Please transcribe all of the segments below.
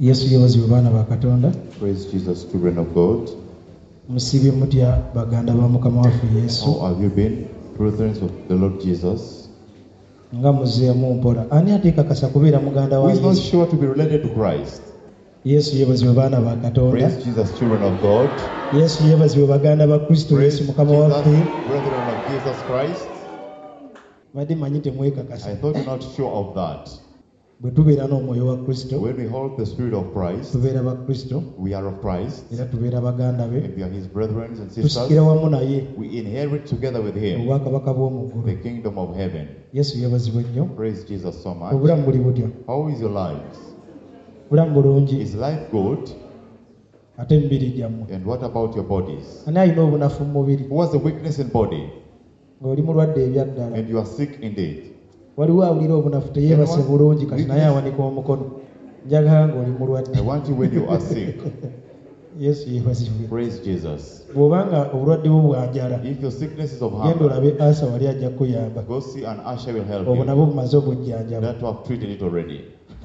Yesu yebazibwe baana ba Katonda. Praise Jesus, children of God. Musibye mutya baganda ba Mukama waffe Yesu. How have you been, brethren of the Lord Jesus? Nga muzeemu mpola. Ani ateekakasa kubeera muganda Who wa is not Yesu? sure to be related to Christ? Yesu yebazibwe baana ba Katonda. Praise Jesus, children of God. Yesu yebazibwe baganda ba Kristo Praise Yesu Jesus, Mukama waffe. brethren of Jesus Christ. Badde manyi temwekakasa. I thought you're not sure of that. Bwe tubeera n'omwoyo wa Kristo, When we hold the Spirit of Christ, tubeera ba Kristo we are of Christ, era tubeera baganda be. and we are His brethren and sisters. Tusikira wamu naye We inherit together with Him obwakabaka bw'omu the ggulu. kingdom of heaven. Yesu yebazibwe nnyo. Praise Jesus so much. Obulamu buli butya? How is your life? Bulamu bulungi Is life good? ate emibiri gyammwe. And what about your bodies? Ani alina obunafu mu mubiri? Who has the weakness in body? Ng'oli mulwadde ebyaddala. And you are sick indeed. Waliwo awulira obunafu teyeebase bulungi kati naye awanika omukono. Njagala ng'oli mulwadde. I want you when you are sick. Yesu yeebazibwe. Praise Jesus. Bw'obanga obulwadde bwo bwanjala, If your sickness is of genda hunger, olabe asa wali ajja kukuyamba. go see an usher will help Obwo you. nabwo bumaze obujjanjaba. That have treated it already.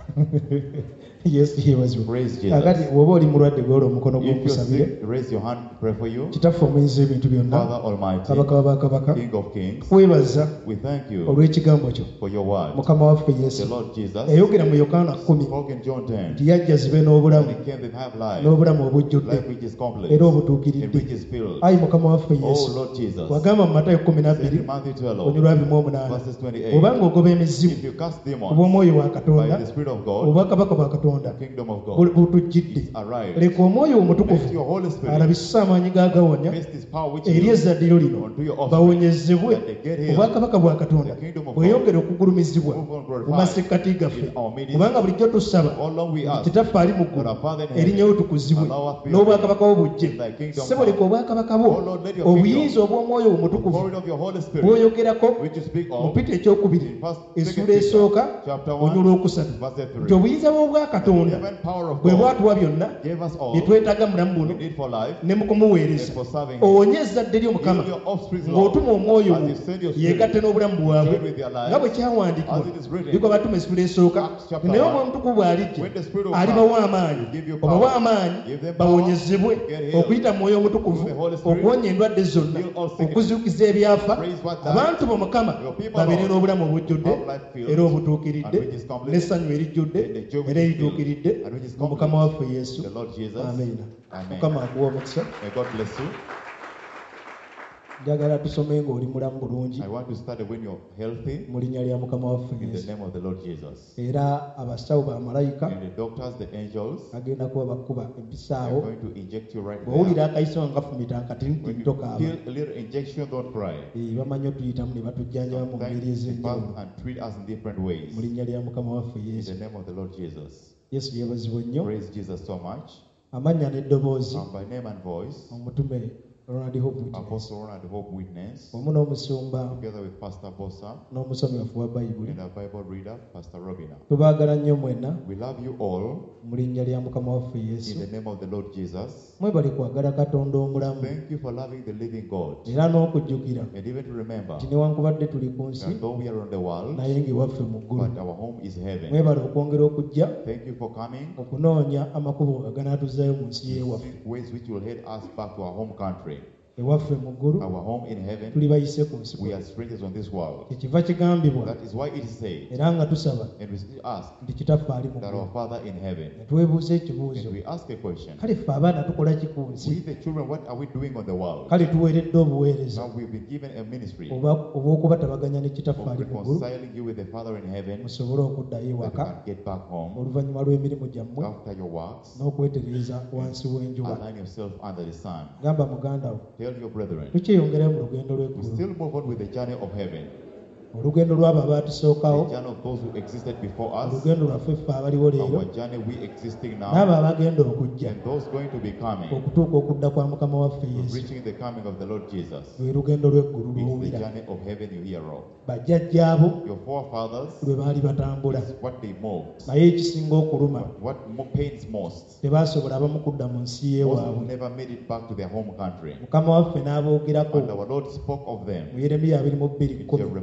Yesu yeebazibwe. Praise Kakati Jesus. bw'oba oli mulwadde gwola omukono If you're gw'okusabire. sick, raise your hand, pray for you. Kitaffe omuyinza ebintu byonna, Father Almighty, kabaka w'abakabaka, King of Kings, weebaza we thank you olw'ekigambo kyo. for your word. Mukama waffe The Yesu Lord Jesus yayogera mu Yokaana 10 spoke in John 10. nti yajja zibe n'obulamu, And He came to have life, n'obulamu obujjudde life which is complete, era and obutuukiridde. which is filled. Ayi Mukama waffe Oh Yesu, Lord Jesus, wagamba mu Matayo 12 said in Matthew 12, onyolwa 28, verses 28, obanga ogoba emizimu if you cast demons obw'omwoyo wa by Katonda, the Spirit of God, obwakabaka bwa Katonda the kingdom of God butujjidde. is arrived. Leka omwoyo omutukuvu Let your Holy Spirit alabise amaanyi g'agawonya face this power which eri is ezzadiro lino, unto your offspring, bawonyezebwe that they get healed. obwakabaka bwa Katonda The kingdom of bweyongere okugulumizibwa Move on, glorified mu masekkati gaffe, in our midst. kubanga bulijjo tusaba All long we ask, kitaffe ali mu that ggulu our Father in heaven, erinnya we tukuzibwe allow us to be n'obwakabaka bwo bujje. thy kingdom Ssebo leka come. obwakabaka bwo Oh Lord, let your obuyinza kingdom, obw'omwoyo the omutukuvu glory of your Holy Spirit, bw'oyogerako which you speak mu of mpita ekyokubiri in first, essula Peter, esooka chapter 1, onyula okusatu verse nti 3. obuyinza bw'obwa The Katonda divine power of bwe God bwatuwa byonna gave us all bye twetaaga mulamu we buno need for life ne mu and kumuweereza. for serving Him. Owonye ezzadde ly'Omukama Heal your offspring's Lord, ng'otuma omwoyo as mu you send your spirit yeegatte n'obulamu bwabwe join with their lives, nga bwe kyawandiikibwa as it is written, bigwa batuma essula esooka Acts chapter naye 1, omwoyo omutukuvu bw'alijja when the Spirit of alibawa God amaanyi will give you power, obawa amaanyi give them power, bawonyezebwe get healed, okuyita mu mwoyo omutukuvu through the Holy Spirit, okuwonya endwadde zonna, heal all sickness, okuzuukiza ebyafa, praise what died, abantu bo Mukama your people babeere Lord, n'obulamu obujjudde have life filled, era obutuukiridde and which is complete, n'essanyu erijjudde and the joy which era is erituukiridde filled, and which is mu complete. Mukama waffe Yesu. The Lord Jesus. Amen. Amen. Mukama akuwa omukisa. May God bless you. Njagala tusome ng'oli mulamu bulungi I want to start when you're healthy mu linnya lya Mukama waffe in the Yesu. name of the Lord Jesus. Era abasawo bamalayika And the doctors, the angels, agenda kuba bakuba are empisaawo. going to inject you right Bw'owulira there. akayiso nga fumita akati nti When you tokaaba. feel a little injection, don't cry. Bamanyi otuyitamu ne batujjanjaba mu Thank ngeri the Father ez'enjawulo and treat us in different ways. mu linnya lya Mukama waffe In Yesu. the name of the Lord Jesus. Yesu yeebazibwe nnyo. Praise Jesus so much. Amannya n'eddoboozi By name and voice, omutume Ronald Hope Witness Apostle Ronald Hope Witness, wamu n'omusumba together with Pastor Bossa n'omusomi waffe wa Bayibuli. and our Bible reader, Pastor Robina. Tubaagala nnyo mwenna We love you all mu linnya lya Mukama waffe in Yesu. the name of the Lord Jesus. Mwebale kwagala Katonda omulamu Thank you for loving the living God. era n'okujjukira And even to remember nti newankubadde tuli ku nsi that though we are on the world, naye ng'ewaffe mu ggulu. but our home is heaven. Mwebale okwongera okujja Thank you for coming okunoonya amakubo aganaatuzaayo mu nsi to y'ewaffe. seek ways which will head us back to our home country, Ewaffe mu ggulu our home in heaven. tuli bayise ku nsi. We are strangers on this world. Kyekiva kigambibwa That is why it is said, era nga tusaba and we still ask nti kitaffe ali mu that ggulu. our Father in heaven. Ne twebuuza ekibuuzo, And we ask a question. kale ffe abaana tukola ki ku We, nsi? the children, what are we doing on the world? Kale tuweeredde obuweereza Now we've been given a ministry obw'okubatabaganya ne kitaffe of ali mu ggulu, reconciling you with the Father in heaven, musobole okuddayo that you ewaka can get back home oluvannyuma lw'emirimu gyammwe after your works. n'okwetereeza wansi w'enjuba. Align yourself under the sun. Gamba muganda wo Tell your brethren. tukyeyongerayo mu lugendo We lw'eggulu, still move on with the journey of heaven. olugendo lw'abo abaatusookawo, The journey of those who existed before us, olugendo lwaffe ffe abaliwo leero, our journey we existing n'abo now, abagenda okujja and those going to be coming, okutuuka okudda kwa Mukama waffe Yesu. reaching the coming of the Lord Jesus. Lwe lugendo lw'eggulu It's the lw'owulira. journey of heaven you hear of. Bajjajjaabo Your forefathers, lwe baali batambula, is what they moved. naye ekisinga okuluma What pains most, tebaasobola abamu kudda mu nsi most y'ewaabwe. never made it back to their home country. Mukama waffe n'aboogerako And our Lord spoke of them mu Yeremiya 22:10 in Jeremiah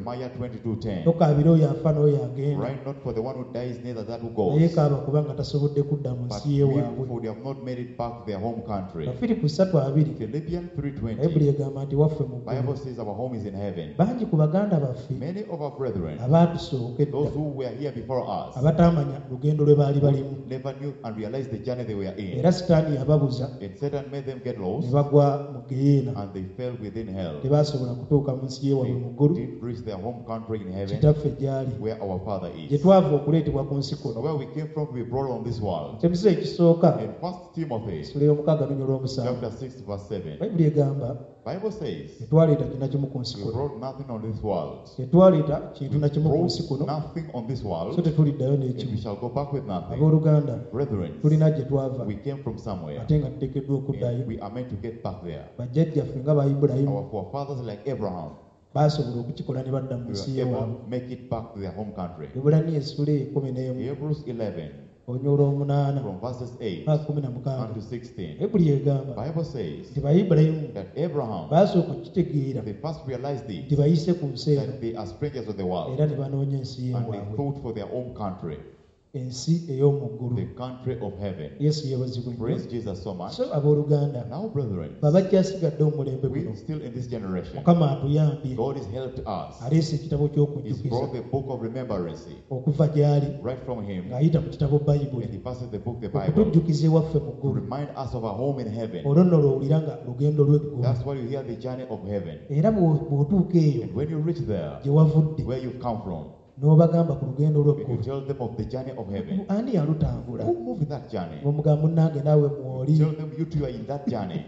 22:10. tokaabira oyo afa n'oyo agenda, Right, not for the one who dies, neither that who naye goes, kaaba kubanga tasobodde kudda mu but nsi y'ewaabwe. people who have not made it back to their home country. Bafiripi 3:2 Philippians Bayibuli 3:20. egamba nti waffe mu Bible ggulu. says our home is in heaven. Bangi ku baganda baffe Many of our brethren, abaatusooka edda, those who were here before us, abataamanya lugendo lwe baali balimu, never knew and realized the journey they were in. era sitaani yababuza And Satan made them get ne lost, bagwa mu geyeena, and they fell within hell. tebaasobola kutuuka mu nsi y'ewaabwe mu ggulu, They didn't reach their home country in heaven, kitaffe gy'ali, where our Father gye is. twava okuleetebwa ku nsi kuno. Where we came from, we brought on this world. Ekiso ekisooka In 1 Timothy sula 6:7 chapter 6 verse 7, Bayibuli egamba Bible says, tetwaleeta kintu kimu ku nsi we kuno, brought nothing on this world. tetwaleeta kintu na We kimu ku nsi brought kuno, nothing on this so world, tetuliddayo and n'ekimu. we shall go back with nothing. Abooluganda, Brethren, tulina gye twava we came from somewhere, ate nga tuteekeddwa okuddayo. and we are meant to get back there. Bajjajjaffe nga ba Ibulayimu Our forefathers like Abraham, baasobola okukikola ne badda mu we nsi were able y'ewaabwe. to make it back to their home country. Ebulani essula 11 Hebrews 11 onyoola 8 from verses 8 mpaka 16. unto 16. Ebuli egamba Bible says nti Baibulayimu that Abraham, baasooka okukitegeera they first realized nti this, bayise ku nsi eno, that they are strangers of the world, era ne banoonya ensi and they y'ewaabwe, thought for their own country, ensi ey'omu ggulu. the country of heaven. Yesu yeebazibwe nnyo. Praise Jesus so much. So abooluganda, Now, brethren, baba kyasigadde omulembe we guno, still in this generation, Mukama atuyambye, God has helped us. aleese ekitabo He's ky'okujjukiza brought the book of remembrance okuva gy'ali right from Him, ng'ayita mu kitabo Bayibuli, and He passes the book, the Bible, okutujjukiza ewaffe mu to ggulu. remind us of our home in heaven. Olwo nno lw'owulira nga lugendo lw'eggulu, That's why you hear the journey of heaven. era bw'otuuka eyo And when you reach there, gye wavudde, where you've come from, n'obagamba ku lugendo if you lw'eggulu, tell them of the journey of heaven, ani yalutambula? who moved that journey? Ng'omugamba munnange naawe mw'oli. Tell them you two are in that journey.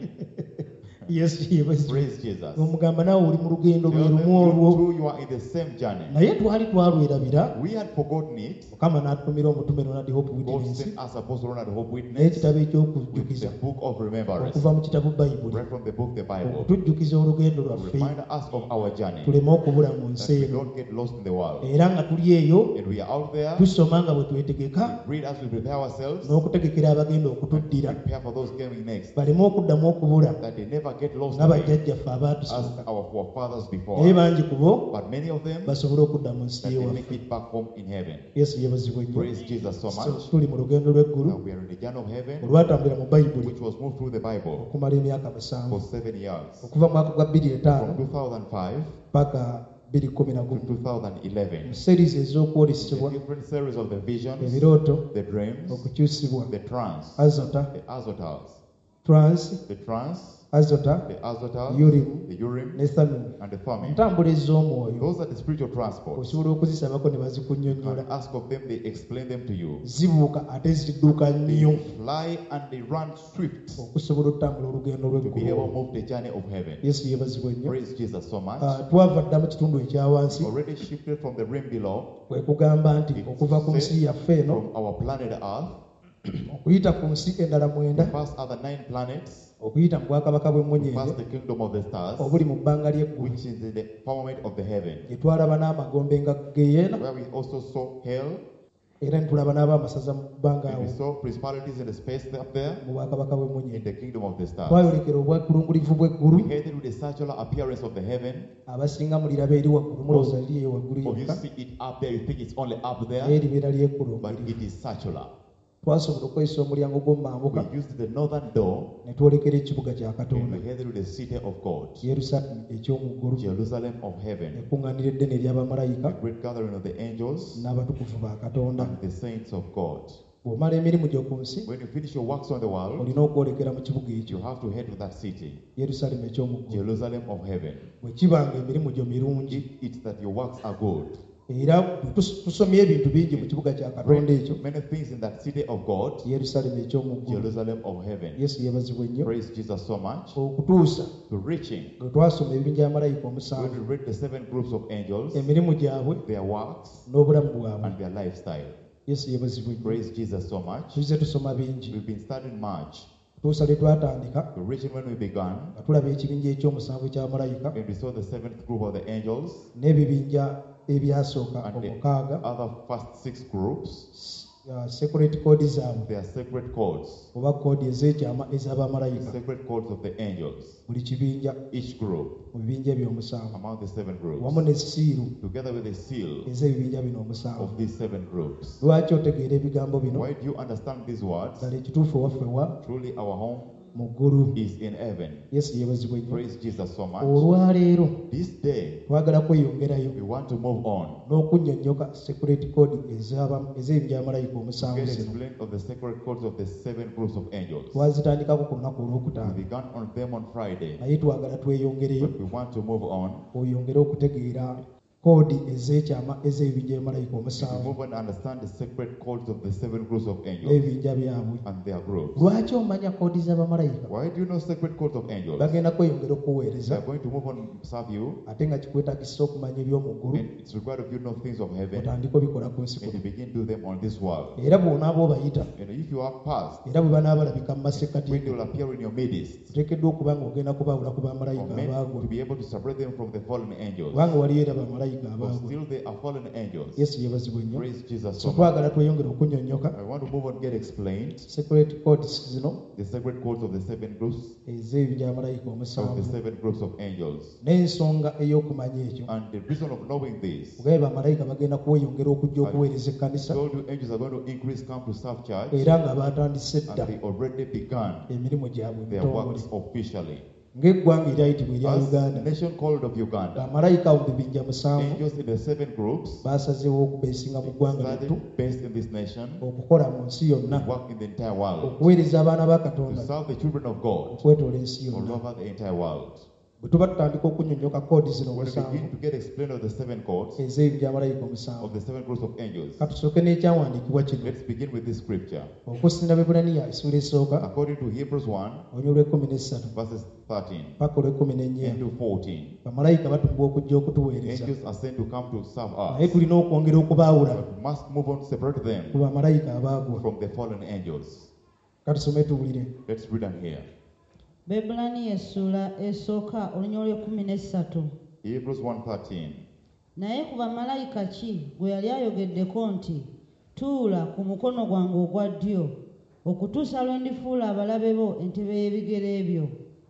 Yesu yeebazibwe. Praise Jesus. Ng'omugamba naawe oli mu lugendo Tell lwe them lumu olwo. you two you are in the same journey. Naye twali twalwerabira, We had forgotten it. Mukama n'atumira omutume Ronald Hope God Witness sent us Apostle Ronald Hope Witness n'ekitabo with eky'okujjukiza the book of remembrance, okuva mu kitabo Bayibuli, right from the book, the Bible, okutujjukiza olugendo to lwaffe, remind us of our journey, tuleme okubula mu that nsi we eno. don't get lost in the world. Era nga tuli eyo, And we are out there, tusoma nga bwe twetegeka, we read as we prepare ourselves, n'okutegekera abagenda okutuddira, prepare for those coming next, baleme okuddamu okubula that they never get lost nga away, bajjajjaffe as abaatusooka. our forefathers before Naye us. bangi ku bo But many of them, basobole okudda mu nsi that they y'ewaffe. make it back home in heaven. Yesu yeebazibwe nnyo. Praise Jesus so So, much. tuli mu lugendo lw'eggulu Now we are in the journey of heaven, olwatambulira mu Bayibuli which was moved through the Bible okumala emyaka for 7 7 years, okuva mu mwaka gwa 2005 from 2005 paka to 2011, 2011. mu series The ez'okwolesebwa, different series of the visions, ebirooto, the dreams, okukyusibwa, the trance, azota, the azotars, trans, azota, the the urim, ne thummim. and the thummim. Entambula ez'omwoyo Those are the spiritual transports. osobola okuzisabako ne You bazikunnyonnyola. can ask of them, they explain them to you. Zibuuka ate zidduka They nnyo fly and they run swift okusobola okutambula olugendo to be able to lw'eggulu. move the journey of heaven. Yesu yeebazibwe nnyo. Praise Jesus so much. Twava dda mu kitundu ekyawansi, Already shifted from the rim below, kwe kugamba nti okuva ku nsi yaffe eno from our planet Earth, okuyita ku nsi endala to 9, pass other 9 planets, okuyita mu bwakabaka to pass bw'emmunyeenye the kingdom of the stars, obuli mu bbanga ly'eggulu, which is in the firmament of the heaven, gye twalaba n'amagombe nga geyeena, where we also saw hell, era ne tulaba n'abaamasaza mu bbanga and we awo saw principalities in the space up there, mu bwakabaka in bw'emmunyeenye. the kingdom of the stars. Twayolekera obwakulunguluvu bw'eggulu, We headed with the circular appearance of the heaven. abasinga muliraba eri waggulu, mulowooza liri eyo waggulu Or you yokka, see it up there, you think it's only up naye there, libeera but lyekulungirivu. it is circular. Twasobola okweyisa omulyango gw'omumambuka We used the northern door, ne twolekera ekibuga kya and Katonda, we headed to the city of God, Yerusaalemi eky'omu ggulu, Jerusalem of heaven, ekkuŋŋaaniro eddene ery'abamalayika the great gathering of the angels n'abatukuvu ba Katonda. and the saints of God. Bw'omala emirimu gyo ku nsi, When you finish your works on the world, olina okwolekera mu kibuga ekyo, you have to head to that city, Yerusaalemi eky'omu ggulu. Jerusalem of heaven. Bwe kibanga emirimu gyo mirungi, It's that your works are good. era tusomye ebintu bingi mu kibuga kya Katonda ekyo, Many things in that city of God, Yerusaalemi eky'omu ggulu. Jerusalem of heaven. Yesu yeebazibwe nnyo. Praise Jesus so much. Okutuusa To reaching, nga twasoma ebibinja by'amalayika when omusanvu, we read the 7 groups of angels, emirimu gyabwe their works n'obulamu bwabwe. and their lifestyle. Yesu yeebazibwe nnyo. Praise Jesus so much. Tuzze tusoma bingi, We've been studying much. tuusa lwe twatandika To reaching when we began, nga tulaba ekibinja eky'omusanvu ky'amalayika when we saw the 7th group of the angels n'ebibinja ebyasooka and the 6, other first 6 groups, secret code zaabwe They are sacred codes. oba kodi ez'ekyama The ez'abamalayika. sacred codes of the angels. Buli kibinja Each group mu bibinja ebyomusanvu among the 7 wamu groups. n'essiiru Together with the seal ez'ebibinja bino omusanvu. of these 7 groups. Lwaki otegeera ebigambo bino? Why do you understand these words? Ddala ekituufu ewaffe wa Truly our home mu ggulu. is in heaven. Yesu yeebazibwe nnyo. Praise Jesus so much. Olwaleero This day twagala kweyongerayo we want to move on. n'okunnyonnyoka secret code ez'ebinja bamalayika To omusanvu get zino. explained of the sacred codes of the 7 groups of angels. Twazitandikako ku lunaku We olwokutaano began on them on Friday, naye twagala tweyongereyo but we want to move on. oyongere okutegeera koodi ez'ekyama ez'ebibinja bamalayika We omusanvu move on and understand the sacred codes of the 7 groups of angels n'ebibinja byabwe. and their groups. Lwaki omanya koodi z'abamalayika? Why do you know sacred codes of angels? Bagenda kweyongera They okukuweereza are going to move on and serve you, ate nga kikwetagisa okumanya eby'omu ggulu and it's required of you know things of heaven, otandika obikola ku nsi and kuno. you begin to do them on this world. Era bw'onaaba obayita And if you are past, era bwe banaabalabika mu when masekkati they will appear in your midst, oteekeddwa okuba nga ogenda kubaawula ku for bamalayika men abaagwa to be able to separate them from the fallen angels. kubanga waliyo era bamalayika But abaagwa. still they are fallen angels. Yesu yeebazibwe nnyo. Praise Jesus So so much. twagala tweyongere okunnyonnyoka I want to move on, get explained secret codes zino the sacred codes of the 7 groups, ez'ebinja bamalayika of the omusanvu 7 groups of angels. n'ensonga ey'okumanya ekyo And the reason of knowing this, kugaye bamalayika bagenda kweyongera okujja okuweereza I ekkanisa told you angels are going to increase, come to serve church, era nga baatandise and dda they already began emirimu gyabwe their emitongole works officially. ng'eggwanga eryayitibwa erya As the uganda nation called of Uganda, bamalayika mu bibinja musanvu angels in the 7 groups baasazeewo okubeesinga mu ggwanga lyattu started based in this nation, okukola mu nsi yonna work in the entire world, okuweereza abaana ba to katonda serve the children of God okwetoola ensi all yonna. over the entire world. Bwe tuba tutandika okunnyonnyoka koodi zino When we omusanvu begin to get explained of the 7 codes ez'ebinja bamalayika of omusanvu, the 7 groups of angels, katusooke n'ekyawandiikibwa kino let's begin with this scripture. okusinda Bebulaniya essula esooka According to Hebrews 1, olunywa lw'e13 verses 13 paka olw'e14 into 14, bamalayika batumbwa okujja okutuweereza angels are sent to come to serve naye us. tulina okwongera okubaawula But we must move on, separate ku them bamalayika abaagwa. from the fallen angels. Katusome tuwulire. Let's read them here. Bebulaniya essula esooka olunywa lw'e13. Hebrews 1:13. Naye ku bamalayika ki gwe yali ayogeddeko nti tuula ku mukono gwange ogwa ddyo okutuusa lwe ndifuula abalabe bo entebe y'ebigere byo.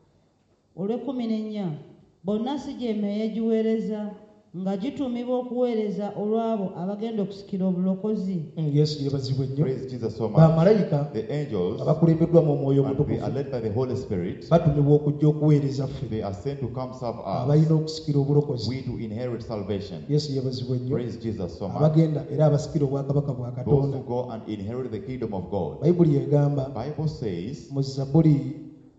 Olw'e14 bonna si gy'emyoyo egiweereza nga gituumibwa okuweereza olw'abo abagenda okusikira obulokozi. Yesu yeebazibwe nnyo. Praise Jesus so much. Bamalayika The angels, abakulembeddwa mu Mwoyo and they Omutukuvu are led by the Holy Spirit, batumibwa okujja okuweereza ffe they are sent to come serve us. abalina okusikira obulokozi. We to inherit salvation. Yesu yeebazibwe nnyo. Praise Jesus so much. Abagenda era abasikira obwakabaka bwa Those Katonda. who go and inherit the kingdom of God. Bayibuli egamba Bible says mu Zabbuli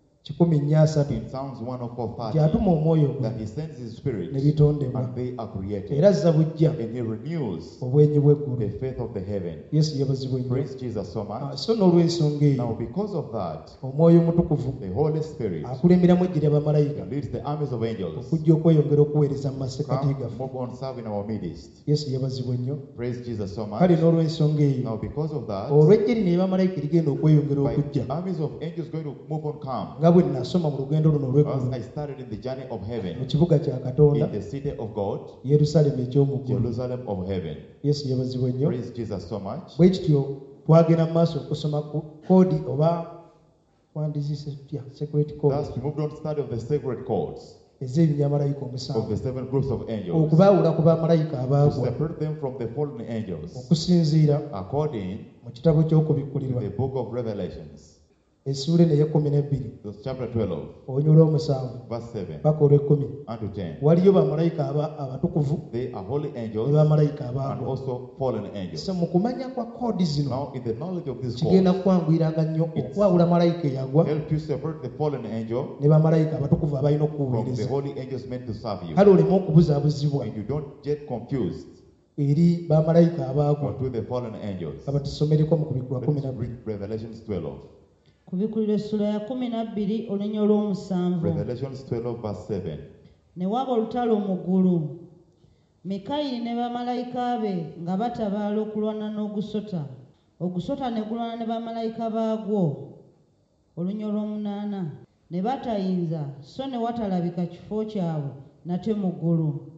1:3 in Psalms nti 104:30 atuma omwoyo gwe that He sends His Spirit ne bitondebwa and they are created, era azza bujja and He renews obwenyi bw'eggulu. the faith of the heaven. Yesu yeebazibwe nnyo. Praise Jesus so much. So n'olw'ensonga eyo Now, because of that, omwoyo omutukuvu the Holy Spirit akulemberamu eggye ly'abamalayika leads the armies of angels okujja okweyongera okuweereza mu masekkati come gaffe. move on serving our midst. Yesu yeebazibwe nnyo. Praise Jesus so much. Kale n'olw'ensonga eyo Now, because of that, olw'eggye lino ery'abamalayika erigenda okweyongera by okujja the armies of angels going to move on come. nga bwe nasoma mu lugendo luno As olw'eggulu I started in the journey of mu heaven, kibuga kya Katonda in the city of God, Yerusaalemi eky'omu ggulu. Jerusalem of heaven. Yesu yeebazibwe nnyo. Praise Jesus so much. Bwe kityo twagenda mu maaso okusoma ku koodi oba twandizise tutya secret Thus, code we moved on to study of the sacred codes ez'ebinyamalayika of omusanvu the 7 groups of angels, okubaawula ku bamalayika to abaagwa separate them from the fallen angels, okusinziira according mu kitabo to ky'okubikkulirwa the book of Revelations, essuula eno ey'e12 that's chapter 12, olunywa olw'omusanvu verse 7 paka olw'e10. unto 10. Waliyo bamalayika abatukuvu They are holy ne angels bamalayika and abaagwa. also fallen angels. So mu kumanya kwa koodi zino Now, in the knowledge of this kigenda code, kukwanguyiranga nnyo okwawula malayika eyagwa help you separate the fallen angel ne bamalayika abatukuvu abalina from the okukuweereza. holy angels meant to serve you. Kale oleme okubuzaabuzibwa And you don't get confused eri bamalayika abaagwa. onto the fallen angels. Kaba tusomereko mu kubikulwa Let's 12. read Revelations 12. Kubikulira essula ya 12 olunywa olw'omusanvu. Revelations 12, verse 7. Ne waba olutalo mu ggulu, Mikayiri ne bamalayika be nga batabaala okulwana n'ogusota. Ogusota ne gulwana ne bamalayika baagwo. Olunywa olw'omunaana. Ne batayinza so ne watalabika kifo kyabwe nate mu ggulu.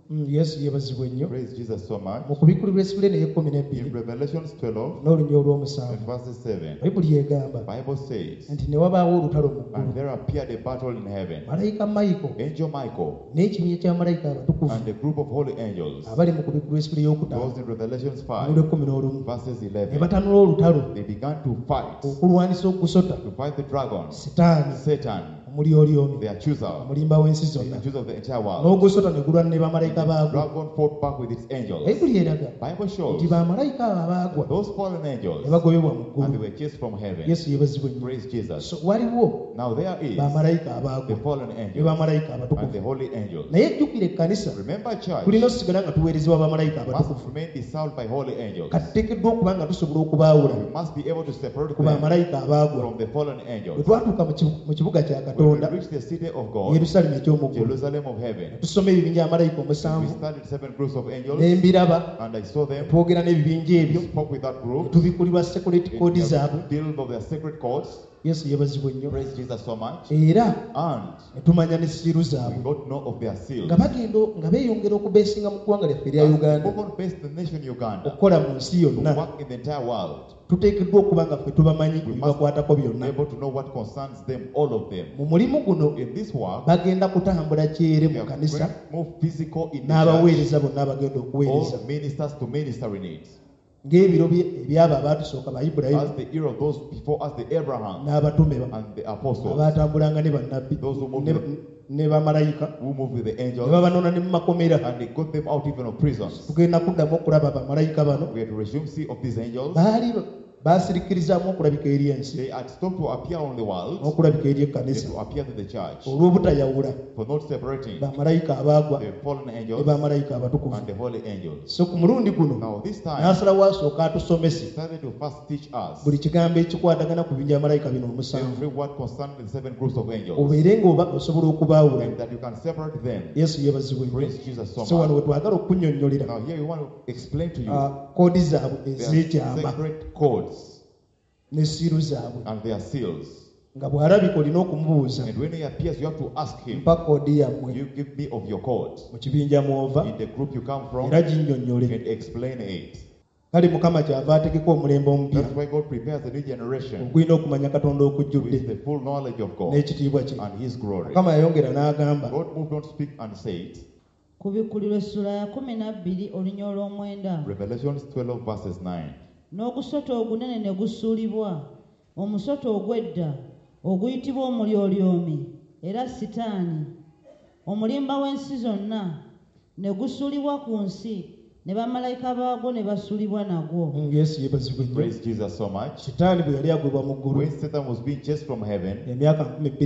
Yesu yeebazibwe nnyo. Praise Jesus so much. Mu kubikkulirwa Esibireni ey'ekkumi In n'ebbiri Revelations 12 n'olunya and olw'omusanvu verses 7, bayibuli egamba Bible says, nti ne wabaawo olutalo mu and ggulu, there appeared a battle in heaven. malayika Mayiko Angel Michael n'ekibiina kya malayika abatukuvu and a group of holy angels, abali mu kubikkulirwa Esibiri ey'okutaano those in Revelations 5 olw'ekkumi n'olumu verses ne 11, batanula olutalo they began to fight okulwanisa to fight the dragon, Sitaani Satan, omulyolyomi, the accuser, omulimba w'ensi the zonna, accuser of the entire world. n'ogusota ne gulwana ne bamalayika The baagwo. dragon fought back with its angels. Bayibuli eraga Bible shows nti bamalayika abo abaagwa those fallen ne angels bagobebwa mu and they ggulu. were chased from heaven. Yesu yeebazibwe nnyo. Praise Jesus. So waliwo Now there is bamalayika the abaagwa fallen ne angels bamalayika and the abatukuvu. holy angels. Naye jjukira ekkanisa Remember, church tulina osigala nga tuweerezebwa bamalayika must abatukuvu. remain dissolved by holy angels. Kati tuteekeddwa okuba nga tusobola okubaawula We must be able to separate ku them bamalayika abaagwa. from the fallen Bwe angels. twatuuka mu kibuga kya When we Katonda, reach the city of God, Yerusaalemi eky'omu ggulu, Jerusalem of heaven, tusoma ebibinja amalayika we omusanvu studied 7 groups of angels ne mbiraba, and I saw them. twogera n'ebibinja We ebyo, spoke with that ne group. tubikkulirwa security code zaabwe. Deal of their secret codes. Yesu yeebazibwe nnyo. Praise Jesus so much. Era And ne tumanya ne siiru we zaabwe got to know of their seals. nga bagenda nga beeyongera okubeesinga mu ggwanga lyaffe erya Uganda, Move on based the nation Uganda okukola mu nsi to yonna. work in the entire world. Tuteekeddwa okuba nga ffe tubamanyi We must bibakwatako be byonna. able to know what concerns them, all of them. Mu mulimu guno In this work, bagenda kutambula kyere we mu are kanisa going to move physical in the church. n'abaweereza bonna abagenda okuweereza, All ministers to minister in it. ng'ebiro ebyabo abaatusooka ba As Ibulayimu the era of those before us, the Abraham n'abatume and the apostles, abaatambulanga ne bannabbi Those who moved ne bamalayika, who moved with the ne angels, babanoona ne mu makomera. and they got them out even of prisons. Tugenda kuddamu okulaba bamalayika bano We had to resume see of these angels. baali baasirikirizaamu okulabika eri ensi They had stopped to appear on the world n'okulabika eri and ekkanisa to appear to the church olw'obutayawula for not separating bamalayika abaagwa the fallen ne angels bamalayika abatukuvu. and the holy angels. So ku mulundi guno Now this time, n'asalawo asooka he atusomese started to first teach us buli kigambo ekikwatagana ku binja malayika bino omusanvu, every word concerning the 7 groups of angels, obeere ng'oba osobola okubaawula. and that you can separate them. Yesu yeebazibwe nnyo. Praise Jesus so So wano much. we twagala okunnyonnyolera Now here we want to explain to you koodi zaabwe their ez'ekyama secret codes ne siiru zaabwe, and their seals. nga bw'alabika olina okumubuuza, And when he appears, you have to ask him, mpa koodi yammwe you give me of your code mu kibinja mw'ova in the group you come from era ginnyonnyole. and explain it. Kale Mukama kyava ategeka omulembe omupya That's why God prepares a new generation ogulina okumanya Katonda with okujjudde the full knowledge of God n'ekitiibwa kye. and His glory. Mukama yayongera n'agamba, God moved on to speak and said, Kubikkulirwa essula ya 12 olunya olw'omwenda. Revelations 12 verses 9. N'ogusota ogunene ne gusuulibwa, omusota ogw'edda oguyitibwa omulyolyomi era Sitaani, omulimba w'ensi zonna, ne gusuulibwa ku nsi, ne bamalayika baagwo ne basuulibwa nagwo. Yesu yeebazibwe nnyo. Praise Jesus so much. Sitaani bwe yali agwibwa mu ggulu When Satan was being chased from heaven emyaka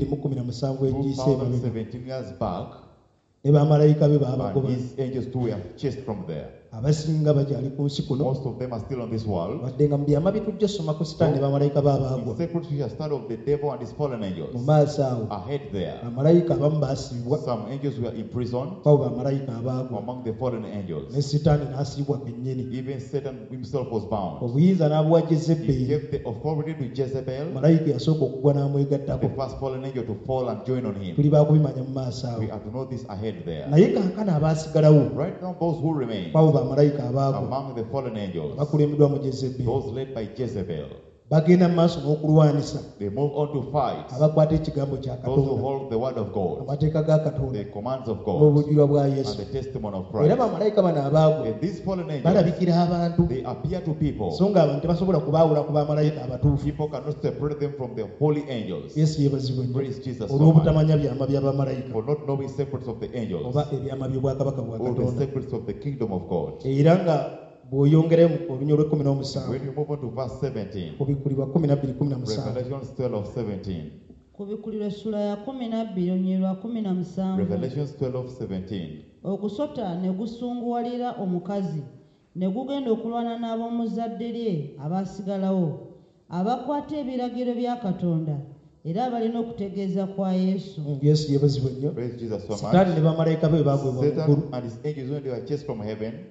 2017 egiyise emabega, 2017 years back, ne bamalayika be and baabagoba, his angels too were chased from there. abasinga bakyali ku nsi kuno, Most of them are still on this world. wadde nga mu byama bitujja soma ku Sitaani ne bamalayika baabaagwa. In secret we shall study of the devil and his fallen Mu angels. maaso awo Ahead there, bamalayika abamu baasibibwa, some angels were imprisoned bawo bamalayika abaagwa, among the fallen ne angels. Sitaani n'asibibwa kennyini. Even Satan himself was bound. Obuyinza n'abuwa He Jezeberi, gave the authority to Jezebel, malayika yasooka okugwa n'amwegattako. the first fallen angel, to fall and join on him. Tuli baakubimanya mu maaso awo. We have to know this ahead there. Naye kaakano abaasigalawo Right now, those who remain bawo bamalayika abaagwa among the fallen angels, bakulembeddwa mu Jezeberi, those led by Jezebel, bagenda mu maaso n'okulwanisa they move on to fight abakwata ekigambo kya those who Katonda, hold the word of God, amateeka ga Katonda the commands of God, n'obujulirwa bwa and Yesu. the testimony of Era Christ. bamalayika bano abaagwa And these fallen angels, balabikira abantu, they appear to people. so ng'abantu tebasobola kubaawula ku bamalayika abatuufu. People cannot separate them from the holy angels. Yesu yeebazibwe nnyo Praise Jesus so much. olw'obutamanya byama bya bamalayika For not knowing secrets of the angels oba ebyama by'obwakabaka bwa or the Katonda. secrets of the kingdom of God. Era nga bw'oyongerayo mu olunya olw'e17 When you move on to verse 17, kubikkulirwa 12:17, Revelations 12:17. Kubikkulirwa essula ya 12 olunya lwa 17. Revelations 12:17. Ogusota ne gusunguwalira omukazi, ne gugenda okulwana n'ab'omu zadde lye abaasigalawo, abakwata ebiragiro bya Katonda era abalina okutegeeza kwa Yesu. Yesu yeebazibwe nnyo. Praise Jesus so Sitaani much. ne bamalayika be baagwebwa mu ggulu, Satan and his angels, when they were chased from heaven,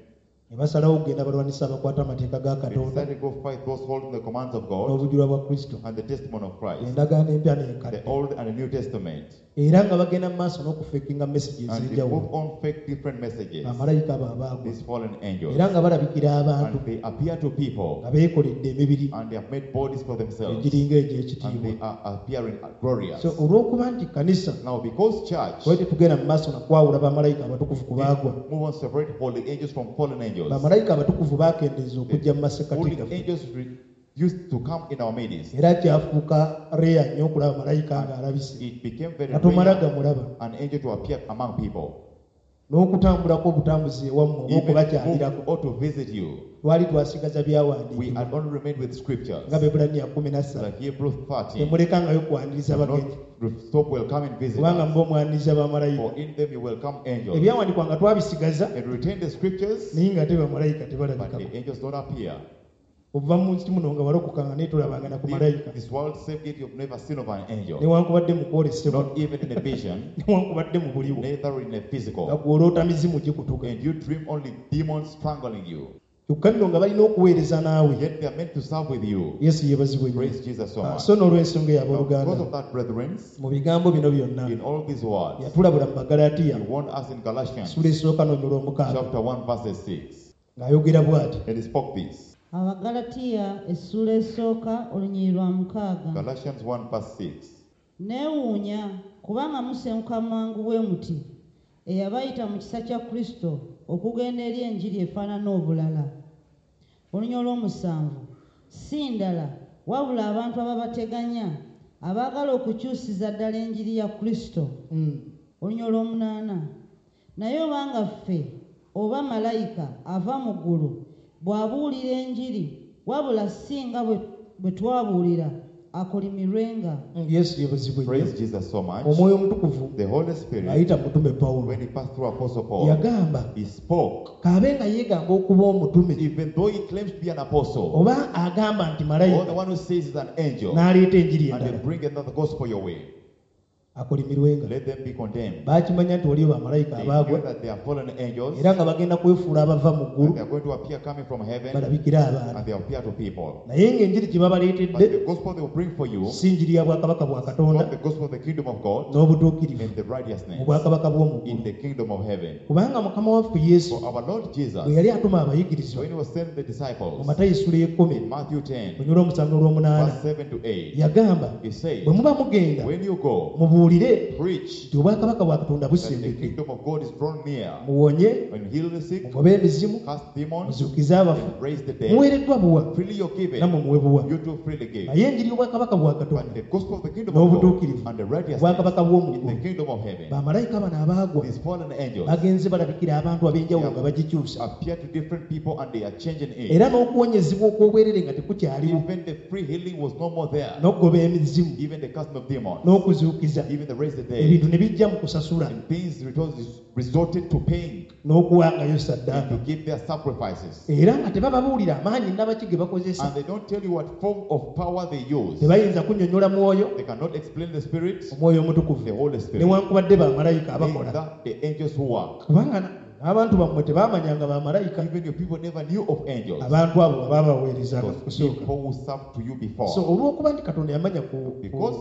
ne basalawo okugenda balwanisa abakwata amateeka ga They Katonda decided to go fight those holding the commands of God n'obujulwa bwa Kristo, and the testimony of Christ, endagaano empya the n'enkadde, Old and the New Testament, era nga bagenda mu maaso n'okufekinga message and they ez'enjawulo. move on fake different messages. Bamalayika abo abaagwa These fallen angels, era nga balabikira abantu and they appear to people, nga beekoledde emibiri and they have made bodies for themselves, egiringa and egy'ekitiibwa. they are appearing glorious. So olw'okuba nti kanisa Now, because church, bwe tetugenda mu maaso nakwawula bamalayika abatukuvu ku baagwa, move on, separate holy angels from fallen angels. bamalayika abatukuvu baakendeeza okujja mu Holy masekati gaffe, angels used to come in our midst. era kyafuuka reya nnyo okulaba malayika ng'alabise It became very nga tomala rare gamulaba, an angel to appear among people, n'okutambulako obutambuzi ewammwe oba even okubakyalirako. move or to visit you. Twali twasigaza We byawandiikibwa had only remained with scriptures, nga Bebulaniya 13, like Hebrews 13. temulekangayo kuwaniriza Do bagenyi, not stop welcoming kubanga visitors, mba omwaniriza bamalayika. for in them you welcome angels. Ebyawandiikwa nga twabisigaza And retain the scriptures, naye nga te bamalayika but tebalabikako. the angels don't appear. Ova mu nsi muno nga walokokanga naye tolabangana ku malayika, This world saved yet you've never seen of an angel, newankubadde mu kwolesebwa, not even in a vision, newankubadde mu buliwo, neither in a nga physical. gw'oloota mizimu gikutuga. And you dream only demons strangling you. Kyokka nno nga balina okuweereza naawe. Yet they are meant to serve with you. Yesu yeebazibwe nnyo. Praise Jesus so much. So n'olw'ensonga Now, because ey'abooluganda, of that, brethren, mu bigambo bino byonna in all these words, yatulabula mu Magalatiya He warned us in Galatians essula esooka n'onyolwa omukaaga chapter 1 verses 6. ng'ayogera bw'ati. And He spoke this. Abagalatiya essula esooka olunyiriri lwa 6. Galatians 1 verse 6. Neewuunya kubanga musenguka mangu bwe muti eyabayita mu kisa kya Kristo okugenda eri enjiri efaanana obulala. Olunyiriri olw'omusanvu, si ndala wabula abantu ababateganya abaagala okukyusiza ddala enjiri ya Kristo. Olunyiriri olw'omunaana, naye obanga ffe oba malayika ava mu ggulu bw'abuulira enjiri wabula si nga bwe twabuulira, akolimirwenga. Yesu yeebazibwe nnyo. Praise Jesus so much. Omwoyo omutukuvu The Holy Spirit, ayita mutume Pawulo when He passed through Apostle Paul, yagamba He spoke. kaabe nga yeegamba okuba omutume Even though He claims to be an apostle, oba agamba nti or the malayika one who says he's an angel, n'aleeta enjiri and they endala, bring another gospel your way, akolimirwenga. let them be condemned. Baakimanya nti waliyo bamalayika They abaagwa knew that they are fallen angels, era nga bagenda kwefuula abava mu and ggulu they are going to appear coming from heaven, balabikira abaana. and they appear to people. Naye ng'enjiri gye But babaleetedde the gospel they will bring for you, si njiri ya bwakabaka bwa Katonda not the gospel of the kingdom of God, n'obutuukirivu and the mu righteousness bwakabaka bw'omu in ggulu. the kingdom of heaven. Kubanga Mukama waffe Yesu For our Lord Jesus, bwe yali atuma abayigirizwa when He was sending the mu disciples, Matayo essula y'ekkumi in Matthew 10, onyolwa omusango olw'omunaana, verse 7 to 8, yagamba He said, bwe muba mugenda when you go, mubuulire preach nti obwakabaka bwa Katonda that the busembedde, kingdom of God is drawn near, muwonye, and heal the sick, mugobe emizimu, cast demons, muzuukize abafu. and raise the dead. Muweereddwa buwa, Freely you're given, nammwe muwe buwa. you too freely give. Naye enjiri y'obwakabaka bwa Katonda But the gospel of the kingdom of n'obutuukirivu God and the righteousness obwakabaka bw'omu in the ggulu, kingdom of heaven, bamalayika bano abaagwa these fallen angels bagenze balabikira abantu ab'enjawulo nga bagikyusa, appear to different people and they are changing it. era n'okuwonyezebwa okw'obwerere nga tekukyaliwo, Even the free healing was no more there. n'okugoba emizimu, Even the casting of demons, n'okuzuukiza, even the raise the dead, ebintu ne bijja mu kusasula and things resorted to paying n'okuwangayo and saddaaka, to give their sacrifices. era nga tebababuulira amaanyi nabaki ge bakozesa, And they don't tell you what form of power they use. tebayinza kunnyonnyola mwoyo, They cannot explain the Spirit, omwoyo omutukuvu, the Holy Spirit, newankubadde bamalayika abakola. neither the angels who work. Kubanga n'abantu bammwe tebaamanyanga bamalayika, Even your people never knew of angels. abantu abo abaabaweerezanga mu Those kusooka. people who served to you before. So olw'okuba nti Katonda yamanya Because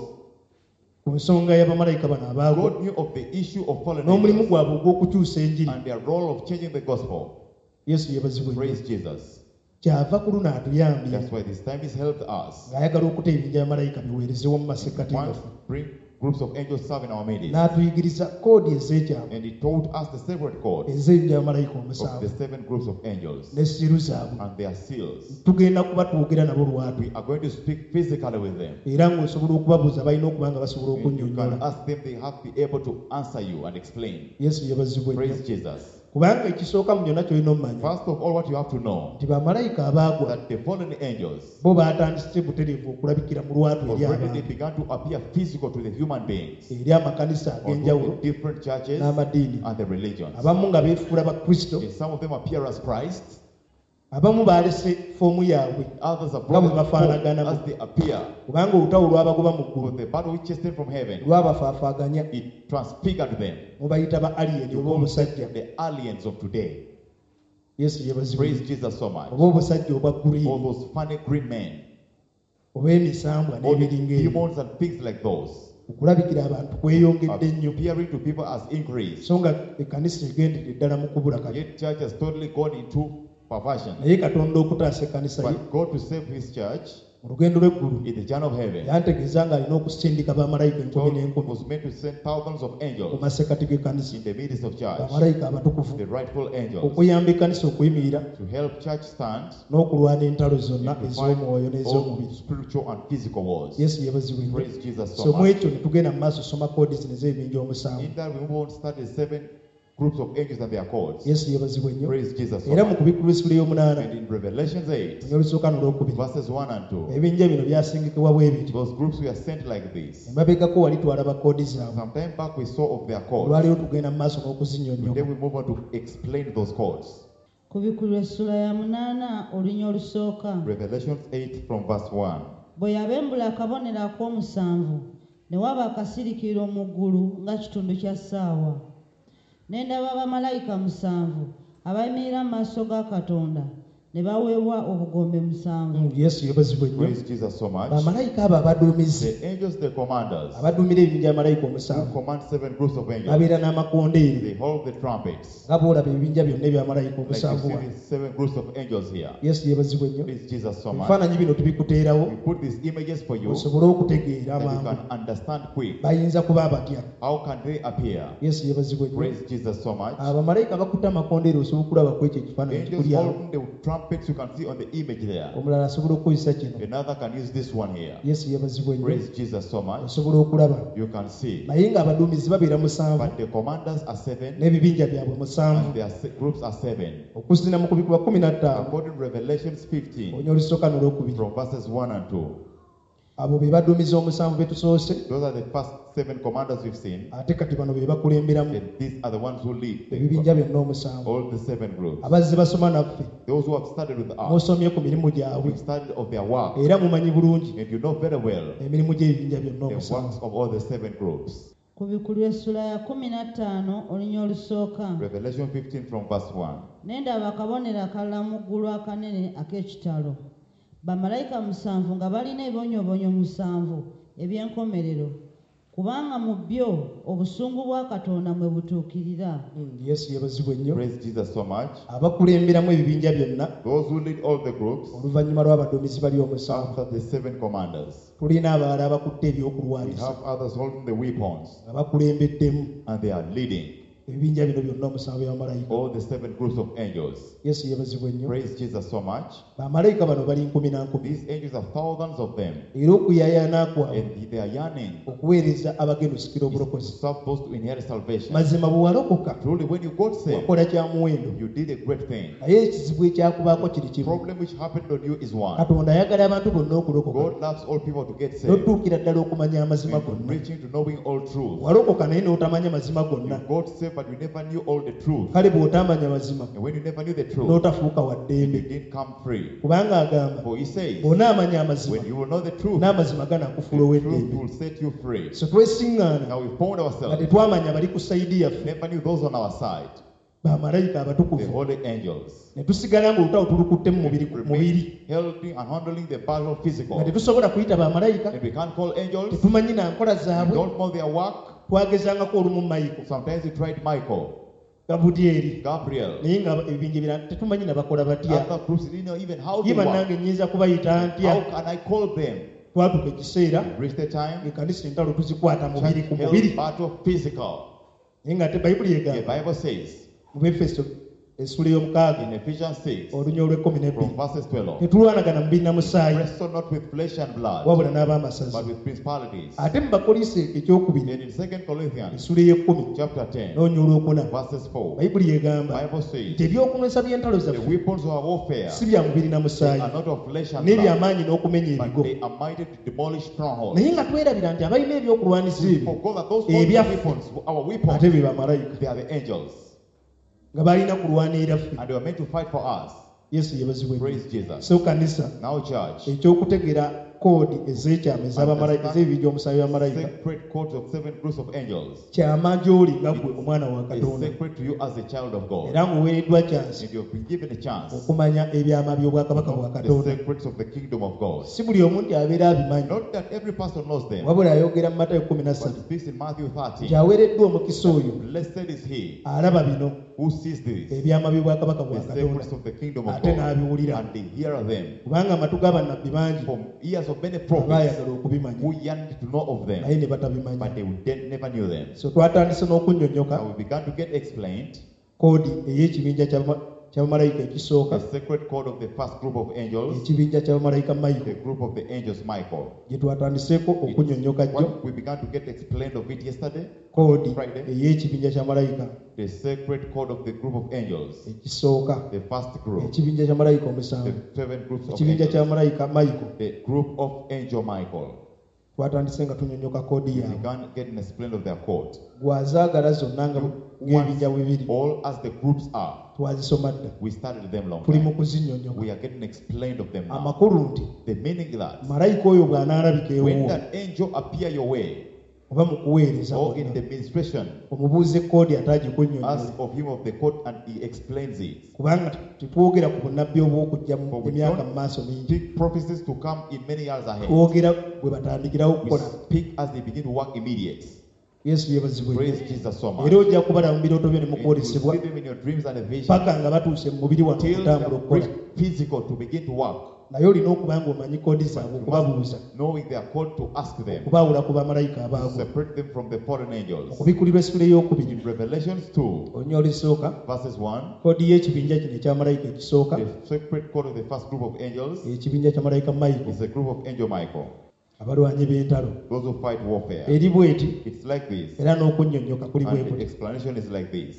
ku nsonga y'abamalayika bano abaagwa God knew of the issue of fallen n'omulimu angels gwabwe ogw'okukyusa enjiri, and their role of changing the gospel. Yesu yeebazibwe nnyo. Praise Jesus. Kyava ku luno atuyambye That's why this time He's helped us. ng'ayagala okuta ebinja bamalayika biweerezewo mu masekkati Once gaffe, bring groups of angels serving our midst. n'atuyigiriza koodi ez'ekyama And He taught us the separate codes ez'ebinja bamalayika of omusanvu the 7 groups of angels n'essiru zaabwe. and their seals. Tugenda kuba twogera nabo lwatu, We are going to speak physically with them. era ng'osobola okubabuuza balina okuba nga basobola And you can okunnyonnyola. ask them, they have to be able to answer you and explain. Yesu yeebazibwe nnyo. Praise Jesus. Kubanga ekisooka mu byonna kyolina omumanya First of all, what you have to know, nti bamalayika abaagwa that the fallen angels, bo baatandise butereevu okulabikira mu lwatu eri already they abantu, began to appear physical to the human beings, eri amakanisa on ag'enjawulo the different churches n'amadiini. and the religions. Abamu nga beefuula ba Kristo, And some of them appear as Christ, abamu baalese foomu yaabwe others are nga bwe brought forth bafaanaganamu, as they appear. kubanga olutawo lwabagoba mu For ggulu the battle which chased them from heaven, lwabafaafaaganya, it transfigured them. mubayita ba aliyeni You oba call omusajja. them the aliens of today. yesu yebazibwe Praise Jesus so much. oba obusajja obwa All green those funny green men, oba emisambwa all the n'ebiringa ebyo demons and things like those, okulabikira abantu kweyongedde nnyo appearing to people as increased. so nga ekkanisa egendedde ddala mu kubula kati Yet church has totally gone into perversion. naye katonda okutaasa ekkanisa ye But God to save His church mu lugendo lw'eggulu in the journey of heaven, yantegeeza ng'alina okusindika bamalayika enkumi told He n'enkumi was meant to send thousands of mu angels masekati g'ekkanisa in the midst of church, bamalayika abatukuvu the rightful angels, okuyamba ekkanisa okuyimirira to help church stand n'okulwana entalo zonna to fight ez'omwoyo all n'ez'omubiri spiritual and physical wars. yesu yebazibwe nnyo Praise Jesus so so mu much. ekyo ne tugenda mu maaso soma koodi zino ez'ebinja omusanvu In that we move on, start the 7 groups of angels and their courts. yesu yebazibwe nnyo Praise Jesus so era mu much. kubikkulisula ey'omunaana And in Revelations 8, munya olusooka n'olwokubiri verses 1 and 2, ebinja bino byasengekebwa bwe biti those groups were sent like this. emabegako wali twalaba koodi zaabwe Some time back we saw of their courts. olwaleero tugenda mu maaso n'okuzinnyonnyoka Today we move on to explain those courts. kubikulwa essula ya 8 olunya olusooka. Revelations 8 from verse 1. Bwe yabembula akabonero ak'omusanvu ne waba akasirikiro mu ggulu nga kitundu kya ssaawa. Ne ndaba bamalayika 7 abayimirira mu maaso ga Katonda ne baweebwa obugombe 7. yesu yebazibwe nnyo Praise Jesus so much. bamalayika abo abaduumizi The angels, the commanders, abaduumira ebibinja amalayika who omusanvu command 7 groups of angels, babeera n'amakondeere they hold the trumpets. nga boolaba ebibinja byonna ebyamalayika Like you omusanvu see wano these 7 groups of angels here. yesu yebazibwe nnyo Praise Jesus so much. ebifaananyi bino tubikuteerawo We put these images for you osobole okutegeera that you mangu can understand quick. bayinza kuba abatya How can they appear? yesu yebazibwe nnyo Praise Jesus so much. abamalayika bakutte amakondeere osobola okulaba ku ekyo The ekifaananyi angels kikuli awo holding the trumpets you can see on the image there. omulala asobola okukozesa kino Another can use this one here. yesu yebazibwe nnyo Praise Jesus so much. osobola okulaba You can see. naye ng'abaduumizi babeera 7 But the commanders are 7 n'ebibinja byabwe and 7 their groups are 7. okuzina mu kubikubwa 15 According to Revelations 15 olunya olusooka n'olwokubiri from verses 1 and 2. abo be baduumizi 7 be tusoose Those are the first 7 commanders we've seen. ate kati bano be bakulemberamu And these are the ones who lead ebibinja byonna 7 all the 7 groups. abazze basoma naffe Those who have started with us, musomye ku mirimu gyabwe we've started of their work. era mumanyi bulungi And you know very well emirimu gy'ebibinja byonna the 7 works of all the 7 groups. Kubikulwa essula ya 15 olunya olusooka. Revelation 15 from verse 1. Ne ndaba akabonero akalala mu ggulu akanene ak'ekitalo. Bamalayika 7 nga balina ebibonyoobonyo 7 eby'enkomerero. Kubanga mu byo obusungu bwa Katonda mwe butuukirira. yesu yebazibwe nnyo Praise Jesus so much. abakulemberamu ebibinja byonna Those who lead all the groups oluvannyuma lw'abaduumizi bali 7 after the 7 commanders. tulina abalala abakutte We ebyokulwanyisa have others holding the weapons nga bakulembeddemu and they are leading ebibinja bino byonna 7 by'abamalayika all the 7 groups of angels. yesu yebazibwe nnyo Praise Jesus so much. bamalayika bano bali 10 These angels are thousands of them era okuyayaana kwabwe and they are yearning okuweereza abagenda osikira to obulokozi serve those to inherit salvation. mazima bwe walokoka Truly, when you got saved, wakola kya muwendo you did a great thing. naye ekizibu ekyakubaako kiri The kimu problem which happened on you is one. katonda ayagala abantu bonna okulokoka God loves all people to get saved. n'otuukira ddala okumanya amazima And from gonna preaching to knowing all truth. walokoka naye n'otamanya mazima gonna You got saved, but you never knew all the truth. kale bw'otamanya mazima And when you never knew the truth, n'otafuuka wa you ddembe didn't come free. kubanga agamba For he says, bw'onaamanya amazima when you will know the truth, n'amazima the ganaakufuula truth ow'eddembe will set you free. so twesiŋŋaana Now we found nga ourselves, tetwamanya bali ku sayidi yaffe never knew those on our side, bamalayika the abatukuvu holy angels. ne tusigala ng'olutawo tulukutte mu mubiri Remain holding and handling the battle nga physical. tetusobola kuyita bamalayika And we can't call angels. tetumanyi na nkola We zaabwe don't know their work. twagezangako olumu mayiko Sometimes we tried Michael, gabudyeri Gabriel, naye nga ebibinja ebirala tetumanyi na bakola batya other groups. We didn't know even how ye they work. bannange nnyinza kubayita ntya How can I call them? twatuka ekiseera Reach the time. ekanisa entalo tuzikwata mubiri ku Held mubiri battle physical. naye nga ate bayibuli The egamba Bible says mu befeso essula ey'omukaaga in Ephesians 6 olunya olw'ekkumi from n'ebbiri verses 12, tetulwanagana mubiri na musaayi wrestle not with flesh and blood, wabula n'ab'amasazi but with principalities. ate mu bakolise ekyokubiri And in 2 Corinthians essula ey'ekkumi chapter 10, n'onya olwokuna verses 4, bayibuli egamba Bible says nti ebyokunywesa by'entalo the zaffe weapons of our warfare si bya mubiri na they musaayi are not of flesh and blood, n'ebyamaanyi n'okumenya but ebigo they are mighty to demolish strongholds. naye nga twerabira nti abalina ebyokulwanyisa We ebyo forgot that those ebyaffe weapons, our weapons, ate be bamalayika they are the angels, nga balina kulwanirira ffe and they were meant to fight for us. yesu yebazibwe Praise Jesus. so kanisa Now, church, ekyokutegera koodi ez'ekyama ez'ebibiri by'omusanvu by'abamalayika Sacred codes of 7 groups of angels. kyama gy'oli nga gwe omwana wa It's Katonda sacred to you as a child of God. era ng'oweereddwa kyansi And you've been given a chance okumanya ebyama by'obwakabaka bwa the Katonda. secrets of the kingdom of God. Si buli omu nti abeera abimanyi, Not that every person knows them, wabula ayogera mu Matayo 13 but it speaks in Matthew nti 13. aweereddwa omukisa oyo Blessed is he alaba bino who sees this, ebyama by'obwakabaka bwa the Katonda secrets of the kingdom of ate God, n'abiwulira, and they hear them. kubanga amatu g'abannabbi bangi From ears of many prophets baayagala okubimanya who yearned to know of naye them, ne batabimanya. but they never knew them. So twatandise n'okunnyonnyoka Now we began to get explained koodi ey'ekibinja ky'abamalayika ekisooka, the sacred code of the first group of angels, ekibinja ky'abamalayika the Michael, group of the angels Michael. gye twatandiseeko okunnyonnyoka jjo. What we began to get explained of it yesterday, Koodi Friday, ey'ekibinja ky'abamalayika the sacred code of the group of angels, ekisooka, the first group, ekibinja ky'abamalayika the omusanvu, 7 groups of ekibinja angels, ky'abamalayika Michael. the group of angel Michael. Twatandise nga tunyonnyoka koodi We yaabwe. began getting explained of their code. Bw'azaagala zonna nga ng'ebinja bwe biri All as the groups are, twazisoma dda, we started them long tuli mu time. kuzinnyonnyoka. We are getting explained of them now. Amakulu nti The meaning that malayika oyo bw'anaalabika when ewuwo that angel appear your way, oba mu kuweereza or in kwonna, the ministration, omubuuze koodi ate ask agikunnyonnyola, of him of the code and he explains it. kubanga tetwogera ku bunnabbi obw'okujja mu For we emyaka don't mu maaso mingi, Speak prophecies to come in many years ahead. twogera bwe batandikirawo We okukola. speak as they begin to work immediate. Yesu yeebazibwe nnyo. Praise Jesus so much. Era ojja kubala mu birooto byo ne You mukwolesebwa see them in your dreams and visions paka nga batuuse mu mubiri wano till they okutambula are okukola. reached physical to begin to work. Naye olina okuba ng'omanyi koodi zaabwe okubabuuza, Knowing they are called to ask them, okubaawula ku bamalayika to abaagwo. separate them from the fallen angels. Okubikulirwa essula ey'okubiri, In Revelations 2, olunya olusooka, verses 1, koodi y'ekibinja kino ekyamalayika ekisooka, the sacred code of the first group of angels ekibinja kya malayika Michael, is a group of angel Michael, abalwanyi b'entalo. those who fight warfare. Eri bw'eti It's like this, era n'okunnyonnyoka kuli bwe and the kuti. explanation is like this.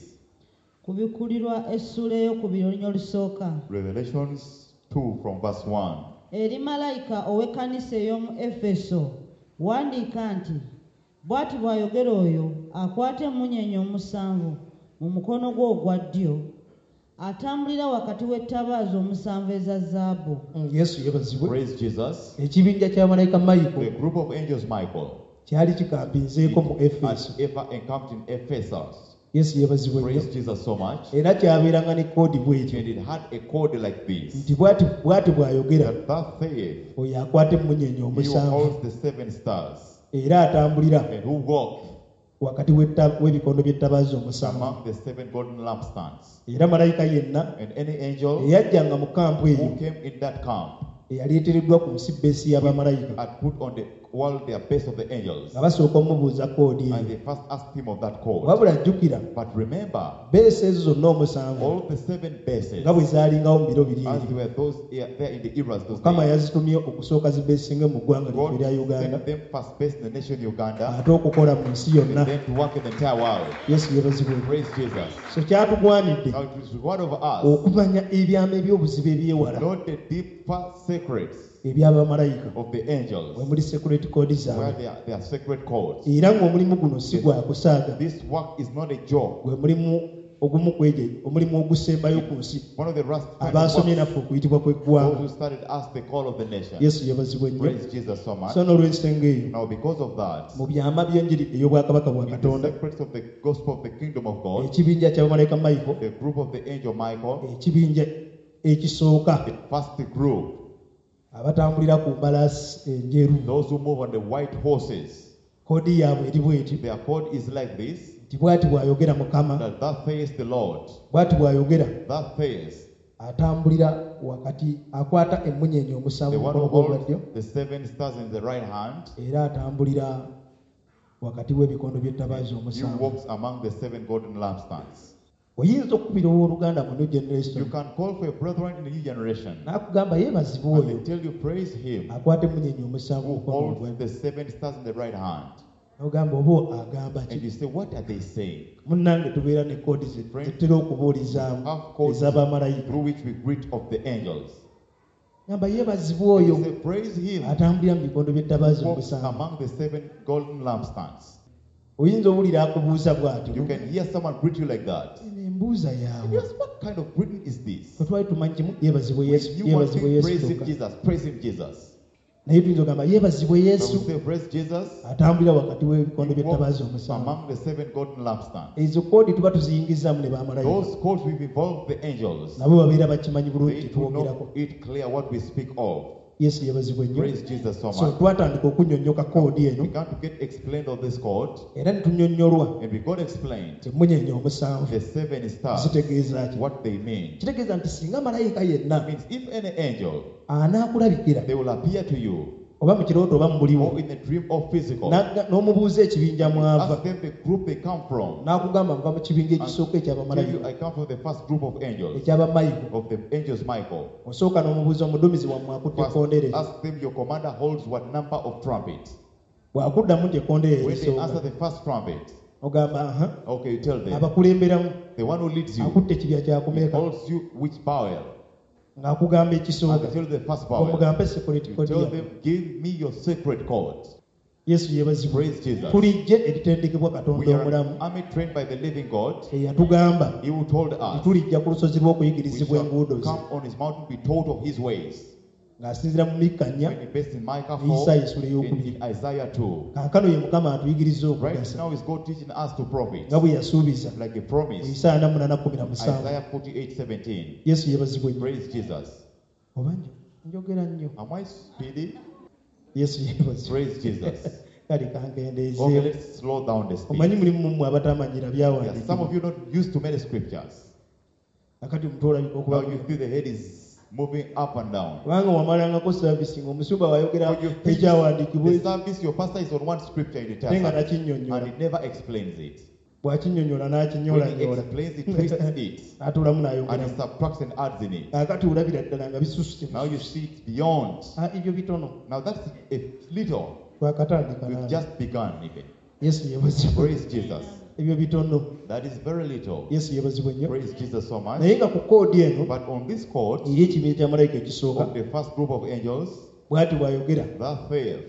kubikulirwa essula ey'okubiri olunya olusooka. Revelations 2 from verse 1. Eri malayika ow'ekkanisa ey'omu Efeso wandiika nti, bw'ati bw'ayogera oyo akwata emmunyeenye omusanvu mu mukono gwe ogwa ddyo, atambulira wakati w'ettabaaza omusanvu eza zaabu. Yesu yeebazibwe. Praise Jesus. Ekibinja kya malayika The Michael group of angels Michael kyali kikampinzeeko mu had Efeso. ever encamped in Ephesus. Yesu yeebazibwe nnyo. Praise Jesus so much. Era kyabeeranga ne koodi bw'etyo And it had a code like this. nti bw'ati bw'ayogera That saith, oyo akwata emmunyeenye he who omusanvu holds the 7 stars, era atambulira and who walked wakati w'ebikondo by'ettabaaza omusanvu. among the 7 golden lampstands. Era malayika yenna And any angel eyajjanga mu kampu eyo who came in that camp eyaleetereddwa ku nsi beesi y'abamalayika, had put on the wall their base of the angels. nga basooka omubuuza koodi And eyo. they first asked him of that code. Wabula jjukira But remember, beesi ezo zonna omusanvu all the 7 bases, nga bwe zaalingawo mu biro biri as ebyo, were those there in the eras, those Mukama days, yazitumye okusooka zibeesinge mu ggwanga lyaffe God erya Uganda, sent them first base in the nation Uganda, ate okukola mu nsi yonna. and then to work in the entire world. Yesu yeebazibwe. Praise Jesus. So kyatugwanidde Now it is required of us okumanya ebyama eby'obuzibu ebyewala know the deeper secrets eby'abamalayika, of the we angels, muli secret code where zaabwe, they are sacred codes. era ng'omulimu guno si gwa kusaaga, This work is not a joke. gwe mulimu ogumu kwegye, omulimu ogusembayo ku nsi, One of the rust abaasomye naffe okuyitibwa those kw'eggwanga. who started as the call of the nation. Yesu yeebazibwe nnyo. Praise Jesus so much. So n'olw'ensonga eyo, Now because of that, mu byama by'enjiri ey'obwakabaka bwa in the Katonda, secrets of the gospel of the kingdom of God, ekibinja ky'abamalayika Michael, the group of the angel Michael, ekibinja ekisooka, the first group, abatambulira ku mbalaasi enjeru, those who move on the white horses, koodi yaabwe eri bw'eti their code is like this, nti bw'ati bw'ayogera Mukama, that says the Lord, bw'ati bw'ayogera, that says atambulira wakati, akwata emmunyeenye omusanvu the mu one who mukono gwe ogwa holds ddyo, the 7 stars in the right hand, era atambulira wakati w'ebikondo by'ettabaaza he omusanvu. walks among the 7 golden lampstands. Oyinza okukubira ow'oluganda mu New You Generation can call for your brethren in the new generation, n'akugamba yeebazibwe and oyo they tell you praise him akwata emmunyeenye omusanvu mu who mukono ogwa holds ddyo. the 7 stars in the right hand. N'ogamba oba agamba And ki? you say, what are they saying? Munnange tubeera ne koodi zetutera okubuulizaamu Have codes ez'abamalayika. through which we greet of the angels. Gamba yeebazibwe And oyo you say, praise him atambulira mu bikondo by'ettabaaza who walks omusanvu. among the 7 golden lampstands. Oyinza owulira akubuuza bw'ati, You can hear someone greet you like that. eno embuuza And yaabwe. you ask, what kind of greeting is this? Ffe twali tumanyi kimu, yeebazibwe When Yesu, you want yeebazibwe to Yesu praise him, kyokka. Jesus, praise him, Jesus. naye tuyinza okugamba yeebazibwe So yesu we say, praise Jesus atambulira wakati w'ebikondo He by'ettabaazi walks omusanvu. among the 7 golden lampstands. Ezo koodi tuba tuziyingizamu ne bamalayika Those codes will involve the angels. nabo babeera bakimanyi bulungi They do twogeraku. know it clear what we speak of. Yesu yeebazibwe nnyo. Praise Jesus so So much. twatandika okunnyonnyoka koodi We eno began to get explained of this code, era ne tunnyonnyolwa and we got explained emmunyeenye omusanvu the 7 stars, zitegeeza ki. what they mean. Kitegeeza nti singa malayika It yenna means if any angel, anaakulabikira they will appear to you, oba mu kirooto oba mu buliwo or in a dream or physical, n'omubuuza ekibinja mwava ask them the group they come from. n'akugamba nva mu kibinja ekisooka Tell you, ekyabamalayika I come from the first group of angels, ekyabamayiko. of the angels Michael. Osooka n'omubuuza omuduumizi wammwe akutte First, ekkondeere. ask them your commander holds what number of trumpets. Bw'akuddamu nti ekkondeere When they answer esooka the first trumpet, ogamba aha okay, you tell them abakulemberamu the one who leads you, akutte ekibya he kyakumeeka holds you which bowel. ng'akugamba And ekisooka they tell you the first vowel. omugambe sekuriti You kodi tell yaffe. them, give me your sacred code. Yesu yeebazibwe. Praise Jesus. Tulijje eritendekebwa We Katonda are omulamu an army trained by the living God. eyatugamba He who told nti us tulijja ku lusozi we lw'okuyigirizibwa enguudo shall ze, come on his mountain, be taught of his ways. ng'asinziira mu Mikka 4 When he based in Micah 4, Isaiah sura and ey'okubiri. in Isaiah 2. kaakano ye Mukama atuyigiriza Right okugasa now is God teaching us to profit, nga bwe yasuubiza like a mu promise. Isaaya 48:17. Isaiah 48:17. Yesu yeebazibwe nnyo. Praise Jesus. Oba njogera nnyo. Am I speedy? Yesu yeebazibwe. Praise Jesus. Kale Okay, kankendeezeewo. let's slow down the speed. Omanyi mulimu mmwe abatamanyira Yes, byawandiikibwa. some of you not used to many scriptures. Nakati omutwe olabika okuba Now you feel the head is moving up and down. kubanga wamalangako service ng'omusumba wayogera When you finish ekyawandiikibwa the service, your pastor is on one scripture in the ate nga entire service, nakinnyonnyola. and he never explains it. Bw'akinnyonnyola When he n'akinyolanyola explains it, twists it, n'atuulamu and n'ayogeramu. he subtracts and adds in it. Kaakati olabira ddala nga bisusse. Now you see it beyond. Ebyo bitono Now that's a little. twakatandika We've naawe. just begun even. Yesu yeebazibwe. Praise Jesus. Ebyo bitono. That is very little. Yesu yeebazibwe nnyo. Praise Jesus so much. Naye nga ku koodi eno But on this code eri ekibinja kya malayika ekisooka of the first group of angels, bw'ati bw'ayogera that faith,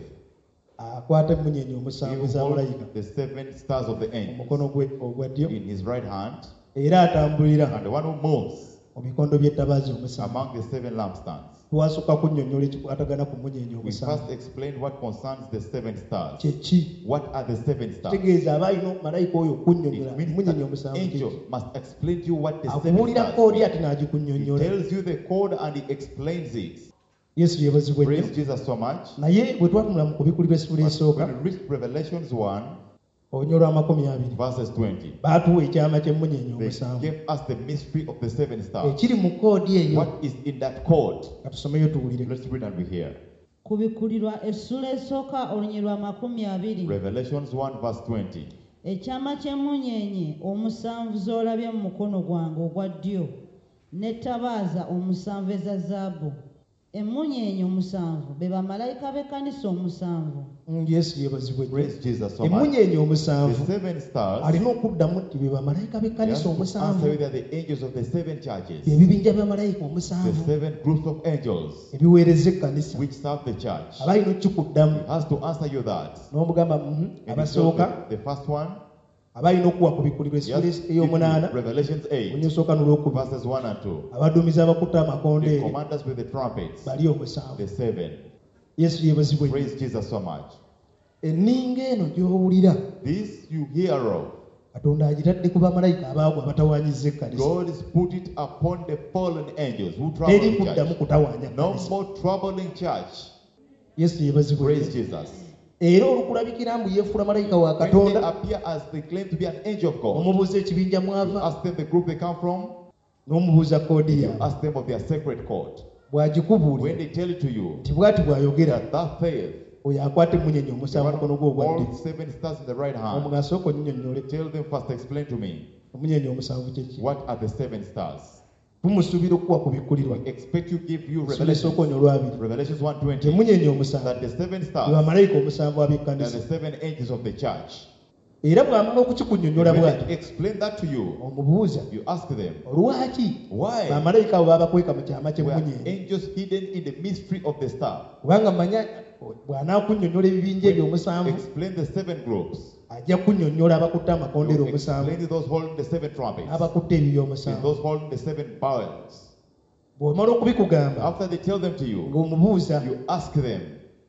akwata emmunyeenye he omusanvu will za hold malayika the 7 stars of the angels omukono gwe ogwa ddyo in his right hand, era atambulira and the one who moves mu bikondo by'ettabaazi omusanvu. among the 7 lampstands. Twasooka kunnyonnyola ekikwatagana ku munnyeenye We omusanvu. first explained what concerns the 7 stars. Kye ki? What are the 7 stars? Kitegeeza aba alina malayika oyo okunnyonnyola It means emmunyeenye that omusanvu angel kye ki? must explain to you what the 7 akubuulira stars koodi mean. ate He n'agikunnyonnyola. tells you the code and he explains it. Yesu yeebazibwe nnyo. Praise Jesus so much. Naye bwe twatunula mu kubikulirwa essula But esooka when we reach Revelations 1, olunya olw'amakumi 20 verses 20, baatuwa ekyama ky'emmunyeenye they omusanvu. gave us the mystery of the 7 stars. Ekiri mu koodi eyo What is in that code? nga tusomeyo tuwulire. Let's read and we hear. kubikulirwa essula esooka olunyi lwa 20. Revelations 1 verse 20. Ekyama ky'emmunyeenye omusanvu z'olabye mu mukono gwange ogwa ddyo n'ettabaaza omusanvu eza zaabu. Emmunyeenye omusanvu be bamalayika b'ekkanisa omusanvu. Yesu yeebazibwe nnyo. Praise Jesus so much. Emmunyeenye The omusanvu 7 stars, alina okuddamu nti be bamalayika they have b'ekkanisa to omusanvu. answer whether the angels of the 7 churches, Ebibinja by'amalayika the omusanvu 7 groups of angels ebiweereza ekkanisa. which serve the church. Aba alina okikuddamu He has to answer you that. n'omugamba And he tells abasooka the first one, aba alina okuwa ku bikulirwa he has essula to give you ey'omunaana Revelations 8 olunya osooka n'olwokubiri. verses 1 and 2. Abaduumizi abakutte The amakondeere commanders with the trumpets, bali omusanvu. the 7. Yesu yeebazibwe nnyo. Praise Jesus so much. enninga eno gy'owulira This you hear of, Katonda agitadde ku bamalayika abaagwa abatawaanyiza ekkanisa. God has put it upon the fallen angels who trouble Teri the kuddamu church. kutawaanya No kkanisa. more troubling church. Yesu yeebazibwe Praise nnyo. Jesus. Era olukulabikira mbu yeefuula malayika wa When they Katonda, appear as they claim to be an angel of God, omubuuza ekibinja mwava, ask them the group they come from, n'omubuuza koodi you yaabwe. ask them of their sacred code. When Bw'agikubuulira they tell it to you, nti bw'ati bw'ayogera, that faith, oyo akwata emmunyeenye the omusanvu one mukono gwe ogwa all ddyo. 7 stars in the right hand, Omugaso okunnyonnyole tell them first, explain to me, emmunyeenye omusanvu kye ki? what are the 7 stars? Tumusuubira okuwa ku bikkulirwa. We expect you give you Essula Revelations, esooka onyo olwabiri. Revelations Nti 1:20, emmunyeenye omusanvu that the 7 be stars bamalayika omusanvu are ab'ekkanisa. the 7 angels of the church. Era bw'amala okukikunnyonnyola When bw'ati, they explain that to you, omubuuza you ask them, lwaki why bamalayika abo babakweka mu kyama were ky'emmunyeenye? angels hidden in the mystery of the star? Kubanga manya bw'anaakunnyonnyola ebibinja ebyo omusanvu, Explain the 7 groups. ajja kunnyonnyola abakutte amakondeere You omusanvu, explain to those holding the 7 trumpets, abakutte ebibya and omusanvu. those holding the 7 bowls. Bw'omala okubikugamba After they tell them to you, ng'omubuuza you ask them,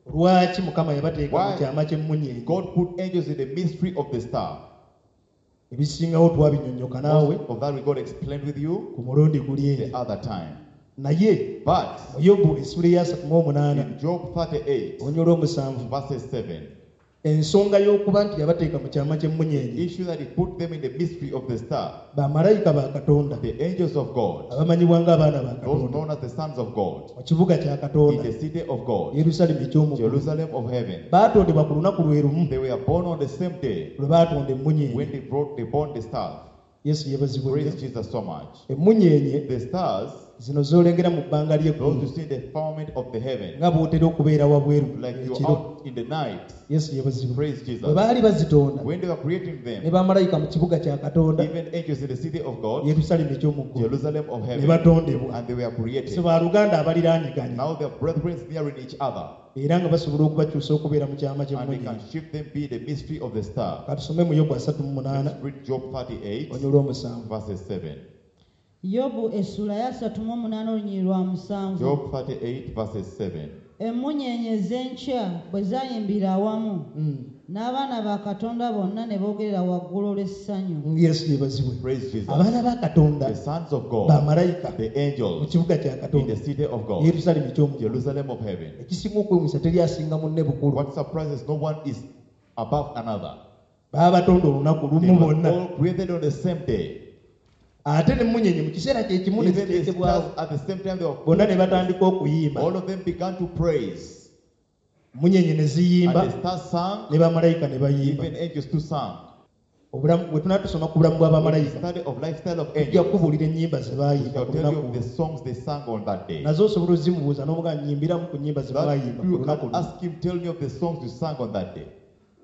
lwaki mukama yabateeka mu Why kyama ky'emmunyeenye? God put angels in the mystery of the star. Ebisingawo twabinyonnyoka naawe Most of that we got explained with you ku mulundi guli eri. the other time. Naye But mu Yobu essula eya 38 in Job 38, onyolo 7 verses 7, ensonga y'okuba nti yabateeka mu kyama the ky'emmunyeenye issue that he put them in the mystery of the star, bamalayika ba Katonda the angels of God, abamanyibwa ng'abaana ba those Katonda known as the sons of God, mu kibuga kya in Katonda the city of God, Yerusaalemi eky'omuggulu Jerusalem of heaven. baatondebwa ku lunaku lwe lumu They were born on the same day lwe baatonda emmunyeenye. when they born the stars. Yesu yeebazibwe Praise nnyo. Jesus so much. Emmunyeenye The stars, zino zoolengera mu bbanga those ly'eggulu who see the firmament of the heaven, nga bw'otera okubeera wabweru like you're ekiro. out in the night. Yesu yeebazibwe. Praise bwe Jesus. baali bazitonda When they were creating ne them, bamalayika mu kibuga kya Katonda even angels in the city of God, Yerusaalemi eky'omuggulu Jerusalem of ne heaven, batondebwa. and they were So created. baaluganda abaliraaniganye Now their brethren nearing each other, era nga basobola okubakyusa okubeera mu kyama and they ky'emmunyeenye. can shift them be the mystery of the star. Katusome mu Yobu 38 Let's read Job 38, onyolo 7. verses 7. Yobu essula ya 38 olunyiri lwa 7. Job 38, verses 7. Emmunyeenye ez'enkya bwe zayimbira awamu n'abaana ba Katonda bonna ne boogerera waggulu olw'essanyu. Yesu yeebazibwe. Praise Jesus. Abaana ba Katonda The sons of God, bamalayika the mu angels kibuga kya in Katonda the city of God, Yerusaalemi eky'omuggulu. Jerusalem of heaven. Ekisinga okwewuunyisa teri asinga munne bukulu. What surprises no one is above another. Baba batonda olunaku They lumu were bonna. all created on the same day. Ate n'emmunyeenye mu kiseera kye kimu ne Even the ziteekebwawo. stars at the same time they were Bonna ne batandika okuyimba. all of them began to praise. Emmunyeenye ne ziyimba And the stars sang, ne bamalayika ne bayimba. even angels too sang. Obulamu bwe tunaatusoma ku bulamu When we bw'abamalayika study of lifestyle of tujja angels, kubuulira ennyimba ze we baayimba shall ku tell you lunaku of the olwo. songs they sang on that day. Nazo osobola ozimubuuza n'omugaa nyimbiramu ku nnyimba ze That baayimba ku you lunaku can olwo. ask him, tell me of the songs you sang on that day.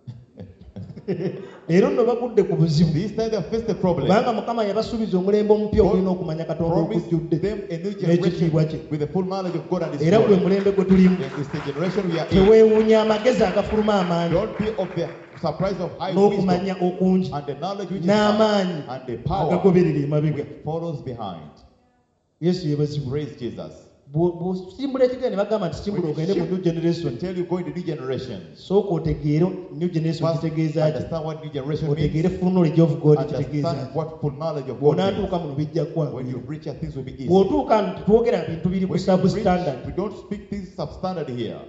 Leero nno bagudde ku buzibu. This time they faced the problem. Kubanga Mukama yabasuubiza omulembe omupya God ogulina okumanya Katonda promised okujjudde them a new n'ekitiibwa kye. generation with the full knowledge of God and His Era gwe glory. mulembe gwe tulimu. And it's the generation we are in. Teweewuunya amagezi agafuluma amaanyi Don't be of the surprise of high wisdom n'okumanya okungi and the knowledge which is n'amaanyi high and the power agagoberera emabega. which follows behind. Yesu yeebazibwe. Praise Jesus. Bw'osimbula ekigere ne bagamba nti simbula When ogende mu new you generation. tell you going to new generation, Sooka otegeere new generation first kitegeeza ki. understand what new generation means. Otegeere full knowledge of God kitegeeza Understand ki. what full knowledge of God means. Bw'onaatuuka muno bijja When you kwanguyira. reach here, things will be easy. Bw'otuuka nti twogera bintu biri ku When you reach, substandard. we don't speak things substandard here.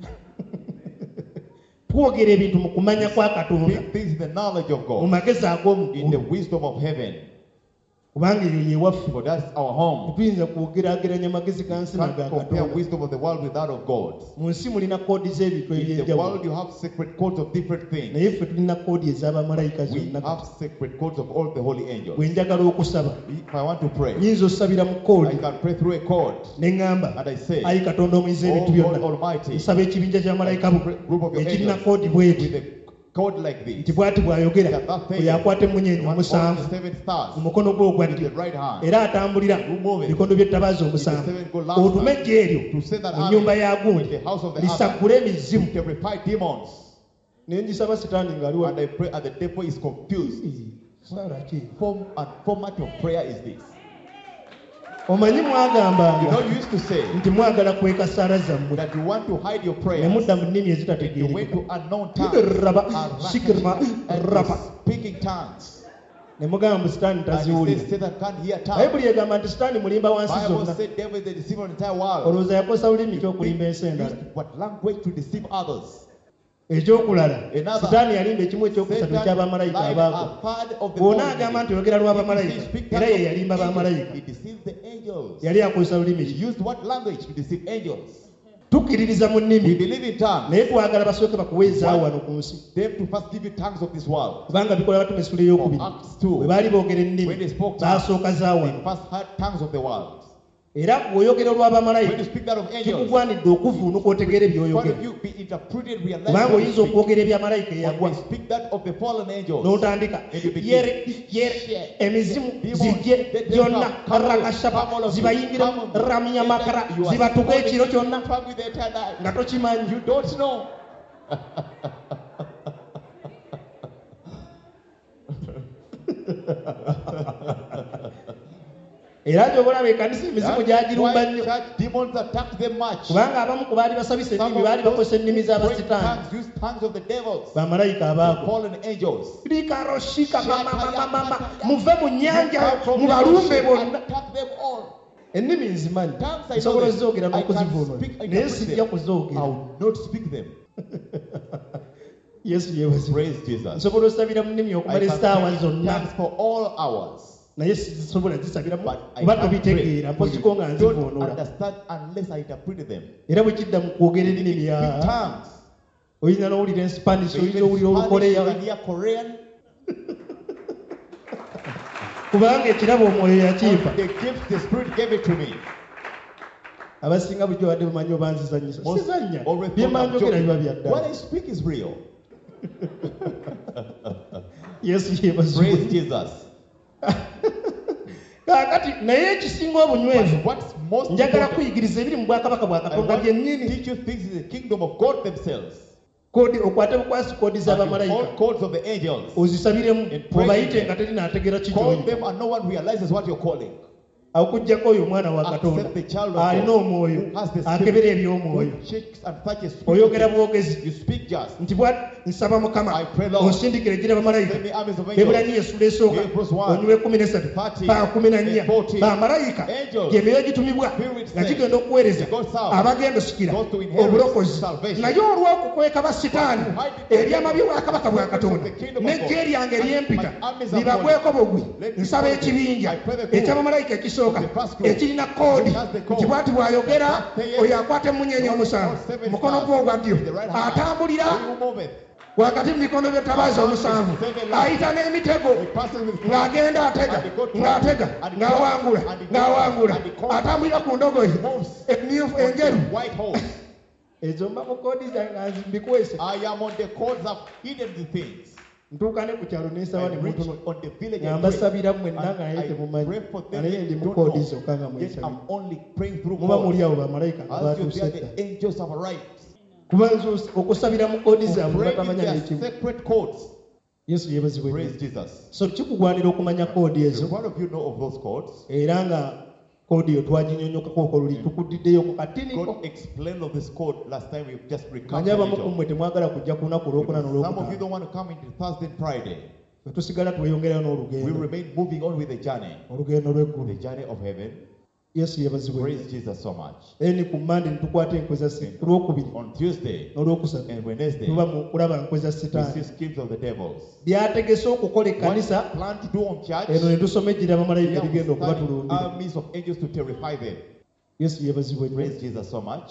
Twogera ebintu mu kumanya kwa Katonda. Speak things in the knowledge of Mu God, magezi in the ag'omukulu. wisdom of heaven. Kubanga eyo ye waffe. For that's our home. Tuyinza kwogeraageranya amagezi ga nsi Can't naga compare Katonda. wisdom of the world with that of God. Mu nsi mulina koodi z'ebintu In the eby'enjawulo. world, you have secret codes of different things. Naye ffe tulina koodi ez'abamalayika We zonna. have secret codes of all the holy angels. Bwe njagala okusaba If I want to pray, nyinza osabira mu I koodi can pray through a code. ne ŋŋamba And I say, ayi Katonda omuyiza ebintu Oh God byonna Almighty, nsaba ekibinja ky'abamalayika bo group of your ekirina angels koodi bweti with a code like nti this. bw'ati bw'ayogera That that oyo akwata emmunyeenye one omusanvu holds the 7 stars mu mukono gwe ogwa with ddyo the right hand. era atambulira bikondo by'ettabaaza omusanvu otume ejje eryo To send that mu army nnyumba ya gundi with the house of the lisakule other emizimu to terrify demons. ne ngisaba sitaani ng'aliwo And I pray, and the devil is confused. saala ki Form and format of prayer is this. omanyi You mwagambanga know, you used to say nti mwagala kweka ssaala zammwe that you want to hide your ne prayers. mudda mu nnimi You ezitategeereka went to unknown Raba, tongues sikirma, and raba. you're speaking tongues. ne mugamba sitaani And he taziwulira says Satan can't hear tongues. bayibuli egamba nti sitaani mulimba wansi Bible zonna said devil is the deceiver of the entire world. olowooza yakosa lulimi ky'okulimba ensi endala Used what language to deceive others? ekyokulala Another. sitaani yalimba ekimu ekyokusatu Satan eky'abamalayika lied abaako a third of the bw'ona body. agamba nti oyogera lw'abamalayika He speak era tongues ye of yalimba angels. bamalayika He deceived the angels. yali akozesa lulimi He ki used what language to deceive angels? tukkiririza mu We nnimi believe in tongues. naye twagala basooke bakuweezaawo wano ku nsi Them to first give you tongues of this world. kubanga bikola batuma essula ey'okubiri From Acts 2. bwe baali boogera When ennimi they spoke baasooka tongues, zaawo they first heard tongues of the world. era bw'oyogera When olw'abamalayika you speak that of angels, kikugwanidde okuvuunuka otegeera part ebyoyogera of you be interpreted, realize kubanga what you oyinza speak. okwogera ebyamalayika eyagwa When you speak that of the fallen angels, n'otandika And you begin. yere yere emizimu zijje gyonna rakashaba zibayingire ramyamakara zibatuga ekiro kyonna tongue with the entire night. nga tokimanyi You don't know. era gy'obalaba ekkanisa emizimu gyagirumba Why nnyo church demons attacked them much. kubanga abamu ku baali basabisa Some ennimi baali of bakozesa ennimi those z'abasitaani tongues use tongues of the devils. bamalayika abaago Fallen angels. likaroshika mamamamama muve mu nnyanja mubalumbe bonna Attack them all. ennimi nzimanyi Tongues I know nsobola them. ozoogera I can n'okuzivuunula speak, I naye can sijja read them. I kuzoogera will not speak them. yesu yeebazibwe Praise Jesus. nsobola osabira mu nnimi I okumala can essaawa speak zonna tongues for all hours. naye sisobola zisabiramu But I kuba can't tobitegeera pray. mpoziko nga You don't nzivuunula understand unless I interpret them. era bwe kidda mu kwogera ennimi Speak ya tongues. oyinza n'owulira enspanish So oyinza even owulira Spanish, olukoleya you can hear Korean. kubanga ekirabo omwoyo yakimpa The gift the Spirit gave it to me. abasinga bulijjo badde bumanyi oba nzizanyisa Most sizannya always bye thought I'm manjogera biba joking. bya What ddala I speak is real. yesu Praise yeebazibwe Jesus. kaakati naye ekisinga obunywevu But what's most njagala important, kuyigiriza ebiri mu bwakabaka bwa I katonda want to byennyini teach you things in the kingdom of God themselves. koodi okwate bukwasi koodi And you z'abamalayika hold codes of the angels. ozisabiremu And pray obayite them. nga terinaategeera Call kikyoyi them and no one realizes what you're calling. okuggyako oyo omwana wa katonda Accept the child of alina God omwoyo who has the akebera spirit, eby'omwoyo who shakes and touches oyogera spiritually. bwogezi You speak just. nti nsaba mukama I pray, Lord, osindikire gira bamalayika send me armies of ebulani angels. esula esooka Hebrews 1, onywe 13 30, ba 14 and 40. bamalayika Angels, gyemyoyo gitumibwa spirits nga sent, gigenda okuweereza they go south, abagenda osikira goes to inherit obulokozi salvation. naye olw'okukweka basitaani But to hide the ebyamabi bwakabaka bwa katonda the kingdom of God. n'eggye lyange eryempita My armies are libagweko bugwi Let me nsaba call them. ekibinja I pray the group. ekyabamalayika ekisooka The first group. ekirina koodi Which has the code. nti bwati bw'ayogera That saith, oyo akwata emunyenye omusanvu all seven mukono stars gwe ogwa ddyo in the right hand. atambulira He who moveth, wakati mu mikono by'ettabaaza omusanvu ayita n'emitego he passes with ng'agenda atega ng'atega ng'awangula ng'awangula atambulira ku ndogoyi emmyufu enjeru white horse. ezo mba mu koodi zange nga mbikwese I am on the codes of hidden the things. ntuuka ne ku kyalo n'ensaba ne I reach mutuno on the village nga and pray. mbasabira mwenna nga naye And I temumanyi pray for them naye that ndi you mu don't koodi know. zokka nga Yet mwesabira I'm only praying through muba muli God. awo bamalayika nga As you batuuse hear, dda the angels have arrived. kuba nze okusabira mu koodi zaabwe Pray in batamanya their n'ekimu sacred codes. yesu yeebazibwe Praise nnyo. Jesus. so kikugwanira okumanya koodi If ezo one of you know of those codes, era nga koodi yo twaginyonyokako okoluli tukuddideyo ku katiniko God explained of this code last time. We just manye recounted abamu it ku all. mmwe temwagala kujja ku lunaku olwokuna Some of you n'olwokutaano don't want to come into Thursday and Friday. fe tusigala tweyongerayo We n'olugendo remain moving on with the journey. olugendo lw'eggulu The journey of heaven. yesu yeebazibwe nnyo. Praise Jesus so much. eni ku mande nitukwata enkwe za ku lwokubiri On Tuesday n'olwokusatu and Wednesday, tuba mu kulaba nkwe za we see sitaani schemes of the devils. byategese okukola What ekkanisa we plan to do on church, eno ne tusoma ejjira we abamalayika have erigenda studied okubatulumbira armies of angels to terrify them. yesu yeebazibwe nnyo. Praise Jesus so much.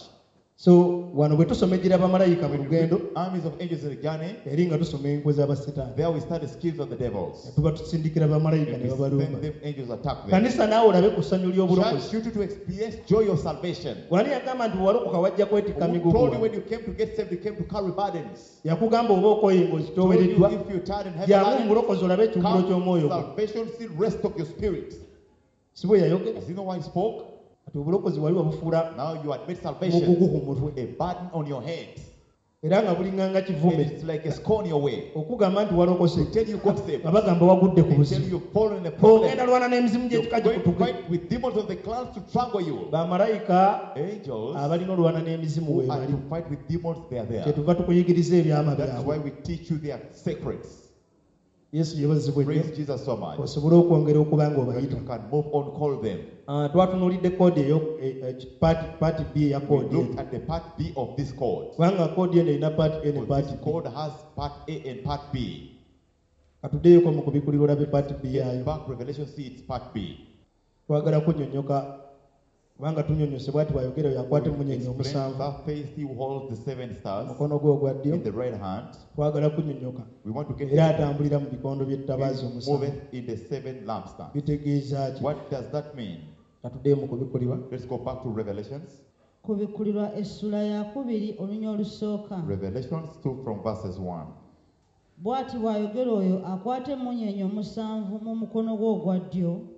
so wano bwe tusoma ejjira abamalayika mu When we lugendo read armies of angels in the journey, eri nga tusoma enkwe z'abasitaani there we study schemes of the devils. tuba tusindikira bamalayika And ne we babalumba send them angels attack them. kanisa naawe olabe ku ssanyu Church, ly'obulokozi you to experience joy of salvation. wani yagamba nti walokoka wajja kwetikka Who migugu told you wamu. when you came to get saved, you came to carry burdens? yakugamba oba okooyinga Told you okitoowereddwa if you're tired and have jyamu burdens, omulokozi olabe ekiwumulo ky'omwoyo come, gwo salvation still rest of your spirit. si bwe yayogera Does you know why he spoke? kati obulokozi wali wabufuula Now you admit mugugu salvation, ku mutwe a burden on your head. era nga bulinganga And kivume it's like a scorn your way. okugamba nti walokose To tell you got saved. nga bagamba wagudde ku They tell buzibu you you've fallen in a problem. ogenda lwana n'emizimu You're gyekika going to gikutuge fight with demons of the clouds to strangle you. bamalayika Angels abalina olwana n'emizimu who we are bali to fight with demons, they are there. kyetuva tukuyigiriza ebyama That's byabwe why we teach you their secrets. yesu yebazibwe nnyo Praise Jesus so much. osobole okwongera okuba nga That obayita you can move on, call them. twatunuulidde koodi eyo paati b eya We koodi looked eno at the part B of this code. kubanga koodi eno erina paati a ne So paati this b code has part A and part B. katuddeeyoko mu kubikulira olabe paati b In yaayo back Revelation, see it's part B. twagala kunnyonnyoka kubanga tunyonyosebwa ati bwayogera oyo akwata emunyenye Explain omusanvu that faith he who holds the seven stars mukono gwe ogwa ddyo in the right hand. twagala kunnyonnyoka We want to get era atambulira mu bikondo by'ettabaazi omusanvu moveth in the seven lampstands. bitegeeza ki What does that mean? katuddeeyo mu kubikulirwa Let's go back to Revelations. kubikkulirwa essula ya kubiri olunya olusooka Revelations 2 from verses 1. bw'ati bw'ayogera oyo akwata emmunyeenye omusanvu mu mukono gwe ogwa ddyo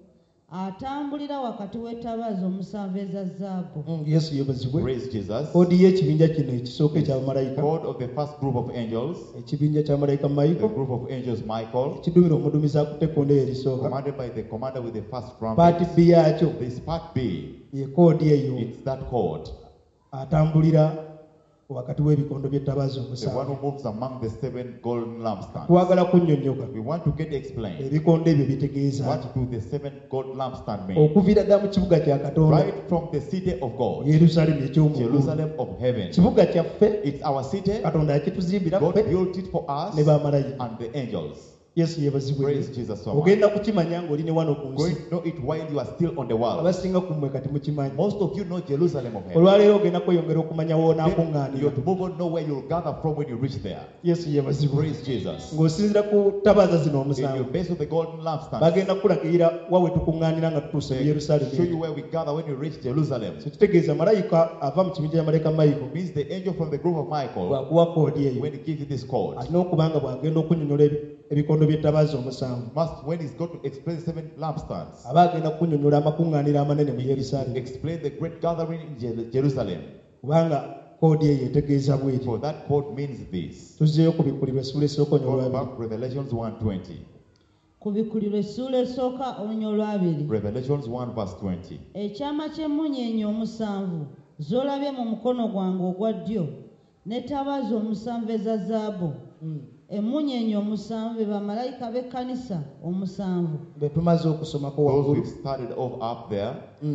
atambulira wakati w'ettabaaza omusanvu eza zaabu. Yesu yebazibwe. Praise Jesus. Kodi y'ekibinja kino ekisooka eky'abamalayika, Code of the first group of angels, ekibinja kya malayika the Michael, group of angels Michael, ekidumira omuduumizi akutte ekkonde erisooka. commanded by the commander with the first Paati trumpet. B yaakyo This part B, ye koodi eyo it's that code, atambulira wakati w'ebikondo by'ettabaaza the one omusanvu. who moves among the 7 golden lampstands. Twagala kunnyonnyoka We want to get explained. ebikondo ebyo bitegeeza What do the 7 gold lampstands mean? okuviira ddala mu kibuga kya Katonda, Right from the city of God, Yerusaalemi eky'omuggulu. Jerusalem of heaven. Kibuga kyaffe, It's our city. Katonda yakituzimbira God ffe built it for us ne bamalayika. and the angels. Yesu yebazibwe. Praise Jesus so much. Ogenda kukimanya ng'oli ne wano ku Going nsi. to know it while you are still on the world. Abasinga ku mmwe kati mukimanyi. Most of you know Jerusalem of heaven. Olwaleero ogenda kweyongera okumanya Then w'onaakuŋŋaanira. you're to move on, know where you'll gather from when you reach there. Yesu yebazibwe. Praise Jesus. Ng'osinziira ku ttabaaza zino In your omusanvu, base of the golden lampstands, bagenda kukulagirira wawe tukuŋŋaanira nga tutuuse mu they show you Yerusaalemi. where we gather when you reach Jerusalem. So kitegeeza malayika ava mu kibinja kya malayika Michael Means the angel from the group of Michael, bw'akuwa koodi eyo, when he gives you this code, alina okuba nga bw'agenda okunnyonnyola ebikondo by'ettabaaza omusanvu, when he's going to explain 7 lampstands, aba agenda kunnyonnyola amakuŋŋaaniro amanene mu Yerusaalemi. explain the great gathering in Jerusalem. Kubanga koodi eyo etegeeza bw'eti. For that code means this. Tuzzeeyo ku Bikkulirwa essuula esooka Go olwabiri. back, Revelations 1:20. Ku Bikkulirwa essuula esooka olwabiri. Revelations 1 verse 20. Ekyama ky'emmunyeenye omusanvu z'olabye mu mukono gwange ogwa ddyo n'ettabaaza omusanvu eza zaabu. Emmunyeenye omusanvu be bamalayika b'ekkanisa omusanvu. Be tumaze okusomako Those waggulu. we've started off up there.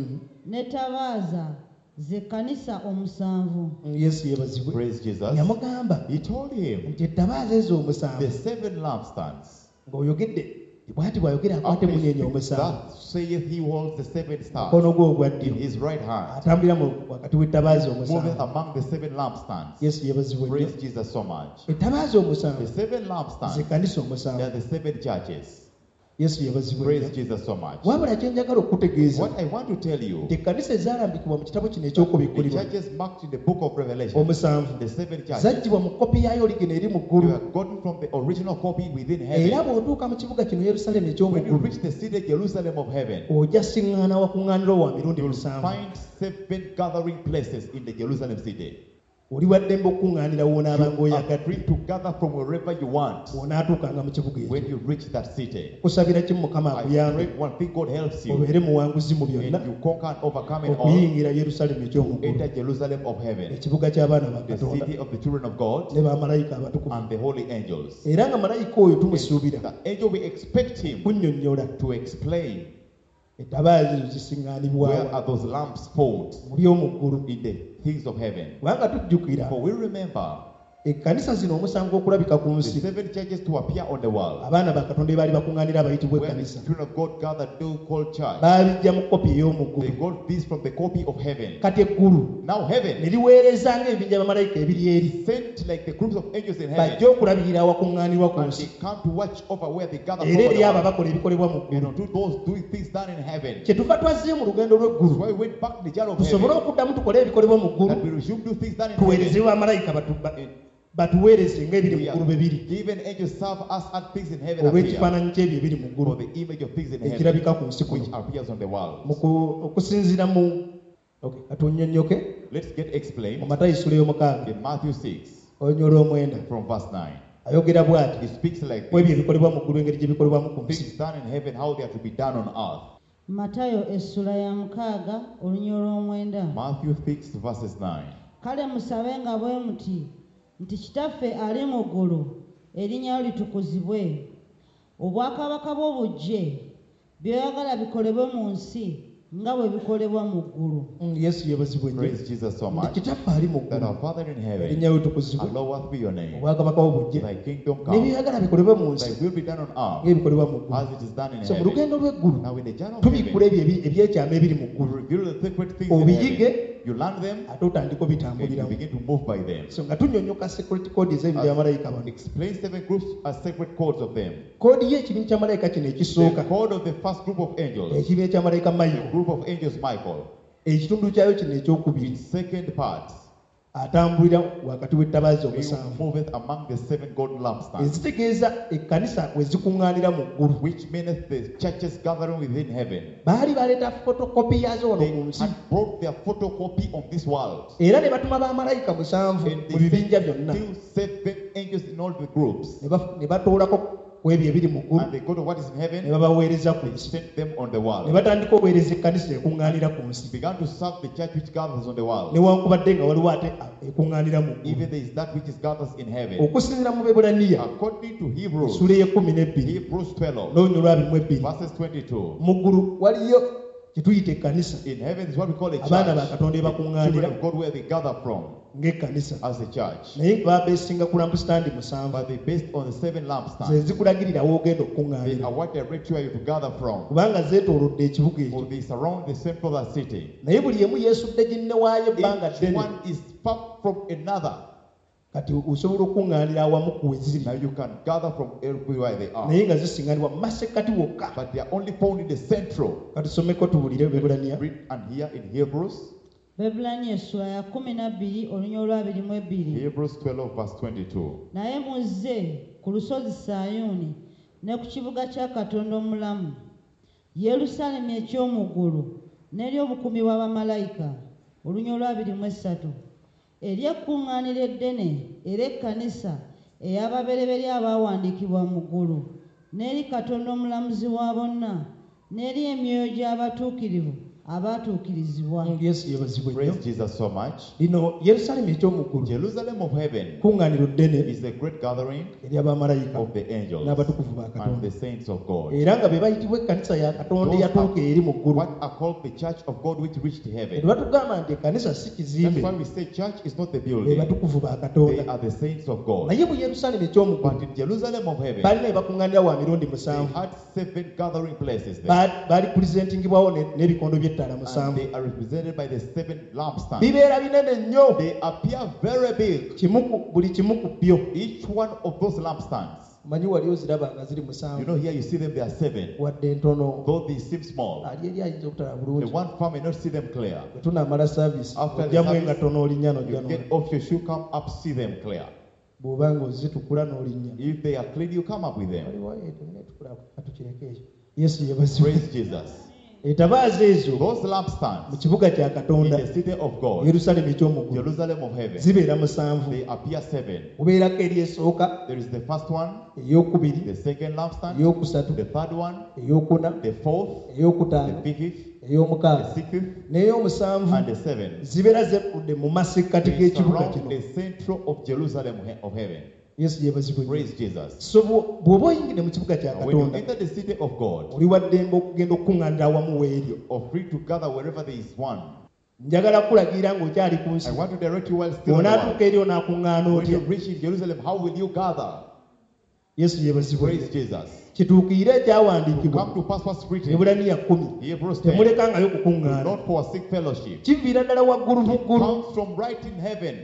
N'ettabaaza ze kkanisa omusanvu. Yesu yebazibwe. Praise Jesus. Yamugamba He told him nti ettabaaza ezo omusanvu, the 7 lampstands. ng'oyogedde bw'ati bw'ayogera akwate emmunyeenye omusanvu, That saith he holds the 7 stars mukono gwe ogwa in ddyo, his right hand, atambulira wakati w'ettabaaza moving omusanvu. among the 7 lampstands. Yesu yebazibwe nnyo. Praise Jesus so much. Ettabaaza The omusanvu 7 lampstands, ze kkanisa they omusanvu. are the 7 churches. Yesu yebazibwe Praise nnyo. Jesus so much. Wabula kye njagala okutegeeza What I want to tell you, nti ekkanisa ezaalambikibwa mu kitabo kino the eky'okubikkulirwa churches marked in the book of Revelation, omusanvu the 7 churches, zaggibwa mu kopi yaayo oligino eri mu you ggulu, have gotten from the original copy within era heaven. bw'otuuka mu kibuga kino Yerusaalemi When you eky'omuggulu, reach the city Jerusalem of heaven, ojja siŋŋaana wakuŋŋaaniro wa mirundi you'll musanvu. find 7 gathering places in the Jerusalem city. Oli waddembe okuŋŋaanira w'onaaba You are ng'oyagala, free to gather from wherever you want bw'onaatuukanga mu kibuga when ekyo. you reach that city. Kusabira kimu Mukama I akuyambe pray one thing, God helps you obeere muwanguzi mu byonna, and you conquer and overcome it all. okuyingira Yerusaalemi eky'omuggulu, Enter Jerusalem of heaven, ekibuga ky'abaana ba the Katonda city of the children of God ne bamalayika abatukuvu. and the holy angels. Era nga malayika oyo tumusuubira The angel, we expect him kunnyonnyola to explain ettabaaza ezo where zisiŋŋaanibwawa are those lamps found mu by'omuggulu. in the things of heaven. Kubanga tujjukira For we remember ekkanisa zino omusanvu okulabika ku the nsi, 7 churches to appear on the world, abaana ba Katonda baali bakuŋŋaanira abayitibwa where the ekkanisa, children of God gathered, do called church. baabijja mu kopi They ey'omuggulu. got this from the copy of heaven. Kati eggulu Now ne heaven liweereza ng'ebibinja bamalayika ebiri eri, sent like the groups of angels in bajja heaven, okulabirira awakuŋŋaanirwa ku and nsi, they come to watch over where they gather era from eri the abo world. abakola ebikolebwa mu And ggulu. unto those doing things done in heaven. Kye tuva twazzeyo mu lugendo That's lw'eggulu, why we went back to the jar of tusobole heaven, okuddamu tukole ebikolebwa mu ggulu, that we resume do things done in tuweereze heaven. bamalayika batuweereze ng'ebiri mu We ggulu bwe are biri, given angels serve us and things in heaven appear, olw'ekifaananyi ky'ebyo ebiri mu ggulu for the image of things in heaven ekirabika ku nsi which kuno. appears on the world. Okusinziira mu katunnyonnyoke Let's get explained mu Matayo essula y'omukaaga in Matthew 6 olunywa olw'omwenda, from verse 9. ayogera bw'ati He speaks like ku ebyo this: ebikolebwa mu ggulu engeri gye bikolebwamu ku nsi. things done in heaven, how they are to be done on earth. Matayo essula ya 6 olunywa olw'omwenda. Matthew 6 verses 9. Kale musabe nga bwe muti nti Kitaffe ali mu ggulu, erinnya lyo litukuzibwe, obwakabaka bwo bujje, by'oyagala bikolebwe mu nsi nga bwe bikolebwa mu ggulu. Yesu yebazibwe nnyo. Praise Jesus so Nti much Kitaffe ali mu that ggulu, our Father in heaven, erinnya lyo litukuzibwe, hallowed be your name, obwakabaka bwo bujje, thy kingdom come, n'ebyoyagala bikolebwe mu nsi thy will be done on earth ng'ebikolebwa mu ggulu. as it is done in So mu heaven. lugendo lw'eggulu Now in the jar of tubikkula heaven, ebyo ebyekyama ebiri mu you ggulu, reveal the secret things in obiyige heaven, you learn them, ate otandika and you obitambuliramu. begin to move by them. So nga tunnyonnyoka security code ez'ebinja bamalayika bano. Explain 7 groups as separate codes of them. Koodi y'ekibinja kya malayika kino The ekisooka, code of the first group of angels, ekibinja kya malayika the Michael, group of angels Michael, ekitundu kyayo kino ekyokubiri, its second part, atambulira wakati w'ettabaaza He omusanvu moveth among the 7 golden lampstands, ezitegeeza ekkanisa we zikuŋŋaanira mu ggulu. which meaneth the churches gathering within heaven. baali baleeta fotokopi yaazo wano They mu nsi, had brought their photocopy on this world. era ne batuma bamalayika 7 And mu they bibinja sent byonna, still 7 angels in all the groups. ne batuulako ku ebyo ebiri mu ggulu, And they go to what is in ne heaven, babaweereza ku they nsi, sent them on the ne world. batandika okuweereza ekkanisa ekuŋŋaanira ku nsi, Began to serve the church which gathers on the world. newankubadde nga waliwo ate ekuŋŋaanira mu ggulu. Even there is that which is gathers in heaven. okusinziira mu Bebulaniya According to Hebrews, essula ey'ekumi Hebrews 12, n'olunywa olwabirimu ebbiri, verses 22. mu ggulu waliyo kye tuyita ekkanisa, In heaven is what we call a church. abaana ba Katonda The ebakuŋŋaanira children of God where they gather from ng'ekkanisa, as a church. naye babeesinga ku lampstand 7 But they based on the 7 ze lampstands. zikulagirira w'ogenda They okukuŋŋaanira, are what direct you to gather from. kubanga zeetoolodde ekibuga For ekyo, they surround the central of that city. naye buli emu yeesudde ginne waayo ebbanga Each ddene. one is far from another. Kati osobola okuŋŋaanira awamu ku we ziri, Now you can gather from everywhere they are. naye nga zisiŋŋanibwa mu masekkati wokka. But they are only found in the central. Katusomeko tuwulire Bebulaniya Read and hear in Hebrews. Bebulaniya essula ya 12 olunya olwabirimu ebbiri. Hebrews 12 verse 22. Naye muzze ku lusozi Sayuuni ne ku kibuga kya Katonda omulamu, Yerusaalemi eky'omu ggulu n'eri obukumi bw'abamalayika, olunya olwabirimu essatu, eri ekkuŋŋaaniro eddene era ekkanisa ey'ababereberye abaawandiikibwa mu ggulu, n'eri Katonda omulamuzi wa bonna, n'eri emyoyo gy'abatuukirivu abaatuukirizibwa. Yesu yeebazibwe nnyo. Praise Jesus so much. Lino Yerusaalemi eky'omu ggulu Jerusalem of heaven kuŋŋaaniro ddene is a great gathering eri abamalayika of the angels n'abatukuvu ba and Katonda, the saints of God. era nga be bayitibwa ekkanisa ya Katonda eyatuuka eri mu ggulu. What are called the church of God which reached Ne heaven. batugamba nti ekkanisa si That's kizimbe, why we say church is not the be building. batukuvu ba They Katonda. are the saints of God. Naye mu Yerusaalemi eky'omu But ggulu in Jerusalem of heaven, balina be bakuŋŋaanira wa mirundi they 7, had 7 gathering places there. baali pulizentingibwawo n'ebikondo by'ettaala And 7. they are represented by the 7 lampstands. Bibeera binene nnyo, They appear very big. buli kimu ku byo. Each one of those lampstands. Manyi wali oziraba nga ziri You 7 know, here you see them, they are 7. wadde ntono. Though they seem small. Ali eri ayinza obutalaba The bulungi. one farm may not see them clear. Bwe tunaamala saavisi After the ojjamu service, nga tono olinnya You n'ojja get off your shoe, come up, see them clear. bw'oba nga ozitukula n'olinnya. If they are clean, you come up with them. Waliwo tulina katukireko ekyo. Yesu yeebazibwe. Praise Jesus. Etabaaza ezo Those mu lampstands kibuga kya in Katonda, the city of God, Yerusaalemi eky'omu ggulu, Jerusalem of heaven, zibeera 7. they appear 7. Kubeerako eri esooka, There is the first one, ey'okubiri, the second lampstand, ey'okusatu, the third one, ey'okuna, the fourth, the ey'okutaano, fifth, the ey'omukaaga, sixth, n'ey'omusanvu. and the seventh. Zibeera zettudde mu masekkati They g'ekibuga surround kino. the central of Jerusalem of heaven. Yesu yeebazibwe nnyo. Praise Jesus. So bw'oba oyingidde mu kibuga kya Now, when you Katonda, enter the city of God, oli wa ddembe okugenda okukuŋŋaanira awamu w'eryo. or free to gather wherever there is one. Njagala kulagira ng'okyali ku nsi. I want to direct you while still on the Bw'onaatuuka world. eri onaakuŋŋaana When you otya? reach in Jerusalem, how will you gather? Yesu yeebazibwe Praise nnyo. Jesus. Kituukirire To ekyawandiikibwa come to pass what's written. Ebulaniya 10, Hebrews 10. temulekangayo Do kukuŋŋaana. not forsake fellowship. Kiviira ddala waggulu mu ggulu, Comes from right in heaven.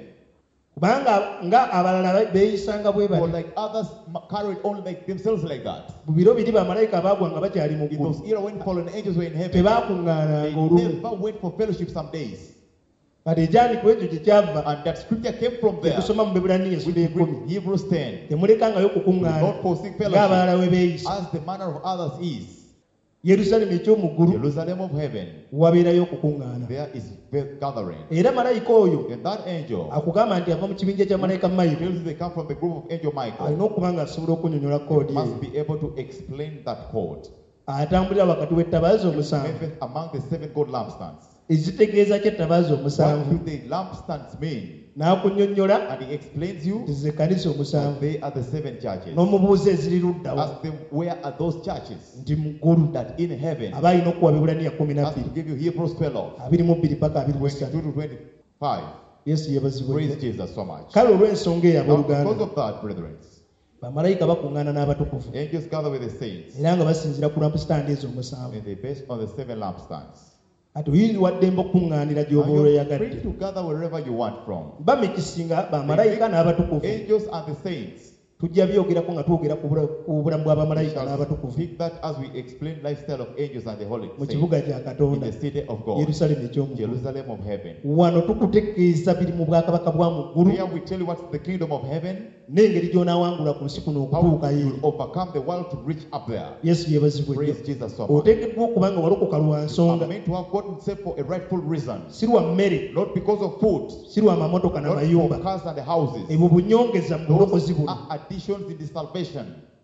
kubanga nga abalala beeyisanga bwe Or bali. like others carried on like themselves like that. Mu biro biri bamalayika baagwa nga bakyali mu In ggulu, those era when fallen angels were in heaven, they tebaakuŋŋaananga olumu. never went for fellowship some days. Kati ekyandiko ekyo gye kyava, And that scripture came from there. tusoma mu Bebulaniya Which essula is 10. written, Hebrews 10. Temulekangayo Do kukuŋŋaana not forsake ng'abalala fellowship bwe beeyisa. as the manner of others is. Yerusaalemi eky'omu ggulu Jerusalem of heaven, wabeerayo okukuŋŋaana. there is gathering. Era malayika oyo And that angel akugamba nti ava mu kibinja kya malayika Mayiro, tells you they come from the group of angel Michael. alina okuba nga asobola okunyonyola koodi Must eyo. be able to explain that code. Atambulira wakati w'ettabaaza omusanvu. Moveth among the 7 gold lampstands. Ezitegeeza ki ettabaaza What omusanvu? do the lampstands mean? N'akunnyonnyola And he explains you nti ze kkanisa that omusanvu. they are the 7 churches. N'omubuuza eziri luddawa Ask them, where are those churches? nti mu ggulu. That in heaven, Aba alina okuwa Bebulaniya has to 12, give you Hebrews 12, 22 paka 22 23. to 25. Yesu yeebazibwe Praise nnyo. Jesus so much. Kale olw'ensonga eyo Now, because abooluganda, of that, brethren, bamalayika bakuŋŋaana n'abatukuvu angels gather with the saints, era nga basinziira ku lampstand ezo omusanvu. and they based on the 7 lampstands. Kati oyinza ddembe okukuŋŋaanira Now, gy'oba you're oyaggadde. free to gather wherever you want from. Bamikisinga bamalayika n'abatukuvu. Angels and the saints. tujja byogerako nga twogera ku bulamu bwa We bamalayika shall n'abatukuvu speak that as we explain lifestyle of angels and the holy mu saints kibuga kya in katonda the city of God, yerusaalemi eky'omugulu. Jerusalem of heaven. Wano tukutegeeza biri mu bwakabaka bwa mu ggulu Here we tell you what's the kingdom of heaven, n'engeri gy'onaawangula ku nsi kuno how okutuuka you eri. overcome the world to reach up there. Yesu yeebazibwe nnyo. Praise Jesus so much. Oteekeddwa okuba nga walokoka lwa nsonga, I'm meant to have gotten saved for a rightful reason, si lwa mmere, not because of food, si lwa mamotoka not n'amayumba. for cars and houses. Ebyo bunyongeza mu bulokozi Those buno. are additions in the salvation.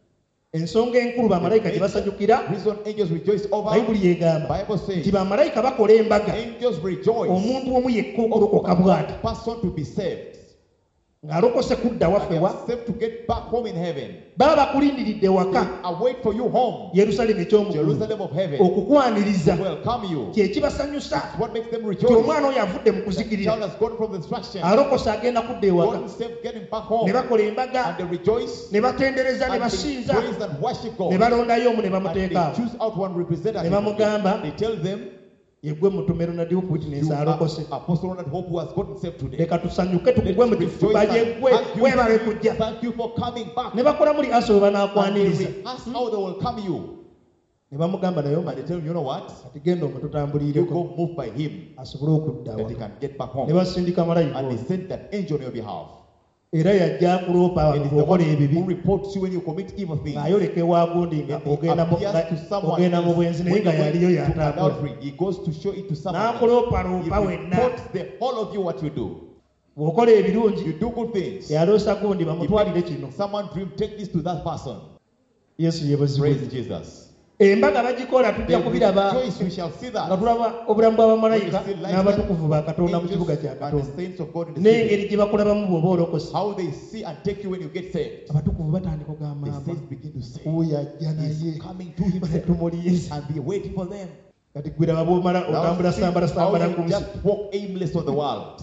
Ensonga enkulu bamalayika gye basanyukira, Reason angels rejoice over. bayibuli egamba Bible says nti bamalayika bakola embaga angels rejoice omuntu omu yekka okulokoka bw'ati, person to be saved. ng'alokose kudda And waffe they wa, are saved to get back home in heaven. baba bakulindiridde waka I wait for you home, yerusaalemi eky'omugulu Jerusalem of heaven, okukwaniriza. to welcome you. Kye kibasanyusa What makes them nti rejoice? omwana oyo avudde mu The kuzikirira, child has gone from destruction, alokose agenda kudda ewaka, gotten saved, getting back home, ne bakola embaga, and they rejoice, ne batendereza, ne and they basinza, praise and worship God. ne balondayo omu ne And they bamuteekaawo. choose out one representative. Ne bamugamba, They tell them, Yeggwe mutume Ronald Hope Witness you are alokose. Apostle Ronald Hope who has gotten saved today. Leka tusanyuke tukugwe mu kifuba Rejoice gye and gwe thank you. weebale kujja. Thank you for coming back. Ne bakola muri aso we And they banaakwaniriza. rehearse how they will come you. Ne bamugamba naye And they tell him, you know what? kati genda You omututambulireko go move by him asobole okudda that he wa. can get back Ne home. basindika malayika And oyo. they sent that angel on your behalf. Era yajja akuloopa And abantu it's the bw'okola one ebibi. who reports you when you commit evil things. Ng'ayoleka ewa gundi nga And he ogenda mu- appears to someone ogenda mu else. bwenzi naye When nga you yaliyo go to yatambula. adultery, he goes to show it to someone else. N'akuloopaloopa He wenna. reports the whole of you what you do. Bw'okola ebirungi You do good things. yaloosa gundi If bamutwalire kino. someone dream, take this to that person. Yesu yeebazibwe. Praise Jesus. Embaga bagikola They tujja kubiraba rejoice, we shall see nga that. tulaba obulamu bw'abamalayika When we see life n'abatukuvu ba Katonda mu angels kibuga kya and Katonda, the saints of God in the n'engeri city. gye bakulabamu bw'oba olokose. How they see and take you when you get saved. Abatukuvu batandika The ogamba saints begin to say, oyo ajja naye he's coming to himself tumuliyiza. and be waiting for them. Kati gwiraba bw'omala otambula see sambala how sambala you ku nsi just walk aimless on the world.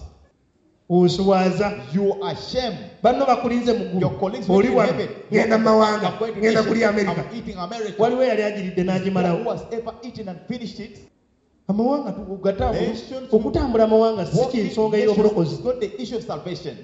oswaza You are ashamed. banno bakulinze mu Your ggulu colleagues oli in wano heaven. ngenda mu mawanga I'm going to ngenda Asia. kuli Amerika. I'm eating America. Waliwo eyali agiridde Who n'agimalawo. has ever eaten and finished it? Amawanga gatambula. Nations Okutambula amawanga si Walking kyensonga nations y'obulokozi. is not the issue of salvation.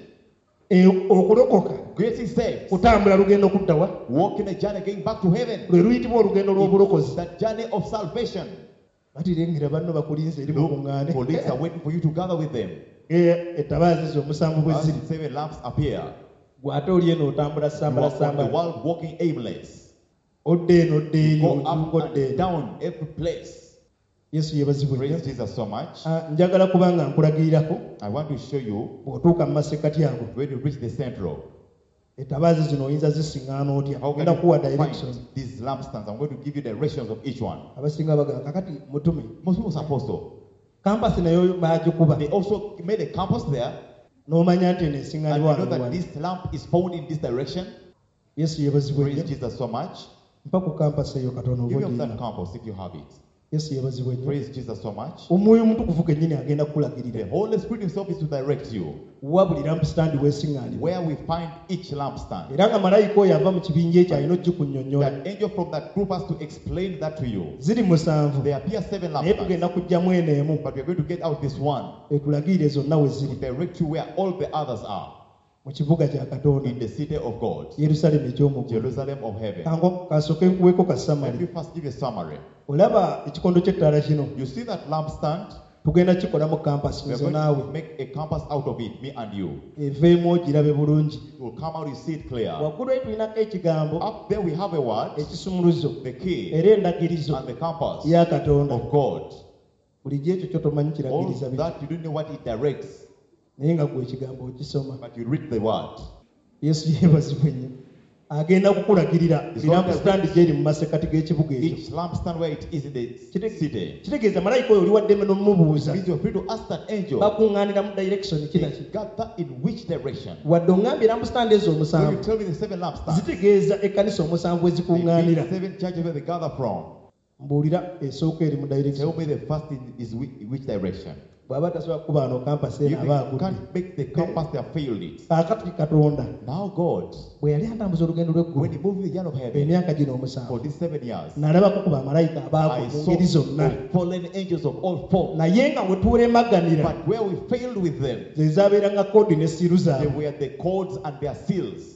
Okulokoka Getting saved. kutambula lugendo kudda wa Walking a journey going back to heaven. lwe luyitibwa olugendo lw'obulokozi. That journey of salvation. batirengera banno bakulinze eri Look, mukuŋŋaane. police are waiting for you to gather with them. Etabaazi zo omusanvu bwe As ziri. 7 lamps appear. Gwe ate oli eno otambula You sambala are on the sambala. world walking aimless. Odde eno odde eri Go ojunga up odde and eno. down every place. Yesu yeebazibwe nnyo. Praise Jesus so much. Njagala kubanga nkulagirirako I want to show you bw'otuuka mu masekkati ago when you reach the central. etabaazi zino oyinza zisiŋŋaana otya. How can Ngenda kuwa you direction. find these lampstands? I'm going to give you directions of each one. Abasinga bagamba kakati mutume Most people suppose so. kampasi nayo baagikuba They also made a campus there, n'omanya nti eno and you esiŋŋanibwa know wano that wano. this lamp is found in this direction. Yesu yeebazibwe Praise nnyo. Jesus so much. Mpa ku kampasi eyo katono Give oba me that ogirina. campus if you have it. Yesu yeebazibwe nnyo. Praise Jesus so much. Omwoyo omutukuvu kennyini agenda The kukulagirira Holy Spirit Himself is to direct you wa buli lampstand weesiŋŋaanibwa. where we find each lampstand. Era nga malayika oyo ava mu kibinja ekyo alina ogikunnyonnyola. That angel from that group has to explain that to you. Ziri musanvu There appear 7 naye tugenda lampstands, kujjamu eno emu but we are going to get out this one etulagirire zonna we to ziri direct you where all the others are mu kibuga kya Katonda in the city of God, Yerusaalemi eky'omuggulu. Jerusalem of heaven. Kasooke nkuweeko ka Let summary. me first give a summary. Olaba ekikondo ky'ettaala kino You see that lampstand? tugenda kikolamu kampasi We are nze going naawe to make a campus out of it, me and you. eveemu ogirabe bulungi. It will come out, you see it clear. Waggulu eyo tulinako ekigambo Up there we have a word, ekisumuluzo the key, era endagirizo and the compass ya Katonda. of God. Bulijjo ekyo kyotomanyi All kiragiriza biki that you don't know what it directs, naye nga gwe ekigambo okisoma. but you read the word. Yesu yeebazibwe nnyo. Agenda kukulagirira It's birampustand gyeri mu masekkati g'ekibuga ekyo. Each lampstand where it is in the city. Kitegeeza malayika oyo oli waddeme n'omumubuuza Means you're free to ask that angel, bakuŋŋaanira mu direction kinaki. gather in which direction? Wadde oŋŋambye lampstand ezo So you omusanvu tell me the 7 lampstands. zitegeeza ekkanisa omusanvu They ezikuŋŋaanira. mean 7 churches where they gather from. Mbuulira esooka eri mu direction. Tell me the first is which direction. Bw'aba tasobola kuba ano kampasi If eno aba you agudde. can't make the compass, they have failed it. Kaakati Katonda Now God, bwe yali atambuza olugendo when lw'eggulu He moved the journey of heaven emyaka gino for omusanvu these 7 years, n'alabako ku bamalayika abaako I mu saw ngeri zonna, the fallen angels of all forms. naye nga we tuulemaganira But where we failed with them, ze zaabeeranga koodi ne siiru they zaabwe. were the codes and their seals.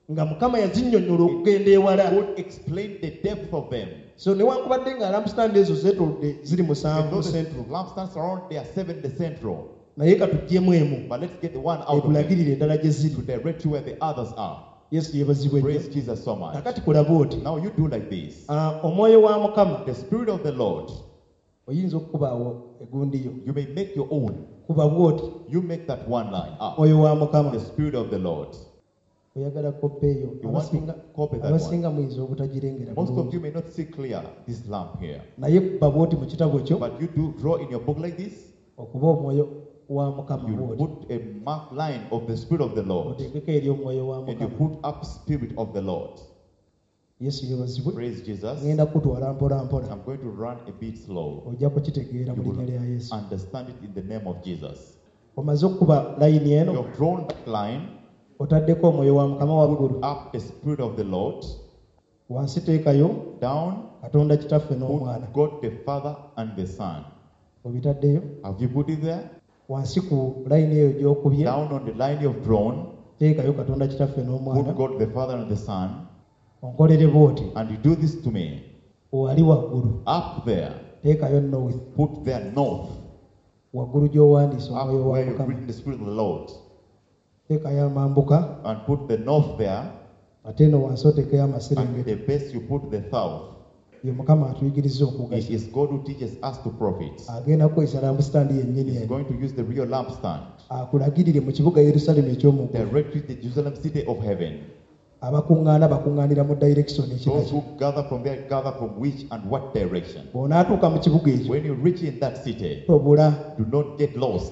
nga Mukama yazinnyonnyola okugenda ewala. would explain the depth of them. So newankubadde nga lampstand ezo zeetolodde ziri And musanvu those central, lampstands around, there are 7 in the central. naye katugyemu emu But let's get the one out of them etulagirire eddala gye ziri. to direct you where the others are. Yesu yeebazibwe Praise nnyo. Jesus so much. Kakati kulaba oti Now you do like this. Omwoyo wa Mukama The Spirit of the Lord, oyinza okukubaawo egundi yo. you may make your own. Kuba bw'oti You make that one line up. omwoyo wa Mukama. The Spirit of the Lord. Oyagala koppe eyo. You want to copy that Abasinga one. muyinza obutagirengera Most of bulungi. you may not see clear this lamp here. Naye kuba bw'oti mu kitabo kyo But you do draw in your book like this. okuba omwoyo wa Mukama You bw'oti. put a mark line of the Spirit of the Lord. Oteekeko eri omwoyo wa And you Mukama. put up Spirit of the Lord. Yesu yeebazibwe. Praise Jesus. Ngenda kutwala mpola mpola. I'm going to run a bit slow. Ojja kukitegeera You mu linnya lya will Yesu. understand it in the name of Jesus. Omaze okukuba layini You eno, have drawn that line, otaddeko omwoyo wa Mukama waggulu. up the Spirit of the Lord, Wansi teekayo down, Katonda Kitaffe n'Omwana. put God the Father and the Son. Obitaddeyo. Have you put it there? Wansi ku layini eyo gy'okubye Down on the line you have drawn, teekayo Katonda Kitaffe put n'Omwana. God the Father and the Son, Onkolere bw'oti. and you do this to me. Wali waggulu Up there, teekayo north. put there north, Waggulu gy'owandiisa up omwoyo wa where you've Mukama. written the Spirit of the Lord, Teekayo amambuka and put the north there, ate eno wansi oteekayo and amaserengeta. the base you put the south. Ye Mukama atuyigiriza It okugasa. is God who teaches us to profit. Agenda kukozesa lampstand yennyini He's eno. going to use the real lampstand. Akulagirire mu kibuga Yerusaalemu ekyomuggulu. Direct you to the Jerusalem city of heaven. Abakuŋŋaana bakuŋŋaanira mu direction Those ekirala. who gather from there gather from which and what direction. Bw'onaatuuka mu kibuga ekyo When you reach in that city, tobula do not get lost.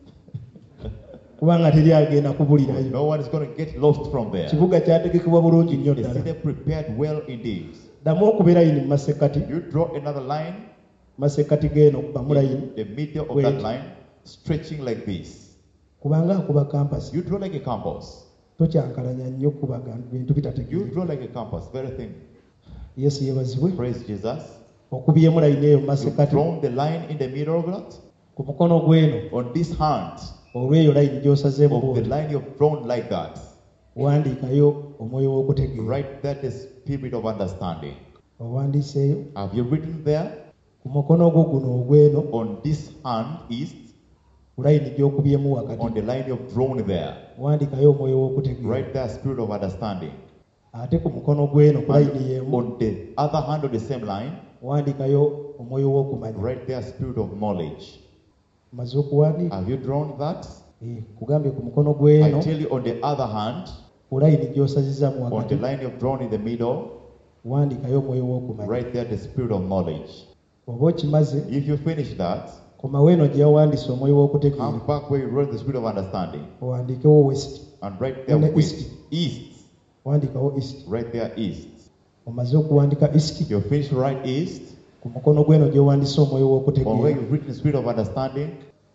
kubanga teri agenda kubulirayo. No one is going to get lost from there. Kibuga kyategekebwa bulungi nnyo The ddala. city prepared well indeed. Ddamu okuba layini mu masekkati. You draw another line Masekkati g'eno kubamu layini. in the middle of Wait. that line, stretching like this. Kubanga akuba kampasi. You draw like a compass. Tokyankalanya nnyo kubaga bintu You bitategeera. draw like a compass, very thin. Yesu yeebazibwe. Praise Jesus. Okubyemu layini eyo mu You've masekkati. drawn the line in the middle of that. Ku mukono gw'eno On this hand olw'eyo layini gy'osazeemu of the bw'oti. line you've drawn like that. Wandiikayo omwoyo w'okutegeera. Write that the spirit of understanding. Owandiiseeyo. Have you written there? Ku mukono gwo guno ogw'eno On this hand east, ku layini gy'okubyemu wakati. on the line you've drawn there. Wandiikayo omwoyo w'okutegeera. Write there spirit of understanding. Ate ku mukono gw'eno ku layini And y'emu on the other hand of the same line, wandiikayo omwoyo w'okumanya. write there spirit of knowledge. Maze okuwandiika. Have you drawn that? Kugambye ku mukono I gw'eno tell you on the other hand, ku layini gy'osazizaamu on the wakati. line you've drawn in the middle, Wandiikayo omwoyo w'okumanya. write there the spirit of knowledge. Oba okimaze If you finish that, komawo eno gye yawandiisa omwoyo w'okutegeera. come back where you wrote the spirit of understanding Owandiikewo west. and write there On the west. East. Wandiikawo east. Right there east. Omaze okuwandiika east. You finish right east. Ku mukono gw'eno gyewandiisa omwoyo On where w'okutegeera. you've written the spirit of understanding,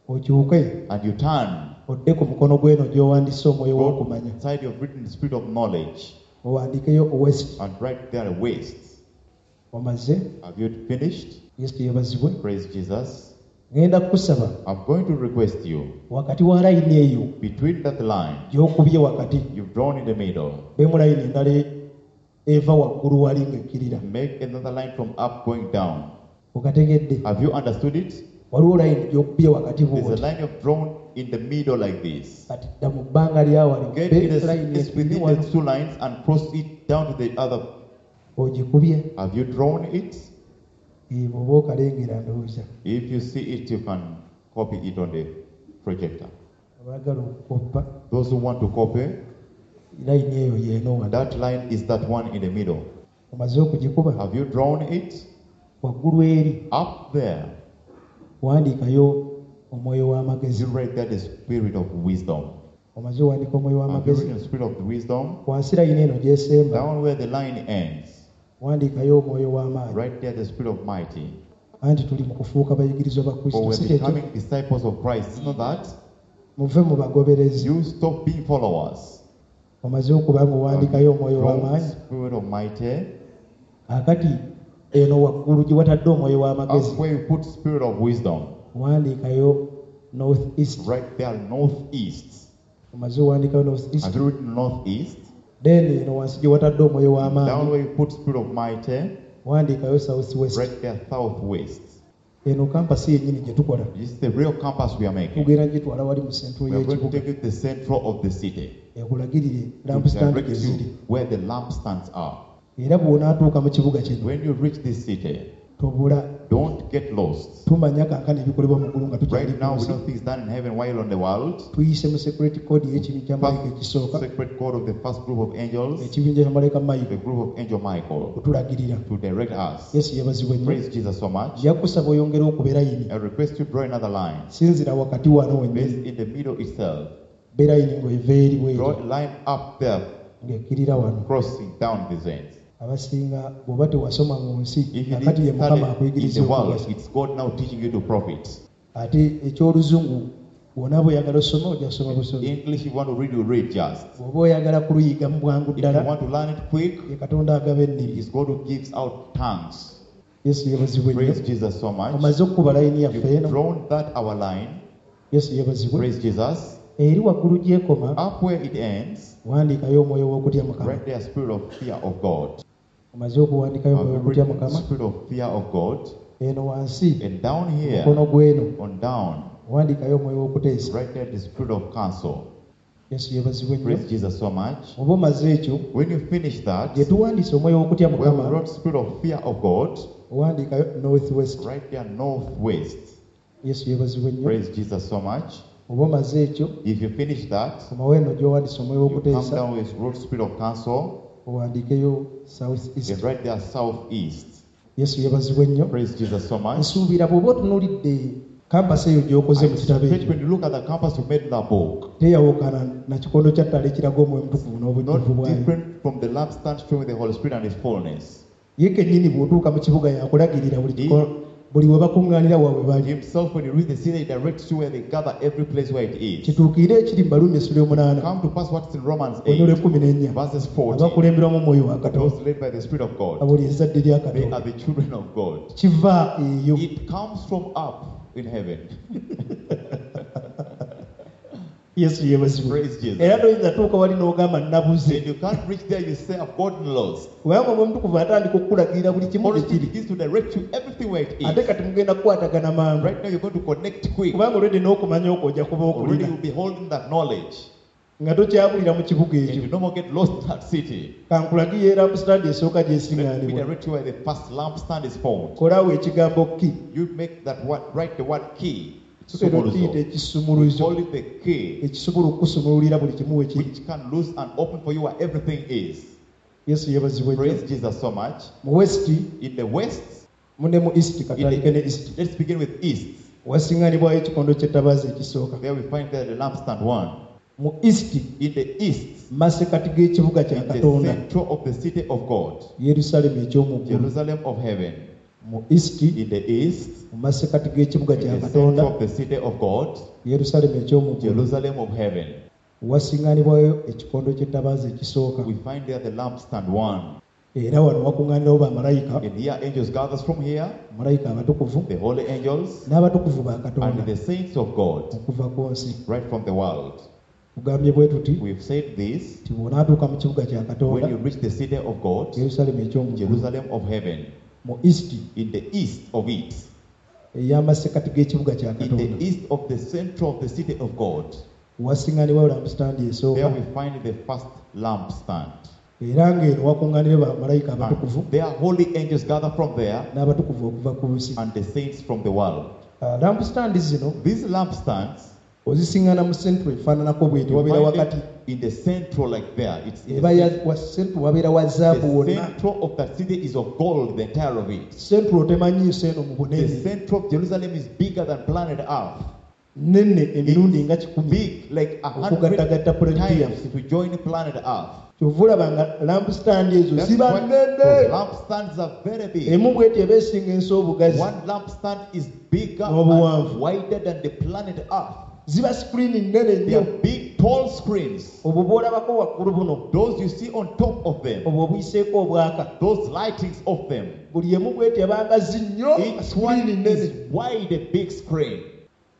Okyuke and you turn. odde ku mukono gw'eno gyewandiisa omwoyo Go w'okumanya. inside you've written the spirit of knowledge, Owandiikeyo west. and right there west. Omaze. Have you finished? Yesu yeebazibwe. Praise Jesus. Ngenda kukusaba I'm going to request you, wakati wa layini eyo between that line gy'okubye wakati you've drawn in the middle, bemu layini endala eva waggulu wali ng'ekkirira. make another line from up going down. Okategedde? Have you understood it? Waliwo layini gy'okubye wakati There's a bw'oti. line you've drawn in the middle like this. Kati dda mu bbanga lyawali Get obbe in the layini space ekiri within wano the two lines and cross it down to the other. ogikubye. Have you drawn it? Bw'oba okalengera ndowooza If you see it, you can copy it on the projector. abaagala okukoppa Those who want to copy, layini eyo yeeno wano. that line is that one in the middle. Omaze okugikuba Have you drawn it? waggulu eri Up there, wandiikayo omwoyo w'amagezi. you write there the spirit of wisdom. Omaze owandiika omwoyo Have you w'amagezi. written the spirit of wisdom? Wansi layini eno gy'esemba Down where the line ends, wandiikayo omwoyo w'amaanyi. right there the spirit of mighty. Anti tuli mu kufuuka bayigirizwa ba For Kristo. we're Si kyekyo becoming disciples of Christ. It's not that. muve mu bagoberezi. You stop being followers. Omaze okuba ng'owandiikayo omwoyo Draw w'amaanyi. spirit of mighty. Akati eno waggulu gye watadde omwoyo w'amagezi That's where you put spirit of wisdom. wandiikayo north east. Right there, northeast. Omaze owandiikayo north east. Have you written northeast? then eno wansi gye watadde omwoyo Down w'amaanyi where you put spirit of mighty, wandiikayo south west. right there southwest. Eno kampasi yennyini gye tukola This is the real campus we are making. tugenda gitwala wali mu centro We are going to y'ekibuga take it to the central of the city. ekulagirire To lampstand direct gye ziri you where the lampstands are. era bw'onaatuuka mu kibuga kino When you reach this city, tobula don't get lost. tumanya kankana ebikolebwa mu ggulu nga tukyali Right now, we ku do nsi. things done in heaven while on the world. tuyise mu security code y'ekibi kya malayika ekisooka Sacred code of the first group of angels, ekibinja kya malayika the malayika group of angel Michael, kutulagirira to direct us. yesu yabazibwa nnyo Praise Jesus so much. yakusaba oyongere okubeera yini I request you draw another line. sinzira wakati wano wennyini Based in the middle itself. beera yini ng'oeva eri Draw bweri a line up there, ng'ekkirira wano crossing down these ends. abasinga bw'oba tewasoma mu nsi If you akati ye didn't mukama study in akuyigiriza the world, okugasa it's God now teaching you to profit. ate eky'oluzungu bw'onaaba oyagala osoma ojja kusoma busomi English, if you want to read, you read just. bw'oba oyagala kuluyiga mu bwangu If you ddala want to learn it quick, ye katonda agaba ennimi it's God who gives out tongues. yesu yebazibwe nnyo Praise Jesus so much. omaze okukuba layini yaffe You've eno drawn that our line. yesu yebazibwe Praise Jesus. eri waggulu gy'ekoma Up where it ends, wandiikayo omwoyo w'okutya mukama right there, spirit of fear of God. omaze okuwandikayo omwoyo I've w'okutya written mukama spirit of fear of God. eno wansi And down here, mukono gw'eno on down, wandiikayo omwoyo w'okuteesa right there, the spirit of counsel. yesu yebazibwe nnyo Praise Jesus so much. oba omaze ekyo When you finish that, gye tuwandiise omwoyo w'okutya when we mukama wrote spirit of fear of God, owandiikayo north west right there, northwest. yesu yebazibwe nnyo Praise Jesus so much. oba omaze ekyo If you finish that, komawo eno gy'owandiise omwoyo you come w'okuteesa down with wrote spirit of counsel, owandiikeyo south and east right there, southeast. yesu yebazibwe nnyo Praise Jesus so much. nsuubira bw'oba otunuulidde kampasi eyo gy'okoze mu kitabo When ekyo you look at the campus you made in that book, teyawukana na kikondo kya ttala ekiraga omwoyo mutukuvu not n'obujjuvu bwayo different from the lampstand showing the Holy Spirit and His fullness. ye kennyini bw'otuuka mu kibuga yakulagirira buli we bakuŋŋaanira waabwe bali Himself, when you read the city, He directs you where they gather every place where it is. kituukire ekiri mu Baluumi essula y'omunaana Come to pass what's in Romans onole 8, 14 verses 40. abakulemberwamu omwoyo wa katonda Those led by the Spirit of God, abuli ezzadde lya they are katonda the children of God. kiva eyo It comes from up in heaven. yesu yebazibwe Praise Jesus. era toyinza tuuka wali n'ogamba nabuze And you can't reach there, you say, I've gotten lost. kubanga omwoyo omutukuvu atandika okukulagirira buli kimu Holy gye Spirit kiri begins to direct you everything where it ate is. kati mugenda kukwatagana mangu Right now, you're going to connect quick. kubanga olwedde n'okumanya okwo ojja kuba Already okulina you'll be holding that knowledge. nga tokyabulira mu kibuga And ekyo you no more get lost in that city. kankulagirira era musitandi esooka Let me gyesiŋŋaanibwa direct you where the first lampstand is found. kolaawo ekigambo ki You make that word, write the word key. ero kiyita We ekisumuluzo call it the key, ekisobola okusumululira buli kimu we kiri which can loose and open for you where everything is. yesu yebazibwe nnyo Praise Jesus so much. mu west In the west, mune mu east in katandike ne east let's begin with east. wasiŋŋaanibwayo ekikondo ky'ettabaaza ekisooka There we find there the lampstand one. mu east In the east, masekati g'ekibuga kya in the katonda central of the city of God, yerusalemu ekyomuggulu Jerusalem of heaven. mu east In the east, mu masekati g'ekibuga kya in the katonda center of the city of God, yerusalemu ekyomuggulu Jerusalem of heaven. wasiŋŋaanibwayo ekikondo ky'ettabaaza ekisooka We find there the lampstand one. era wano wakuŋŋaanirawo bamalayika And here angels gathers from here, malayika abatukuvu the holy angels n'abatukuvu ba katonda and the saints of God, okuva ku nsi right from the world. tugambye bwe tuti We've said this, ti bw'onaatuuka mu kibuga kya katonda when you reach the city of God, yerusalemu ekyomuggulu Jerusalem of heaven, mu east in the east of it, ey'amasekati g'ekibuga kya in the katonda east of the center of the city of God, wasiŋŋaanibwayo lampusitandi there esooka we find the first lampstand. era ng'eno wakuŋŋaanire bamalayika abatukuvu And there holy angels gather from there n'abatukuvu okuva ku nsi and the saints from the world. lampusitandi zino These lampstands, ozisiŋŋaana mu centro efaananako bweti you wabeera find wakati them in the central like there. It's in eba the wa centro wabeera wa zaabu The wonna central of that city is of gold, the entire of it. centro temanyiiso eno mu The bunene center of Jerusalem is bigger than planet Earth. nene emirundi nga 10 Big, like 100 okugattagatta pulentiya times if we join planet Earth. kyova olaba nga lampusitandi ezo That's ziba why nnene those lampstands are very big. emu bweti eba esinga ensi obugazi One lampstand is bigger N'obuwanvu. and wider than the planet Earth. ziba sikuriini nnene They nnyo are big, tall screens. obwo bw'olabako waggulu buno Those you see on top of them, obwo obuyiseeko obwaka those lightings of them, buli emu bweti ebanga zi nnyo each sikuriini one nnene is wide, a big screen.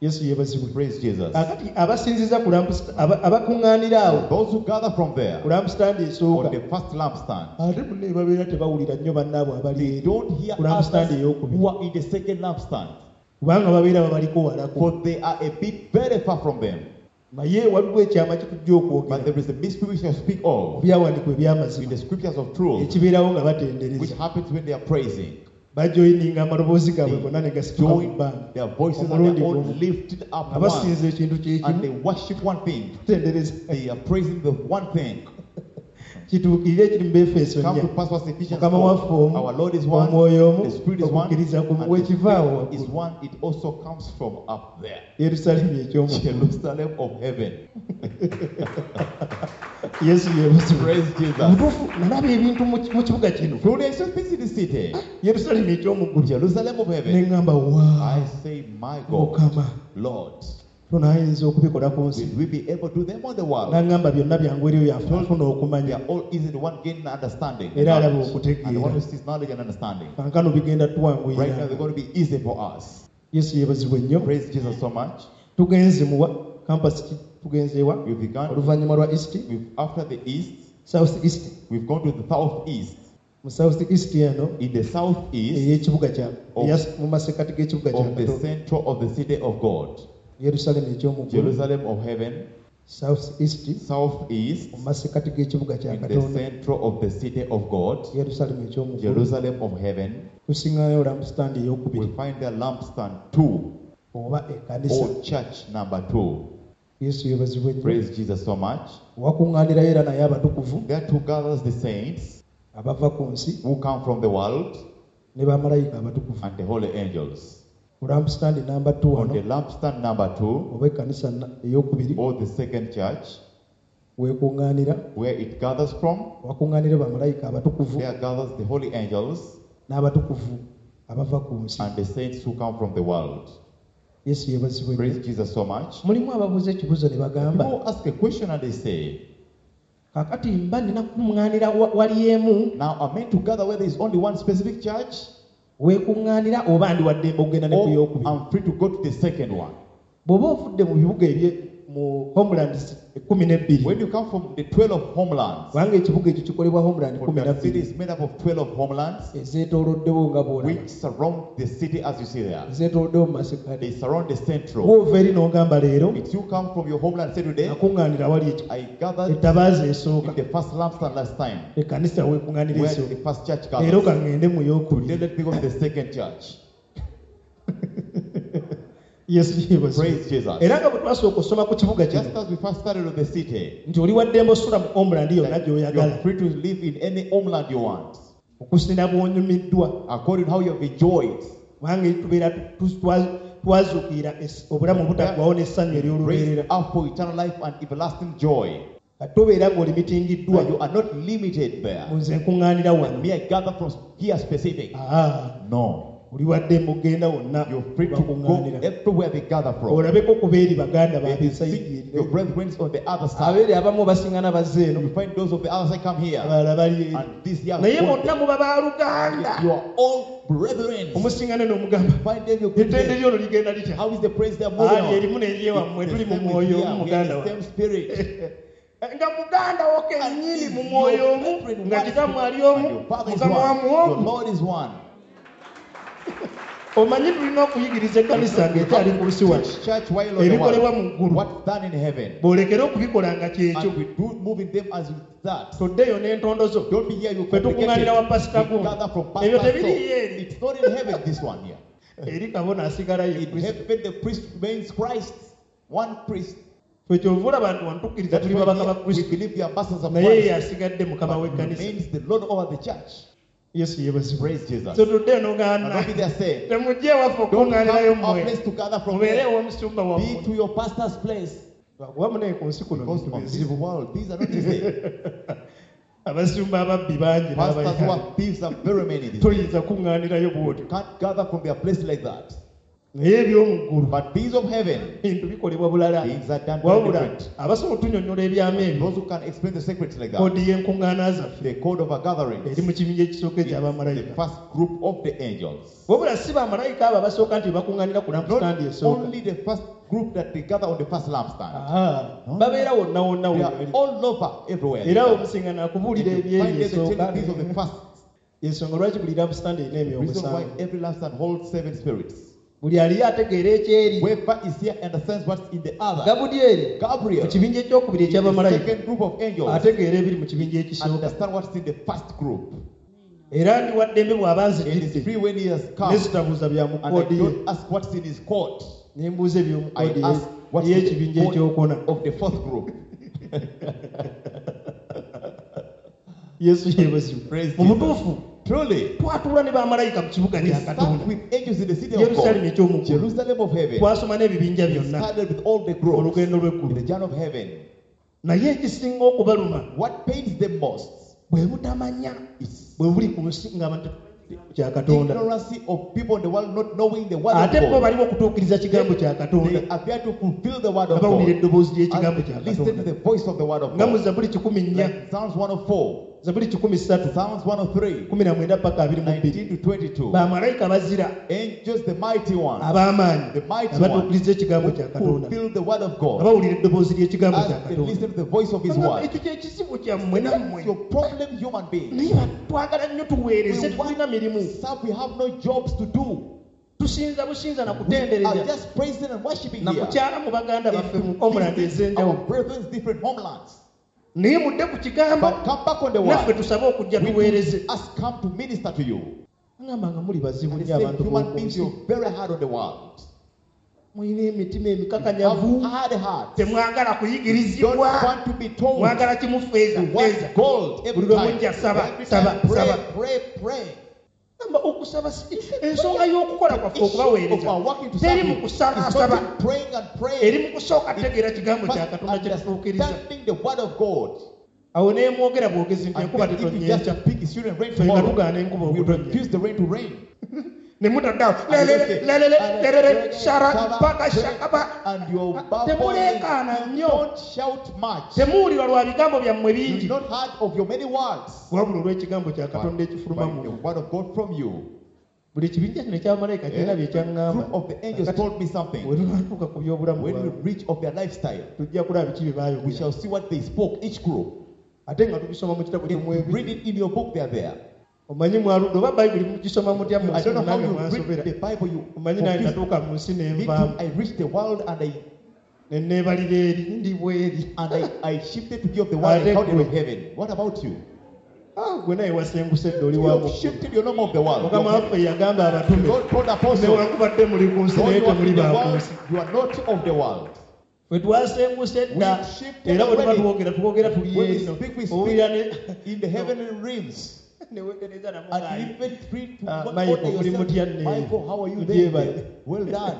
Yesu yeebazibwe. Praise Jesus. Akati abasinziza ku abakuŋŋaanira awo Those who gather from there ku lampstand on esooka the first lampstand, ate munne babeera tebawulira nnyo bannaabwe abali they eri don't hear ku lampstand others ey'okubiri who are in the second lampstand, kubanga babeera babaliko walako. for they are a bit very far from them. Naye waliwo ekyama kitujja But okwogera there is a mystery we shall speak of byawandikwa in ebyamazima the scriptures of truth, ekibeerawo nga which batendereza happens when they are praising. bajoyininga amaloboozi gaabwe gonna ne gasituka mu Join bbanga their voices and omulundi their own gumu lifted up nga one, basinza ekintu and kyekimu they worship one thing. tendereza They are praising the one thing. kituukirire ekiri mu Befeso Come to 4 pass what's Ephesians mukama 4. waffe omu Our Lord is one, omwoyo omu the Spirit is one, okukkiriza kumu and the wekivaawo Spirit is waggulu one. It also comes from up there, Yerusaalemi eky'omugulu. Jerusalem of heaven. Yesu yeebazibwe. Praise Jesus. mutuufu nalaba ebintu mu kibuga kino Truly, I still things in the city, Yerusaalemi eky'omuggulu Jerusalem of ne heaven. ŋŋamba wa I say, my God, mukama Lord, tonayinza okubikola ku nsi will we be able to do them on the world? n'aŋŋamba byonna byangu eri oyo afuna They okumanya are all easy. The one gaining understanding, era alaba and the one okutegeera who sees knowledge and understanding. kankano bigenda Right now, they're tuwanguyira. going to be easy for us. Yesu yeebazibwe nnyo. Praise Jesus so much. tugenze muwa campus tugenzeewa We've begun oluvannyuma lwa east after the east. south east We've gone to the southeast. mu south east eno In the southeast ey'ekibuga kya Of- mu masekati g'ekibuga of the kya central of the city of God, Yerusaalemi eky'omuggulu Jerusalem of heaven, south east southeast, mu masekati g'ekibuga kya in the Katonda central of the city of God, Yerusaalemi eky'omuggulu Jerusalem of heaven. tusingayo lampstand We ey'okubiri find the lampstand 2, oba ekkanisa. or church number 2. Yesu yeebazibwe nnyo. Praise Jesus so much. wakuŋŋaanirayo era naye abatukuvu There two gathers the saints abava ku nsi who come from the world ne bamalayika abatukuvu. and the holy angels. Ku lampstand namba 2 On the wano lampstand number 2, oba ekkanisa ey'okubiri or the second church, weekuŋŋaanira where it gathers from, wakuŋŋaanira bamalayika abatukuvu there gathers the holy angels n'abatukuvu abava ku nsi. and the saints who come from the world. Yesu yeebazibwe nnyo. Praise Jesus so much. mulimu ababuuza ekibuuzo ne bagamba People ask a question and they say, kaakati mba nina kuŋŋaanira wali emu now are meant to gather where there is only one specific church, weekuŋŋaanira oba ndi waddembe okugenda ne ku or yookubiri. I'm free to go to the second one? bw'oba ovudde mu bibuga mu homeland 12 When you come from the 12 homelands, kubanga ekibuga ekyo kikolebwa homeland for that city 12 is made up of 12 homelands ezeetooloddewo nga bw'olaba which surround the city as you see there. ezeetooloddewo mu masekati. They surround the central. Gw'ova eri n'ogamba leero If you come from your homeland, say today, nakuŋŋaanira wali I gathered ettabaaza esooka in the first lampstand last time, ekkanisa weekuŋŋaanira where esooka the first church leero gathered. kaŋŋende mu Today yookubiri. let me go to the second church. Yesu yeebazibwe. Praise Jesus. era nga bwe twasooka okusoma ku kibuga Just kino as we first started with the city, nti oli waddembe osula mu homeland yonna that gy'oyagala you're free to live in any homeland you want, okusinda bw'onyumiddwa according to how you have enjoyed. kubanga tubeera twazuukira obulamu obutaggwawo n'essanyu Raised ery'olubeerera up for eternal life and everlasting joy. kati tobeera ng'olimitingiddwa That you are not limited there. nze nkuŋŋaanira wano. Me, I gather from here specific. No, oli waddembe ogenda wonna You're free to go bakuŋŋaanira everywhere they gather from. olabeko ku beeri baganda They baabwe see ensayidi your eno brethren on the other side. abeeri abamu basiŋŋana bazze eno You find those of the other side come here. abalala bali eri And these young naye people, bonna muba baaluganda you are all brethren. omusiŋŋane n'omugamba Find them your ettende brethren. lyono ligenda litya How is the praise they are moving ali on? erimu n'eryewammwe The tuli mu same with mwoyo here. omu We are muganda the wa same spirit. nga muganda wo kennyini mu mwoyo omu Brethren, nga one kitamu spirit, ali omu and your Father is mukama wa one. Your muwomu Lord is one. omanyi tulina okuyigiriza ekkanisa ng'ekyali ku nsi wano Church while on the ebikolebwa mu world. ggulu What's done in heaven? bw'olekera okubikola nga kyekyo And we do moving them as that. toddeyo n'entondo zo Don't be here, you Kwe tukuŋŋaanira wa pastor We guno. gather from Ebyo pastor. tebiriyo eri. It's not in heaven, this one here. eri kabona asigalayo In heaven, the priest remains Christ. One priest. ffe kyova olaba abantu wantukkiriza That's tuli why babaka ba here we kristo believe the ambassadors of naye ye Christ. asigadde mukama But w'ekkanisa remains the Lord over the church. yesu yeebazibwe Praise Jesus. so tuddeyo And n'ogaana don't be there saying, temujje ewaffe don't okuŋŋaanirayo come our mmwe place to gather from mubeere there. ew'omusumba Be wammwe to your pastor's place. wamu naye ku nsi kuno Because bintu of this bizibu world, these are not easy. abasumba ababbi bangi Pastors who n'abayihali are thieves are very many. These days. toyinza kuŋŋaanirayo bw'otyo You can't gather from their place like that. naye eby'omu ggulu But these of heaven, bintu bikolebwa bulala things are done very wabula different. abasobola otunyonnyola ebyama ebyo Those who can explain the secrets like that. koodi y'enkuŋŋaana zaffe The code of our gatherings. eri mu kibinja ekisooka The eky'abamalayika first group of the angels. wabula si bamalayika abo abasooka nti bakuŋŋaanira ku lampstand Not esooka only the first group that they gather on the first lampstand. babeera wonna wonna They wonna are all over everywhere. era omusinga nakubuulira You find ebyeri them esooka telling these of the first. yensonga lwaki buli lampstand erina The emyoyo reason why musanvu every lampstand holds 7 spirits. buli aliyo ategeera ekyeri Whoever is here understands what's in the other. gabudyeri Gabriel, mu kibinja ekyokubiri in the eky'abamalayika second group of angels, ategeera ebiri mu kibinja ekisooka understand what's in the first group. era ndi waddembe bw'aba And it's nzijjidde free when he has come. ne zitabuuza bya mu And I koodi ye don't ask what's in his court. ne mbuuza eby'omu I koodi ask what's in y'ekibinja the court ekyokuna of the fourth group. yesu yeebazibwe Praise mu Jesus. butuufu Truly, twatuula ne bamalayika mu kibuga we kya start katonda with angels in the city of yerusaalemi God. ekyomuggulu Jerusalem of heaven. twasoma n'ebibinja We byonna started with all the groups olugendo in the lw'eggulu journey of heaven. naye ekisinga okubaluma What pains them most bwe butamanya is bwe buli ku nsi ng'abantu kya katonda ignorance of people in the world not knowing the word ate of bo God. baliwo okutuukiriza kigambo kya katonda They appear to fulfill the word of nga bawulira God. eddoboozi ly'ekigambo kya And listen to katonda the voice of the word of nga mu God. zabuli 14 Like Psalms 104, zabuli 13 Psalms 103, 19 paka 22 19 to 22. bamalayika bazira Angels, the mighty ones, ab'amaanyi the mighty abatuukiriza ones, ekigambo who kya katonda fulfill the word of nga God. bawulira eddoboozi ly'ekigambo kya As they katonda listen to the voice of his word. ekyo kyekizibu kyammwe nammwe That's your problem, human being. naye twagala nnyo tuweereze tetulina mirimu Serve, we have no jobs to do. tusinza businza na We are kutendereza just praising and worshiping na here. kukyala mu baganda baffe mu To homeland visit our ez'enjawulo brethren's different homelands. naye mudde ku kigambo But come back on the naffe word. tusabe okujja tuweereze Us come to minister to you. ngamba nga muli bazibu And nnyo say, abantu human b'oku beings, nsi you're very hard on the world. mulina emitima You emikakanyavu have hard hearts. temwagala Don't kuyigirizibwa want to be told. mwagala kimufeeza You feeza want gold every buli lwe time. mujja saba Every saba time, saba pray, pray. gamba okusaba ensonga y'okukola kwaffe Issue of okubaweereza our working to teri serve mu you. kusabaasaba It's not in praying and praying. eri mu kusooka tegeera kigambo kya First katonda kye tutuukiriza understanding the word of God. awo neemwogera bwogezi nti And enkuba then if you tetonnya just enkya pick, it shouldn't rain ffe nga tomorrow. tugaana enkuba We okutonnya refuse the rain to rain. ne mutaddawo lerere shara paka shakaba And you're temuleekaana nnyo don't shout much. temuwulirwa lwa bigambo byammwe You've bingi not heard of your many words. wabula olw'ekigambo kya katonda By ekifuluma the mu word of God from you. buli kibinja kino ekyabamalayika kirina bye kyaŋŋamba Group of the angels told me bwe something. tunatuuka ku by'obulamu When we bwabwe reach of their lifestyle, tujja kulaba biki bye we baayogera shall see what they spoke, each group. ate nga tubisoma mu kitabo If you kyomwebiri read it in your book, they are there. omanyi mwaludde oba bayibuli mugisoma mutya mu I nsi don't know how nange you read mwansobera the Bible. You omanyi nange confused natuuka mu nsi me nenvaamu too. I reached the world ne neebalira eri ndi bweri I shifted to be of the world. I counted of heaven. What about you? gwe naye wasenguse dde oli You wa have mukulu shifted your norm of the world. mukama waffe yagamba abatume God told apostles, newankubadde muli ku nsi though naye you are temuli in the ba ku world, nsi you are not of the world. bwe twasenguse dda We shifted era bwe tuba already. twogera tuli When we eno speak, we owulira speak in the heavenly realms. newetereza And namugayi even free to Ah, order Michael, muli yourself. mutya nne? Michael, how are you Mudyebale. there? Well done.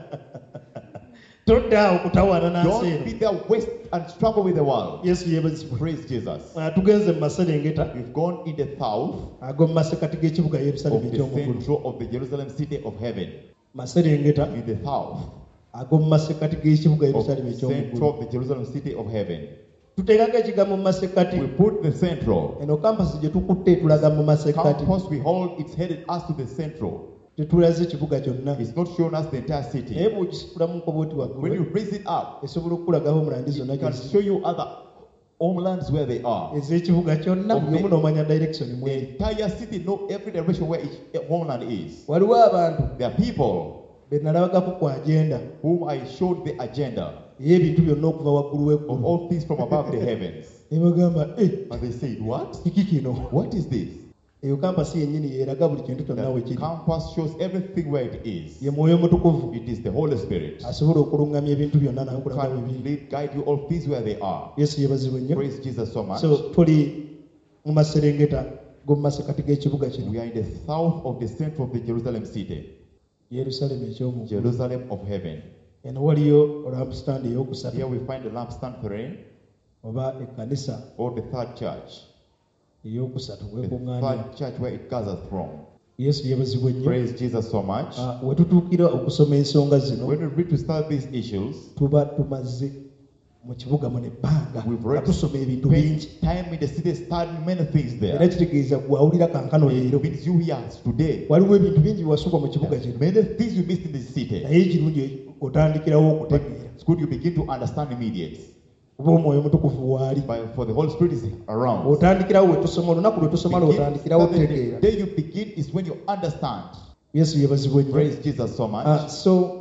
toddaawo kutawaana n'ansi Don't be eno there, waste and struggle with the world. yesu yeebazibwe Praise Jesus. tugenze mu maserengeta We've gone in the south ag'omu masekati g'ekibuga of yerusaalemi the ekyomugulu central of the Jerusalem city of heaven. maserengeta In the south, ag'omu masekati g'ekibuga of yerusaalemi the central ekyomugulu of the Jerusalem city of heaven. tuteekako ekigambo mu masekati We put the central. eno kampasi gye tukutte tulaga mu masekati Campus we hold, it's headed us to the central. tetulaze ekibuga kyonna It's not showing us the entire naye city. bw'okisikulamu nkobooti When waggulu you raise it up, esobola okukulagaho omulandi zonna it can gyeziri show you other homelands where they are. ez'ekibuga kyonna buli omu n'omanya direction The mweri entire city know every direction where each homeland is. waliwo abantu There are people be nalabagako ku agenda whom I showed the agenda ey'ebintu byonna okuva waggulu of w'eggulu all things from above the heavens. ne bagamba And they said, what? kiki kino What is this? eyo kampasi yennyini yeeraga buli kintu kyonna we The kiri campus shows everything where it is. ye mwoyo mutukuvu It is the Holy Spirit. asobola okuluŋŋamya ebintu byonna nawe kulaga we Can biri lead, guide you all things where they are. yesu yeebazibwe nnyo Praise Jesus so much. so tuli mu maserengeta g'omu masekati g'ekibuga kino We are in the south of the center of the Jerusalem city. yerusaalemi ekyomugulu Jerusalem of heaven. eno waliyo olampstand ey'okusatu Here we find the lampstand 3 oba ekkanisa or the third church. ey'okusatu The wekuŋŋaanya third church where it gathers from. Yesu yeebazibwe nnyo. Praise Jesus so much. We tutuukira okusoma ensonga zino When we read to start these issues, tuba tumaze mu kibuga mu nebbanga we've nga already tusoma ebintu bingi spent time in the city studying many things era there. kitegeeza gwawulira kankano leero It means you here today. waliwo ebintu bingi wasubwa mu kibuga kino Many things you missed in the city. naye kirungi otandikirawo okutegeera It's good you begin to understand immediately. kuba omwoyo mutukuvu waali For the Holy Spirit is around. otandikirawo we tusoma olunaku lwe tusoma lwotandikirawo The otegeera. day you begin is when you understand. Yesu yeebazibwe nnyo. Praise Jesus so much. So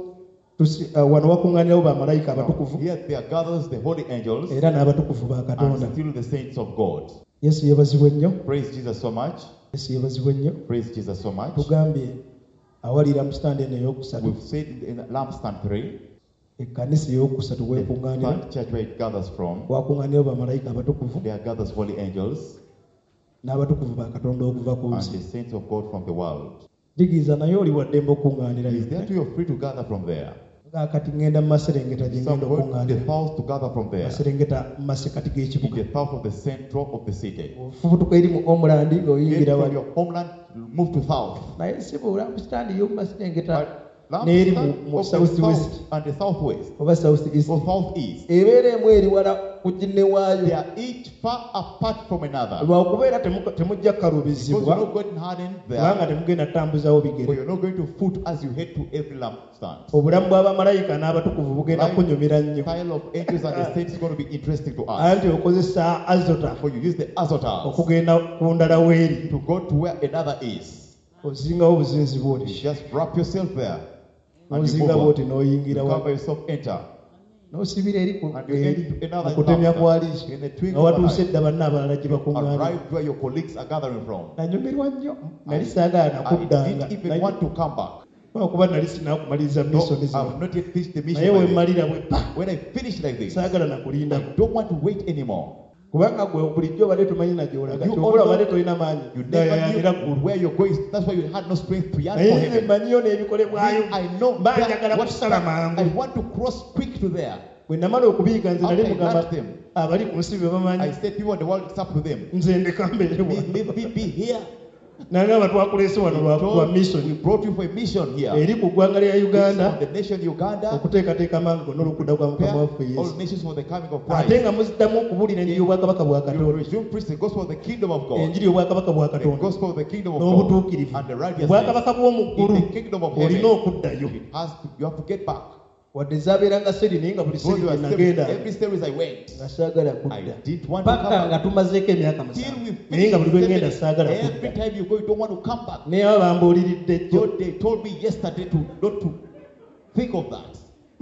wano wakuŋŋaanirawo bamalayika abatukuvu Here there gathers the holy angels era n'abatukuvu ba Katonda. and still the saints of God. Yesu yeebazibwe nnyo. Praise Jesus so much. Yesu yeebazibwe nnyo. Praise Jesus so much. Tugambye awalira mu sitanda eno ey'okusatu We've said in lampstand 3, ekkanisa ey'okusatu the weekuŋŋaanira third church where it gathers from, wakuŋŋaanirawo bamalayika abatukuvu there gathers holy angels n'abatukuvu ba Katonda okuva ku and nsi. the saints of God from the world. Jigiriza naye oli waddembe okuŋŋaanirayo. Is there too you're free to gather from there? Kati ngenda mu maserengeta gye Some ngenda go to the okuŋŋaanira. south to gather from there. Maserengeta mu masekati In g'ekibuga. the south of the central of the city. Ofubutuka eri mu Omulandi Get ng'oyingira from wali. your homeland, move to south. Naye si bw'ola mu sitandi y'omu maserengeta But n'eri lampstand mu of south the west south and the southwest oba south east. or southeast, Ebeera emu eri wala ku ginne waayo. they are each far apart from another. Lwakubeera temujja Because kalubizibwa you're not going hardened kubanga there, temugenda tambuzawo but bigere. you're not going to foot as you head to every lampstand. Obulamu bw'abamalayika n'abatukuvu bugenda Life kunyumira nnyo. style of angels and the saints is going to be interesting to us. Anti okozesa azota For you use the azotars okugenda ku ndala weeri. to go to where another is. Ozingawo buzinzi You bw'oti. just wrap yourself there and you move N'ozinga bw'oti on. n'oyingira You wa. cover yourself, enter. N'osibira eri ku And you head eri to another mu kutemya kwa lampstand. liiso. In the twinkle Nga of an watuuse eye. edda banna abalala gye bakuŋŋaanira. Arrived where your colleagues are gathering from. Nanyumirwa nnyo. Nali saagala I nakuddanga. didn't even want to come back. Kuba nali sinaakumaliriza No, misoni I zawe. have not yet finished the Naye mission. we like this. mmalira bwe pa. When I finish like this, Saagala I nakulindako. don't want to wait anymore. Kubanga gwe bulijjo obadde tomanyi na gy'olaga. You Kyokula all obadde know- tolina maanyi. You Gayayanira never knew ggulu. where you're going. That's why you had no strength to yearn Naye for nze heaven. mmanyiyo n'ebikolebwayo. I know Mba that njagala what kusala mangu. I want to cross quick to there. Bwe namala okubiyiga nze nali After I mugamba learned them, abali ku nsi be I bamanyi. said, people in the world, it's up to them. Nze ndeka mbeere wano. Leave me be here. Nangamba twakuleese wano We lwa told- we mission brought you for a mission here. eri ku ggwanga lya Uganda On the nation Uganda, okuteekateeka amangu gonna olw'okudda kwa mukama waffe prepare Yesu. all nations for the coming of Ate Christ. nga muziddamu okubuulira enjiri y'obwakabaka bwa You Katonda. resume preach the gospel of the kingdom of God. Enjiri y'obwakabaka bwa The Katonda gospel of the kingdom of God. n'obutuukirivu. And the righteousness. Obwakabaka bw'omu ggulu In the kingdom of olina heaven. okuddayo. You have to get back. Wadde zaabeeranga seri naye nga buli Because seri you gye are saved. nagenda Every series I went, nga saagala I kudda. didn't want to Paka come nga back. tumazeeko emyaka Till musanvu. we Naye nga buli lwe ngenda finished saagala every kudda. time you go, you don't want to come back. Naye aba bambuuliridde jjo. So they told me yesterday to not to think of that.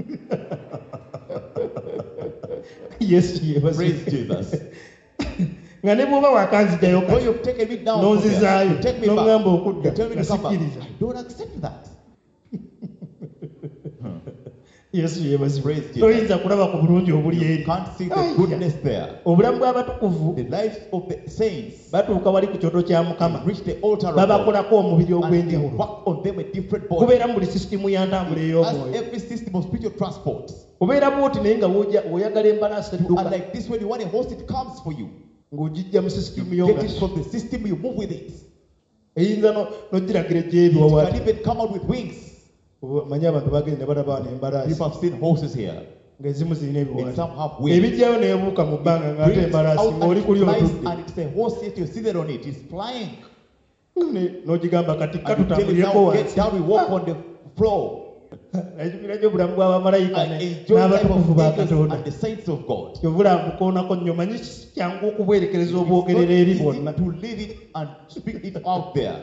Yesu yeebazibwe. Praise Jesus. Nga ne bw'oba wakanzigyayo When kati you've taken me down, from there, n'onzizaayo you take me n'oŋŋamba back. okudda You tell me to come back. nasikkiriza. I don't accept that. Yesu yeebazibwe. Praise Jesus. Toyinza kulaba ku bulungi obuli You eri. can't see the Ayya. goodness there. Obulamu bw'abatukuvu The lives of the saints batuuka wali ku kyoto kya Mukama. reach the altar of God. Babakolako omubiri And they ogw'enjawulo. work on them a different body. Kubeera mu buli sisitimu ya ntambula As ey'omwoyo. every system of spiritual transport. Obeera bw'oti naye nga oyagala embalaasi And edduka like this, when you want a host, it comes for you. ng'ogijja mu sisitimu Get y'onga it from the system, you move with it. eyinza n'ogiragira It egy'ebiwawaati. can even come out with wings. Manyi abantu bagenda ne balaba wano embalaasi People have seen horses here. ng'ezimu zirina And ebiwawaati. some have wings. Ebijjayo neebuuka mu bbanga ng'ate Brings embalaasi out ng'oli and kuli it flies, otudde. and it's a horse yet you're seated on it. It's flying. N'ogigamba kati And you tell it katutambulireko now, get wansi. down, we walk on the floor. Najjukira nnyo obulamu bw'abamalayika I enjoy the life n'abatukuvu of ba angels Katonda. and the saints of God. Kyovula mbukoonako nnyo manyi si kyangu okubwerekereza It's not obwogerera eri easy bonna. to leave it and speak it out there.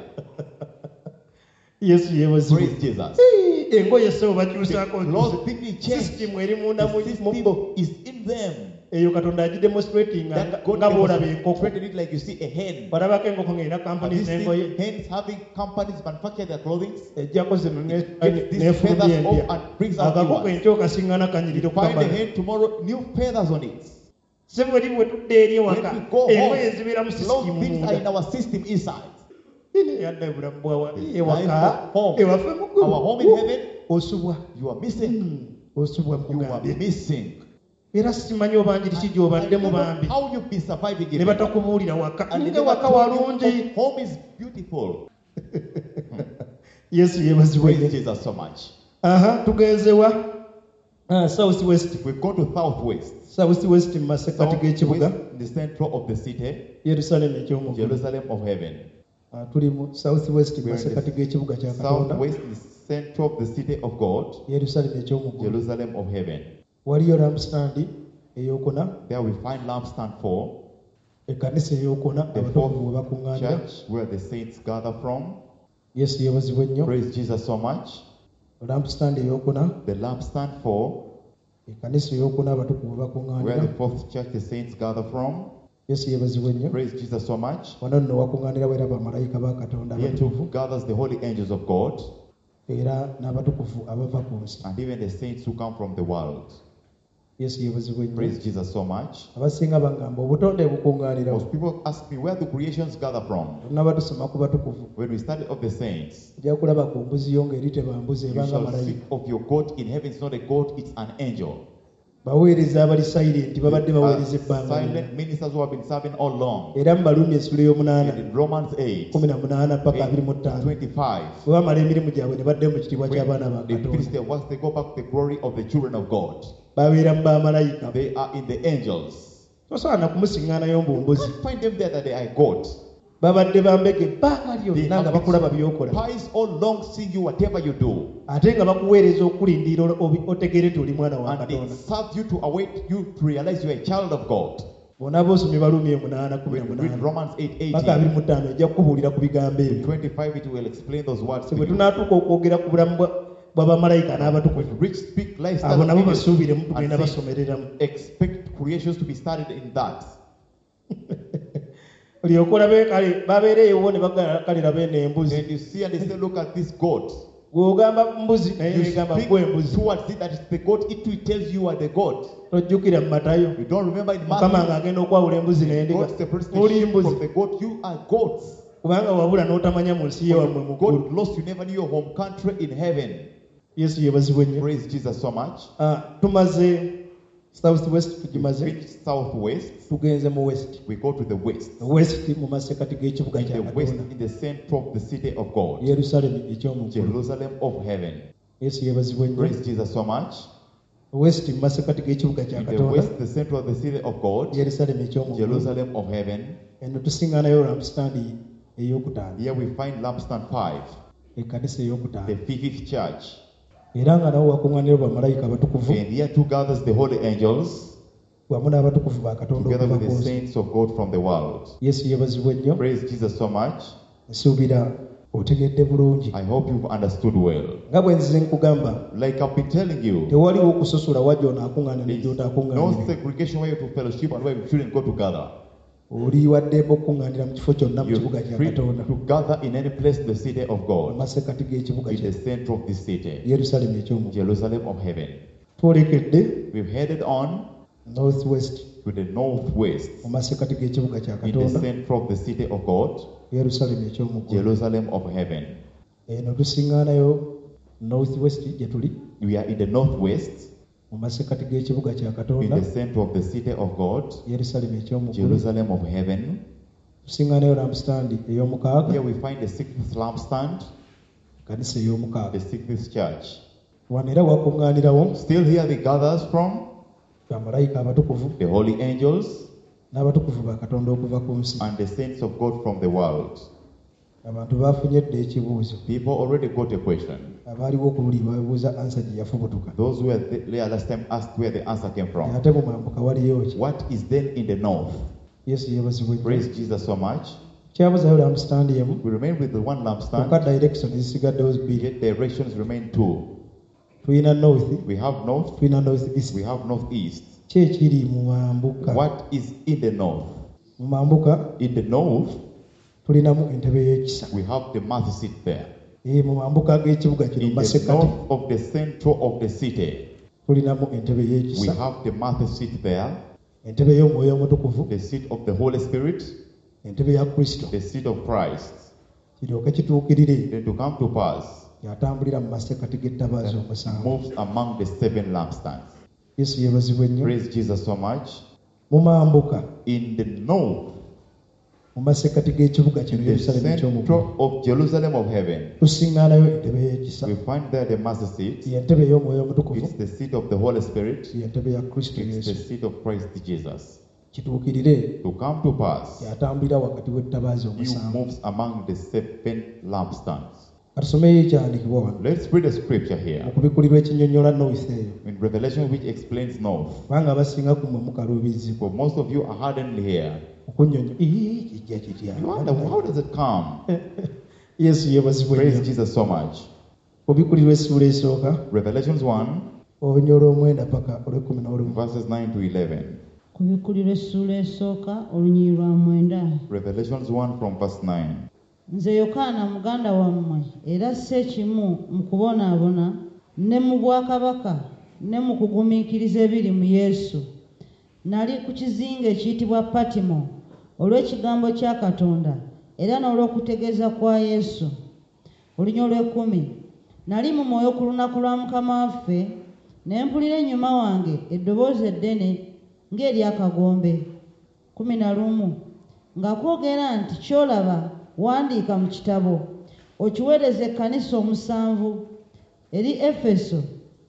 Yesu yeebazibwe. Praise Jesus. Engoye ssebo bakyusaako Lord, quickly change. sisitimu eri munda mu The bo. system is in them. Eyo Katonda agidemonstratinga That God nga bw'olaba enkoko. demonstrated it like you see a hen. Balabako enkoko ng'erina Have kampuni you seen n'engoye. hens having companies manufacture their clothing? Ejjako zino Get these n'efulumya feathers off empya. and brings out new Akakoko ones. enkyo kasiŋŋana kanyirira Find a okukambala. hen tomorrow, new feathers on it. Ssebo eri bwe tudda eri ewaka When we go engoye home, zibeera mu those sisitimu things are in munda. our system inside. Ine yadda obulamu bwawa Life ewaka at home. ewaffe mu ggulu. Our home in heaven, Osubwa. you are missing. Osubwa You are mukugambye. missing. Era simanyi obangiri ki I gy'obadde don't mu know bambi. how you've been surviving Ne it. batakubuulira waka. And they Nga never waka told you, walungi. home is beautiful. yesu yeebazibwe Praise nnyo. Jesus so much. Tugenze wa south west. If we go to southwest, South west mu masekati g'ekibuga in the central of the city, yerusalemu eky'omugulu. Jerusalem of heaven. Tuli mu south west mu We are in masekati the g'ekibuga kya katonda southwest is central of the city of God, yerusalemu eky'omugulu. Jerusalem of heaven. Waliyo lampstand eyokuna, There we find lampstand 4, ekkanisa eyokuna the abatukuvu we fourth bakuŋŋaanira. church where the saints gather from. Yesu yeebazibwe nnyo. Praise Jesus so much. Lampstand eyokuna, The lampstand 4, ekkanisa eyokuna abatukuvu we where bakuŋŋaanira. the fourth church the saints gather from. Yesu yeebazibwe nnyo. Praise Jesus so much. Wano nno wakuŋŋaanira era bamalayika ba katonda Here too abatukuvu gathers the holy angels of God era n'abatukuvu abava ku nsi. and even the saints who come from the world. Yesu yeebazibwe nnyo. Praise Jesus so much. Abasinga bagamba obutonde bukuŋŋaanira. Most people ask me where the creations gather from. Tunaba tusoma ku batukuvu. When we study of the saints, Ojja kulaba ku mbuzi yo ng'eri tebambuzi you ebanga shall malayika. speak of your goat in heaven. It's not a goat, it's an angel. Baweereza abali silent babadde They baweereza are ebbanga lyonna. silent ministers who have been serving all along. Era mu Baluumi essula ey'omunaana And in Romans 8, 18 paka 25 25, bwe bamala emirimu gyabwe ne baddayo mu kitiibwa ky'abaana ba when they finish katonda their works, they go back to the glory of the children of God. babeera mu bamalayika. They are in the angels. Tosaana kumusiŋŋaanayo mbu mbuzi. You can't find them there that they are God. Babadde bambega ebbanga They lyonna nga have bakulaba by'okola. spies all along seeing you whatever you do. Ate nga bakuweereza okulindiira otegere nti oli mwana wa And they katonda. serve you to await you to realize you are a child of God. Bonna boosomye Baluumi 8:18 When you read Romans 8, paka 18, 25 ejja kukubuulira ku bigambo ebyo. 25, it will explain those words to bwe you. tunaatuuka okwogera ku bulamu bw'abamalayika n'abatukuvu, Rich speak lifestyle abo of nabo angels basuubiremu and tugenda say, basomereramu. expect creations to be studied in that. olyoka olabe kale babeereewo ne bagala kale labe n'embuzi. And you see and they say, look at this goat. Bw'ogamba mbuzi naye You negamba speak gwe embuzi. towards it that is the goat. It will tells you are the goat. Tojjukira mu Matayo You don't remember in Mukama Matthew. ng'agenda okwawula embuzi n'endiga. God separates the Oli sheep mbuzi from the goat. You are goats. kubanga wabula n'otamanya mu nsi ye wammwe When you mukulu. got lost, you never knew your home country in heaven. Yesu yeebazibwe nnyo. Praise Jesus so much. Tumaze south west We tugimaze, finished southwest. tugenze mu west. We go to the west. West mu masekati g'ekibuga In kya the west, Katonda, in the center of the city of God, Yerusalemu eky'omugulu. Jerusalem of heaven. Yesu yeebazibwe nnyo. Praise Jesus so much. West mu masekati g'ekibuga kya In the Katonda, west, the center of the city of God, Yerusalemu eky'omugulu. Jerusalem of heaven. Eno tusiŋŋaanayo lampstand ey'okutaano, Here we find lampstand 5, ekkanisa the ey'okutaano. fifth church. Era nga nawo wakuŋŋaanira bamalayika abatukuvu And here too gathers the holy angels wamu n'abatukuvu ba Katonda together okuva with ku the nsi. saints of God from the world. Yesu yeebazibwe nnyo. Praise Jesus so much. Nsuubira otegedde bulungi. I hope you've understood well. Nga bwe nzize nkugamba, Like I've been telling you, tewaliwo okusosola wajja onaakuŋŋaana ne there's no gy'otaakuŋŋaanira. segregation where you to fellowship and where you shouldn't go together. Oli waddemba okuŋŋaanira mu kifo kyonna mu You're kibuga kya free Katonda, to gather in any place in the city of mu God, masekati g'ekibuga in kya the center of this city, Yerusalemu eky'omugulu. Jerusalem of heaven. Twolekedde We've headed on north west to the northwest, mu masekati g'ekibuga kya in the Katonda, center of the city of God, Yerusalemu eky'omugulu. Jerusalem of heaven. Eno tusiŋŋaanayo north west gye tuli, We are in the northwest, mu masekati g'ekibuga kya in Katonda, the center of the city of God, Yerusalemu eky'omugulu. Jerusalem of heaven. Tusiŋŋaanayo lampstand ey'omukaaga, Here we find the sixth lampstand, kanisa the ey'omukaaga. sixth church. Wano era wakuŋŋaanirawo Still here the gathers from bamalayika abatukuvu the holy angels n'abatukuvu ba Katonda okuva ku nsi. and the saints of God from the world. Abantu baafunye dda ekibuuzo. People already got a question. Abaaliwo ku luli babuuza ansa gye yafubutuka. Those who were there last time asked where the answer came from. Ate mu mambuka waliyo ki? What is then in the north? Yesu yeebazibwe nnyo. Praise Jesus so much. Kyabuzayo lampstand emu, We remain with the one lampstand, kyokka direction zisigaddewo bbiri. yet directions remain two. Tulina north, We have north, tulina north east. we have northeast. Ki ekiri mu mambuka? What is in the north? Mu mambuka In the north, tulinamu entebe y'ekisa. we have the master seat there. Mu mambuka g'ekibuga kino mu In the masekati north of the central of the city, tulinamu entebe we y'ekisa, have the master seat there, entebe y'omwoyo omutukuvu, the seat of the Holy Spirit, entebe ya Kristo. the seat of Christ. Kiryoke kituukirire Then to come to pass, y'atambulira mu masekati g'ettabaaza omusanvu. moves among the 7 lampstands. Yesu yeebazibwe nnyo. Praise Jesus so much. Mu mambuka, In the north, mu masekkati g'ekibuga kino the Yerusaalemi eky'omu ggulu. central of Jerusalem of heaven. Tusiŋŋaanayo entebe y'ekisa, We find there the master seat. ye ntebe ey'omwoyo omutukuvu, It's the seat of the Holy Spirit. ye ntebe ya Kristo It's the Yesu. seat of Christ Jesus. Kituukirire To come to pass, y'atambulira wakati w'ettabaazi he omusanvu. moves among the 7 lampstands. Katusomeyo ekyawandiikibwa wano Let's read a scripture mu here kubikkulirwa ekinnyonnyola North eyo, in Revelation which explains north. kubanga abasinga ku mmwe mukaluubirizibwa For most of you are hardened here. okunnyonnyo kijja kitya. You wonder, how does it come? Yesu yeebazibwa Praise nnyo. Jesus so much. Kubikkulirwa essuula esooka Revelations 1, olunya olw'omwenda paka olw'ekkumi n'olumu. verses 9 to 11. Kubikkulirwa essuula esooka olunyiri lwa 9. Revelations 1 from verse 9. Nze Yokaana muganda wammwe era ssekimu mu kubonaabona ne mu bwakabaka ne mu kugumiikiriza ebiri mu Yesu. Nali ku kizinga ekiyitibwa Patimo olw'ekigambo kya Katonda era n'olw'okutegeeza kwa Yesu. Olunya olw'ekkumi. Nali mu mwoyo ku lunaku lwa Mukama waffe ne mpulira ennyuma wange eddoboozi eddene ng'ery'akagombe. 11. Nga kwogera nti ky'olaba wandiika mu kitabo okiweereze ekkanisa omusanvu, eri Efeso,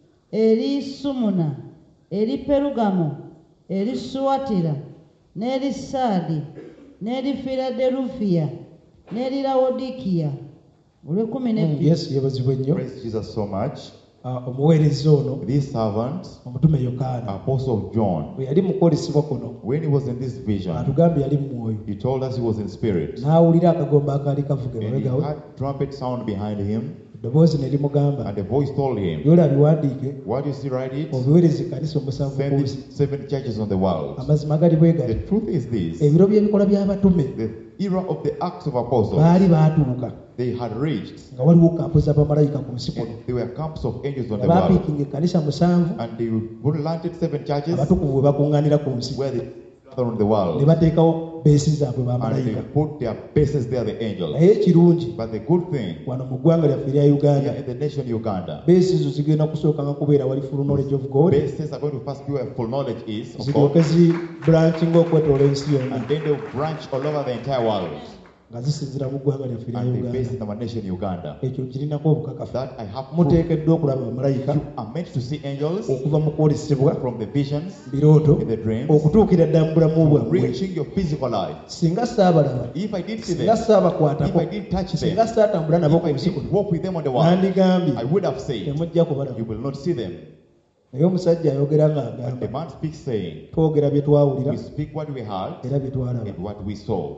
eri Sumuna, eri Perugamo, eri Suwatira, n'eri Saadi, n'eri Filadelufiya, n'eri Lawodikiya. Olw'ekkumi Yesu yeebazibwa ennyo. Praise Jesus so much. Omuweereza ono This servant, omutume Yokaana Apostle John, bwe yali mu kwolesebwa kuno when he was in this vision, atugambye yali mu mwoyo, he told us he was in spirit. n'awulira akagomba akaali kavuga And he emabega we, had trumpet sound behind him, eddoboozi ne limugamba, and the voice told him, yola biwandiike what you see, write it, obiweereze ekkanisa omusanvu ku send nsi. it 7 churches on the world. Amazima gali bwe The gali, truth is this, ebiro by'ebikola by'abatume the era of the Acts of Apostles, baali baatuuka they had reached, nga waliwo kampu z'abamalayika ku nsi kuno, and there were camps of angels on nga the world, baapiikinga ekkanisa musanvu, and they planted 7 churches abatukuvu bwe bakuŋŋaanira ku nsi, where they gather on the ne world, bateekawo beesi zaabwe and they bamalayika. put their bases there, the angels. Naye ekirungi But the good thing, wano mu ggwanga lyaffe erya Uganda, here in the nation Uganda, beesi zo zigenda kusooka nga kubeera wali full knowledge of God, bases are going to first be where full knowledge is of ziryoke God, zi branchinga okwetoola ensi yonna, and then they will branch all over the entire world, nga zisinzira mu ggwanga lyaffe erya and be based Uganda. in our nation Uganda. Ekyo kirinako obukakafu. That I have proof. Muteekeddwa okulaba bamalayika You are meant to see angels okuva mu kwolesebwa, from the visions, birooto, in the dreams, okutuukira ddala mu bulamu bwammwe. reaching your physical life. Singa saabalaba, If I did see singa them, if saabakwatako, I did touch singa them, saatambula nabo if ku I nsi kuno, did walk with them on the world, nandigambye I would have said, temujja kubalaba. you will not see them. Naye omusajja ayogera But the ng'agamba, man speaks saying, twogera bye twawulira we speak what we heard era bye twalaba. and what we saw.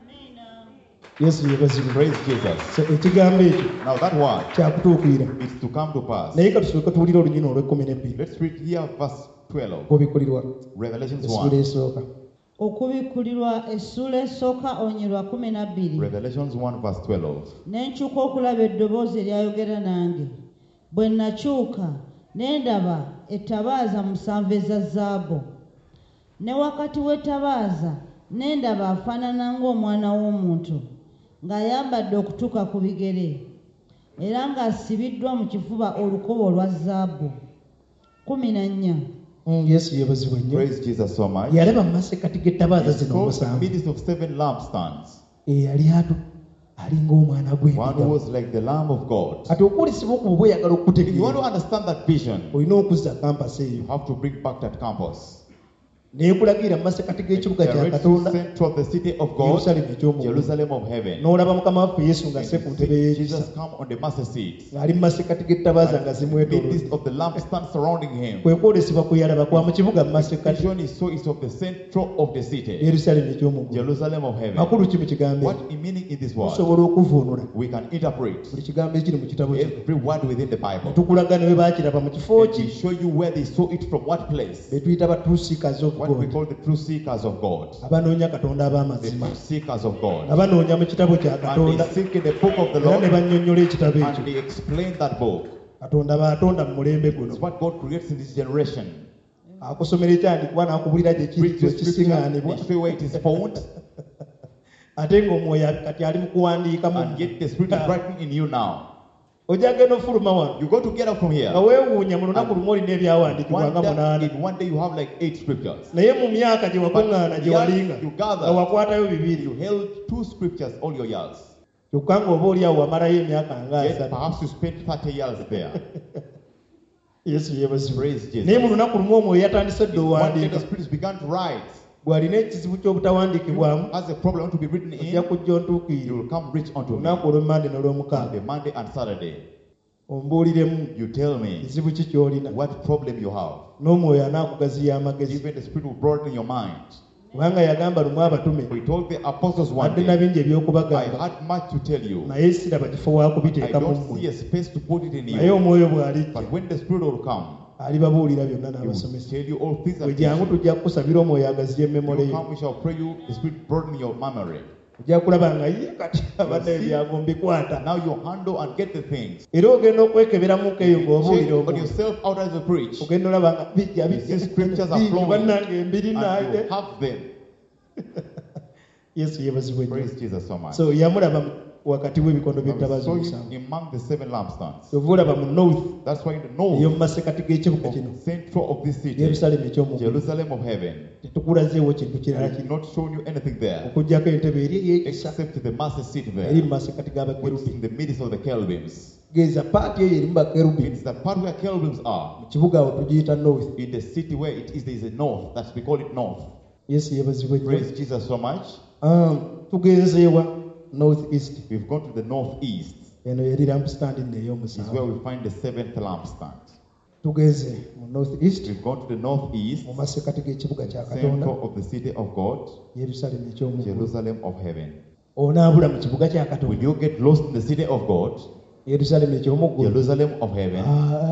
Yesu yeebazibwe. Praise Jesus. So, ekigambo ekyo Now that word kyakutuukirira. is to come to pass. Naye katusooke tuwulire olunyina olw'ekkumi Let's read here verse 12, kubikkulirwa Revelations essuula 1. esooka. Okubikkulirwa essuula esooka olunyiri lwa 12. Revelations 1 verse 12. Ne nkyuka okulaba eddoboozi eryayogera nange. Bwe nakyuka ne ndaba ettabaaza 7 eza zaabu. Ne wakati w'ettabaaza ne ndaba afaanana ng'omwana w'omuntu ng'ayambadde okutuuka ku bigere era ng'asibiddwa mu kifuba olukoba olwa zaabu. 14. Yesu yeebazibwe nnyo. Praise Jesus so much. Yalaba mu masekkati g'ettabaaza zino So, in the omusanvu, midst of 7 lampstands, eyali ali ng'omwana one gw'endiga. was like the Lamb of God. Kati okwolesebwa okuba oba oyagala If you want to okukutegeera, understand that vision, olina okuzza kampasi eyo you have to bring back that campus. neekulagira mu masekkati g'ekibuga kya Direct Katonda, to central, the city of God, Yerusaalemi eky'omu Jerusalem of heaven. n'olaba Mukama waffe Yesu And ng'asse ku you ntebe see y'ekisa, Jesus come on the master seat. ng'ali mu masekkati g'ettabaaza nga And zimwetoolodde. midst of the lampstands surrounding him. Kwe kwolesebwa kwe yalaba kwa mu kibuga mu masekkati Vision is so is of the central of the city, Yerusaalemi eky'omu ggulu. Jerusalem of heaven. Makulu ki mu kigambo What ekyo? meaning in this word? Tusobola okuvuunula We can interpret buli kigambo ekiri mu kitabo kino, every word within the ne Bible. tukulaga ne bwe baakiraba mu kifo And ki, we show you where they saw it from what place. be tuyita ba true seekers of What we God, call the true seekers of God. abanoonya Katonda The ab'amazima, true seekers of God. abanoonya mu kitabo kya And Katonda they seek in the book of the era ne Lord bannyonnyola ekitabo ekyo. and they explain that book. Katonda b'atonda mu mulembe guno, It's what God creates in this generation. akusomera ekyandikibwa n'akubulira gye kiri Read the scripture ekisiŋŋaanibwa, and show where it is found, ate ng'omwoyo kati ali mu kuwandiika mu and yet the Spirit is writing in you now. ojja genda ofuluma wano You go to get up from here. nga weewuunya mu lunaku lumu olina ebyawandiikibwa nga munaana In one day you have like 8 scriptures. naye mu myaka gye wakuŋŋaana gye walinga You gather. nga wakwatayo bibiri You held 2 scriptures all your years. kyokka ng'oba oli awo wamalayo emyaka nga Yet 3 perhaps you spent 30 years there. yesu yeebazibwe Praise Jesus. naye mu lunaku lumu omwoyo yatandise dde One day owandiika the spirits began to write. bw'alina ekizibu ky'obutawandiikibwamu As a problem to be written ojja in, kujja ontuukirire you will come rich unto me. olunaku olw'emande On n'olw'omukaaga the Monday and Saturday, ombuuliremu you tell me kizibu ki ky'olina what problem you have. n'omwoyo anaakugaziya amagezi Even the Spirit will broaden your mind. kubanga yagamba lumu abatume We told the apostles one adde na day, bingi I eby'okubagamba had much to tell you. naye siraba kifo wa I kubiteeka mu don't see mmwe a space to put it in naye you. omwoyo bw'alijja But when the Spirit will come, alibabuulira byonna He will n'abasomesa tell you all things bwe and jangu teach you. tujja kukusabira omwoyo agaziya emmemole You yo come, we shall pray you, the Spirit broaden your memory. ojja kulaba nga ye kati abadde ebyago mbikwata Now you handle and get the things. era ogenda okwekeberamuko eyo ng'obuulira Check on omuntu yourself out as a preach. ogenda olaba nga bijja These scriptures are bingi flowing. bannange embiri And naye you have them. yesu yeebazibwe nnyo Praise Jesus so much. so yamulaba wakati w'ebikondo I by'ettabaazi saw omusanvu him among the 7 lampstands. ova olaba mu north That's why in the ey'omu north, masekati g'ekibuga kino central of this city, yerusalemu eky'omugulu Jerusalem of heaven, tetukulazeewo kintu I kirala did kiri not show you anything there okugjako entebe eri ey'ekisa except the master seat eri there, mu masekati which is g'abakerubi in the midst of the cherubims. geza paati eyo erimu bakerubi It's the part where cherubims are. mu kibuga awo tugiyita north In the city where it is, there is a north. That's we call it north. yesu yeebazibwe nnyo Praise Jesus so much. tugenzeewa north east We've gone to the northeast. eno yeri lampstand nno This is where ey'omusanvu we find the 7th lampstand. tugenze mu north east We've gone to the northeast, mu masekati g'ekibuga kya katonda central of the city of God, yerusalemu eky'omugulu Jerusalem of heaven. onaabula mu kibuga kya Will katonda you get lost in the city of God, yerusalemu eky'omuggulu Jerusalem of heaven?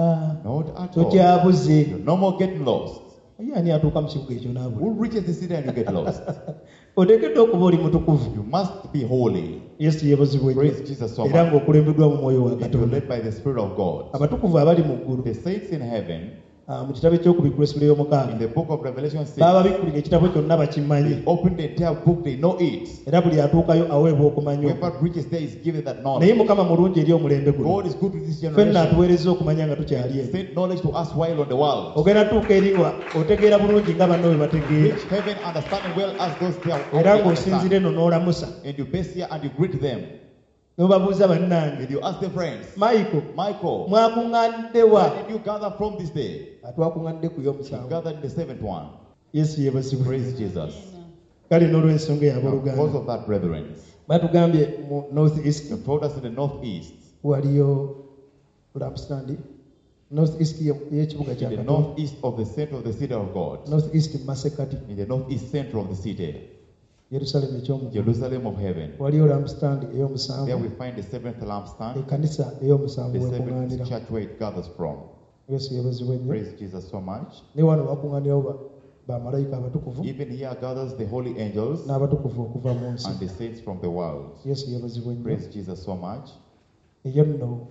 Not at all. tokyabuze You're no more getting lost. ye ani atuuka mu kibuga ekyo naabula Who reaches the city and you get lost? oteekeddwa okuba oli mutukuvu You must be holy. yesu yeebazibwe nnyo Praise Jesus so era much. ng'okulembeddwa mu mwoyo wa And you're katonda led by the Spirit of God. abatukuvu abali mu ggulu The saints in heaven, mu kitabo eky'okubikkula essula in ey'omukaaga the book of Revelation 6, baba bikkulira ekitabo kyonna bakimanyi they open the entire book, they know it. era buli atuukayo aweebwa okumanya okwo. Whoever reaches there is given that naye knowledge. mukama mulungi eri omulembe guno God is good to this ffenna generation. atuweereza okumanya nga tukyali He eno sent knowledge to us while on the world. ogenda tuuka eri nga otegeera bulungi nga banno bwe bategeera Reach heaven understanding well as those there era already ng'osinzira understand. eno n'olamusa And you base here and you greet them. n'obabuuza bannange And you ask their friends, maiko Michael, mwakuŋŋaanidde wa where did you gather from this day? atwakuŋŋaanidde ku We y'omusanvu gathered in the 7th one. yesu yeebazibwe Praise Jesus. kale n'olw'ensonga Now, because ey'abooluganda of that, brethren, batugambye mu north east you told us in the northeast, waliyo lampstand north east y'ekibuga kya in the katonda northeast of the center of the city of God, north east mu masekati in the northeast center of the city, yerusalemu eky'omugulu Jerusalem of heaven. waliyo lampstand There ey'omusanvu we find the 7th lampstand, ekkanisa ey'omusanvu the wekuŋŋaanira 7th church where it gathers from. yesu yeebazibwe nnyo Praise Jesus so much. ne wano bakuŋŋaanirawo bamalayika abatukuvu Even here gathers the holy angels n'abatukuvu okuva mu nsi and the saints from the world. yesu yeebazibwe nnyo Praise Jesus so much. eyo nno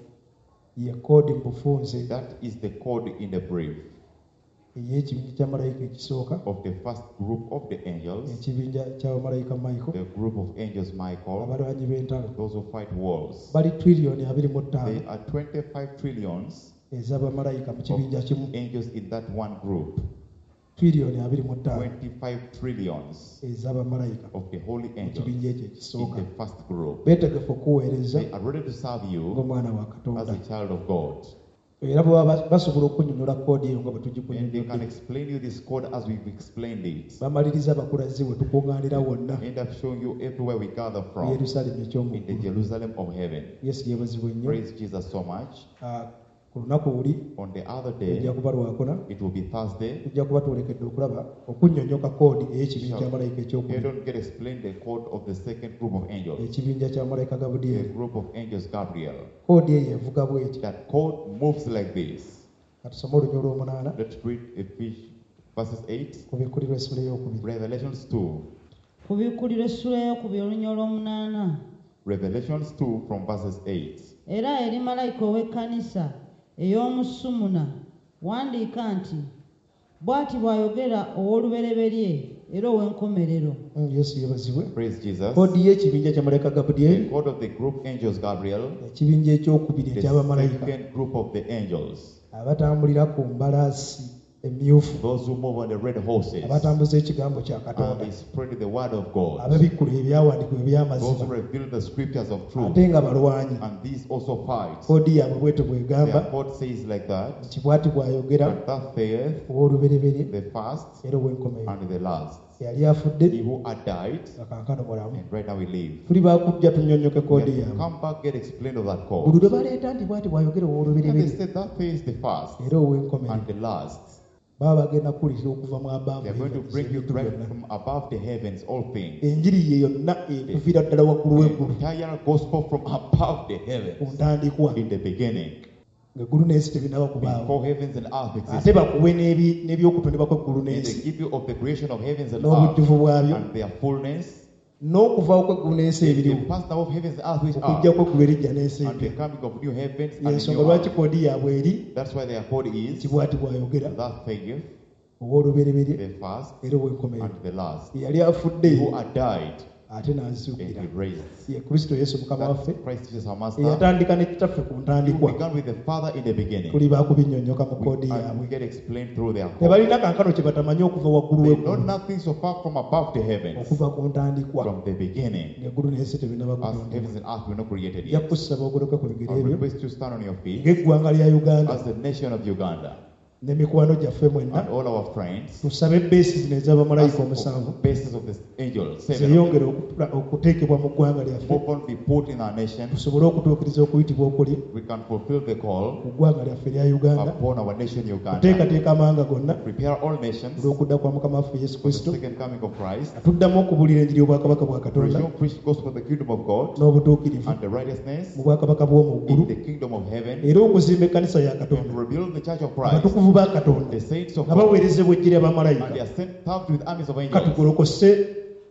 ye koodi mu bufunze That is the code in the brief ey'ekibinja kya malayika ekisooka of the first group of the angels, ekibinja ky'abamalayika michael the group of angels Michael, abalwanyi b'entalo those who fight wars. bali triliyoni 25 There are 25 trillions ez'abamalayika mu of kibinja kimu angels in that one group. triliyoni 25 25 trillions ez'abamalayika of the holy mu angels kibinja ekyo in ekisooka the first group. beetegefu okuweereza They are ready to serve you ng'omwana wa as katonda a child of God. era bwe baba basobola okunyonnyola koodi eyo nga bwe And they can tugikunyonnyodde explain you this code as we've explained it. bamaliriza bakulazi we tukuŋŋaanira wonna End up showing you everywhere we gather mu from yerusaalemu in the eky'omuggulu Jerusalem of heaven. yesu yeebazibwe nnyo Praise Jesus so much. ku lunaku luli On the other ejja day, kuba lwakuna it will be Thursday. tujja kuba twolekedde okulaba okunnyonnyoka koodi ey'ekibinja kya malayika You ekyokubiri don't get explained the code of the second group of angels, ekibinja kya malayika the gabudyeri group of angels Gabriel. koodi eyo evuga bw'eti That code moves like this. katusome olunyo olw'omunaana Let's read Ephesians verses 8, ku bikkulirwa essula ey'okubiri Revelations 2. ku bikkulirwa essula ey'okubiri olunya olw'omunaana Revelations 2 from verses 8. era eri malayika ow'ekkanisa ey'omu Sumuna wandiika nti bw'ati bw'ayogera ow'olubereberye era ow'enkomerero. Yesu yebazibwe. Praise Jesus. Kodi y'ekibinja kya malayika The Gabriel, code of the group angels Gabriel, ekibinja ekyokubiri the eky'abamalayika second group of the angels, abatambulira ku mbalaasi emyufu, those who move on the red horses abatambuza ekigambo kya and Katonda, they spread the word of God, ababikkula ebyawandiikibwa those eby'amazima, who reveal the scriptures of truth, ate nga balwanyi. and these also fight. Kodi yaabwe bwete bwegamba Their code says like that, nti bw'ati bw'ayogera and that saith ow'olubereberye the first era ow'enkomerero. and the last. Yali afudde He who had died, nga kankano mulamu. and right now we live. Tuli baakujja tunnyonnyoke We koodi have to yaabwe. come back, get explained of that Buli code. lwe baleeta nti bw'ati bw'ayogera And they ow'olubereberye said that says the first era ow'enkomerero. and the last. Baba bagenda kukulira okuva mu abaavu They are going to bring you ebintu right byonna. from above the heavens, all things. Enjiri ye yonna ekuviira ddala waggulu The w'eggulu entire gospel from above the ku heavens. ntandikwa In the beginning, ng'eggulu n'ensi tebinaba kubaawo. before heavens and earth Ate existed. bakuwe n'ebyokutondebwa kw'eggulu And they n'ensi give you of the creation of heavens and earth n'obujjuvu bwabyo and their fullness. n'okuvaawo kw'eggulu n'ensi The ebiriwo past now of heavens and earth which okujja are, kw'eggulu erijja n'ensi and the empya. coming of new heavens and Y'ensonga new lwaki earth. koodi yaabwe eri That's why their code is nti bw'ati bw'ayogera that saith ow'olubereberye the first era ow'enkomerero. and the last. Yali afudde Who had died ate and n'azuukira. he raised. Ye Kristo Yesu Mukama waffe That's Christ Jesus our Master. eyatandika ne kitaffe ku He ntandikwa. began with the Father in the beginning. Tuli baakubinnyonnyoka mu koodi And we yaabwe. get explained through their code. Tebalina kankano kye batamanyi okuva waggulu They know w'eggulu nothing so far from above the heavens, okuva ku ntandikwa. from the beginning. Ng'eggulu n'ensi tebinaba As kutondebwa. heavens and earth were not created Nja yet. kusaba ogoloke ku bigere I ebyo request you stand on your feet ng'eggwanga lya Uganda as the nation of Uganda ne mikwano gyaffe mwenna and all our friends, tusabe beesi zino ez'abamalayika as omusanvu of basis of the angels, 7 of them, zeyongere okuteekebwa mu ggwanga lyaffe move on, be put in our nation. tusobole okutuukiriza okuyitibwa okuli We can fulfill the call ku ggwanga lyaffe lya Uganda, upon our nation Uganda. kuteekateeka amawanga gonna Prepare all nations olw'okudda kwa mukama waffe Yesu for the Kristo, second coming of Christ. tuddamu okubuulira enjiri y'obwakabaka bwa Katonda Resume preach the gospel of the kingdom of God n'obutuukirivu and the righteousness mu bwakabaka bw'omu ggulu, in the kingdom of heaven, era okuzimba ekkanisa ya and Katonda, rebuild the church of Christ, abatukuvu ba Katonda the saints of nga God, baweerezebwa ejjira and abamalayika. they are sent out with armies of angels. Katugolokose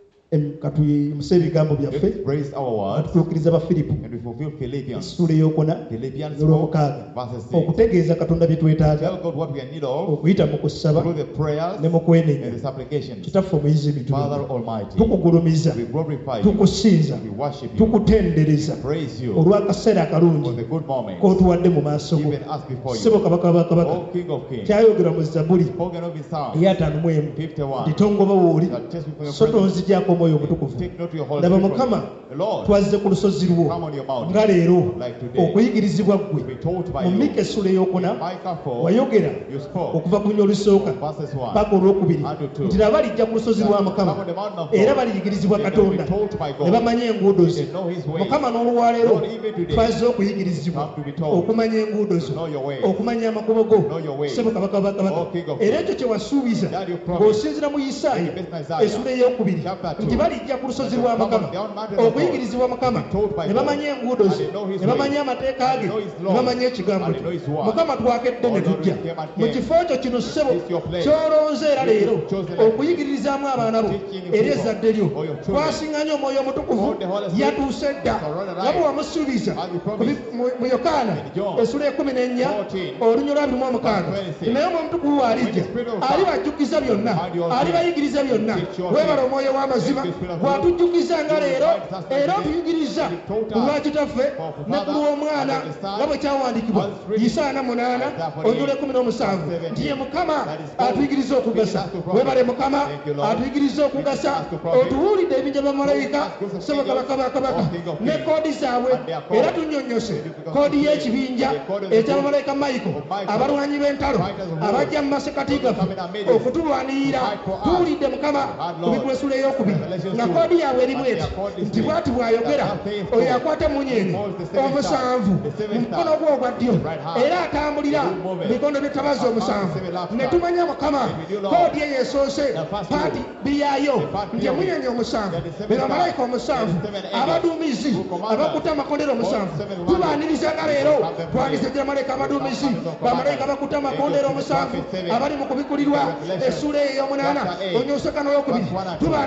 katuyimuse ebigambo byaffe, Let's praise our words katutuukiriza Bafiripo and we fulfill Philippians, essula eyokuna Philippians 4, n'olwomukaaga, verses 6. okutegeeza Katonda bye twetaaga Tell God what we are in need of okuyita mu kusaba through the prayers ne mu kwenenya. and the supplications. Kitaffe omuyizi Father ebintu Almighty, tukugulumiza, we glorify you, tukusinza, we worship you, tukutendereza praise you olw'akaseera for akalungi the good moments k'otuwadde mu maaso go. given us before Ssebo you. kabaka wa kabaka O King of Kings, kyayogera mu Zabbuli spoken of in Psalm ey'ataano-mu-emu 51, nti tongoba wooli that test me for your so presence, tonzigyako omwoyo omutukuvu. take note of your Holy Laba Spirit. Mukama The Lord, twazze ku lusozi lwo come on your mountain, nga leero like today, okuyigirizibwa ggwe be taught by mu you. Mika essula ey'okuna Micah 4, wayogera you spoke, okuva ku lunya olusooka verses 1, paka olwokubiri unto 2, nti laba lijja ku lusozi lwa Mukama come on the mountain of era God, baliyigirizibwa they will be Katonda taught by ne God, bamanya enguudo ze. they know his ways, Mukama n'olwaleero Lord, even today, twazze okuyigirizibwa come to be told, okumanya enguudo to zo, know your ways, okumanya amakubo go, know your ways. Ssebo kabaka wa kabaka. O King of Era Kings, ekyo kye wasuubiza that you promised, ng'osinziira mu Isaaya in the book of Isaiah, essula ey'okubiri chapter 2, nti balijja ku lusozi that lwa will come Mukama on the mountain of God, okuyigirizibwa Mukama be taught by ne God, bamanya enguudo and ze, they know his ne bamanya ways, amateeka and ge, they know his ne laws, bamanya ekigambo and kye. they know his word. Mukama twakedde ne Oh, Lord, tujja we came and mu came. kifo ekyo kino ssebo It's your place. ky'olonze era leero You've chosen like okuyigirizaamu abaana bo Teaching your eri people, ezzadde lyo. or your children. Twasiŋŋanya omwoyo omutukuvu Hold the Holy Spirit, yatuuse dda surrounded nga bwe right, wamusuubiza as you promised. mu Yokaana In John essula ekumi n'ennya 14, olunya olwabirimu omukaaga. verse 26. Naye omwoyo omutukuvu When alijja the Spirit of God alibajjukiza byonna, and your alibayigiriza byonna. teach your Weebale things. omwoyo w'amazima Thank you, Spirit of bw'atujjukiza nga God. leero You remind us era today. otuyigiriza You taught us ku lwa kitaffe for ne ku Father lw'omwana and the Son. nga bwe kyawandiikibwa All three. Isaaya 8 Isaiah 48, olunya 17 17. nti ye Mukama That is God. atuyigiriza okugasa. Teaching us to profit. Weebale Mukama Thank you, Lord. atuyigiriza okugasa. Teaching us to profit. Otuwulidde ebinja bamalayika Teaching us groups of Ssebo kabaka ba kabaka angels, King of ne kings, koodi zaabwe and their code. era tunnyonnyose Because koodi we say y'ekibinja the code of the eky'abamalayika Michael of Michael, abalwanyi b'entalo fighters of war, abajja mu masekati those who gaffe come in our midst, okutulwanirira. fight for us. Tuwulidde Mukama Our ku Lord, Bikula essula ey'okubiri Revelation nga 2, koodi yaabwe eri and bweti their code is nti this, bw'ati bw'ayogera that saith oyo God, akwata emunyeeni holds the seven omusanvu stars, the seven mu mukono stars, gwe ogwa ddyo the right hand, era atambulira the good movement, mikono by'ettabazi upon the omusanvu. seven lampstands. Ne tumanya Mukama And we do know koodi eyo esoose the first paati rule, biyaayo the first nti rule, emunyeeni omusanvu that the seven be stars, bamalayika omusanvu and the seven angels, abaduumizi who command us, abakutte amakondero omusanvu. all seven Tubaaniriza nga leero have them twandize praised. gye bamalayika abaduumizi Some of bamalayika commanders, bakutte amakondero angels, omusanvu seven, abali mu kubikulirwa Revelation, essula ey'omunaana chapter 8, onyoseka n'olwokubiri. verse 1 and 2. Tubaaniriza gye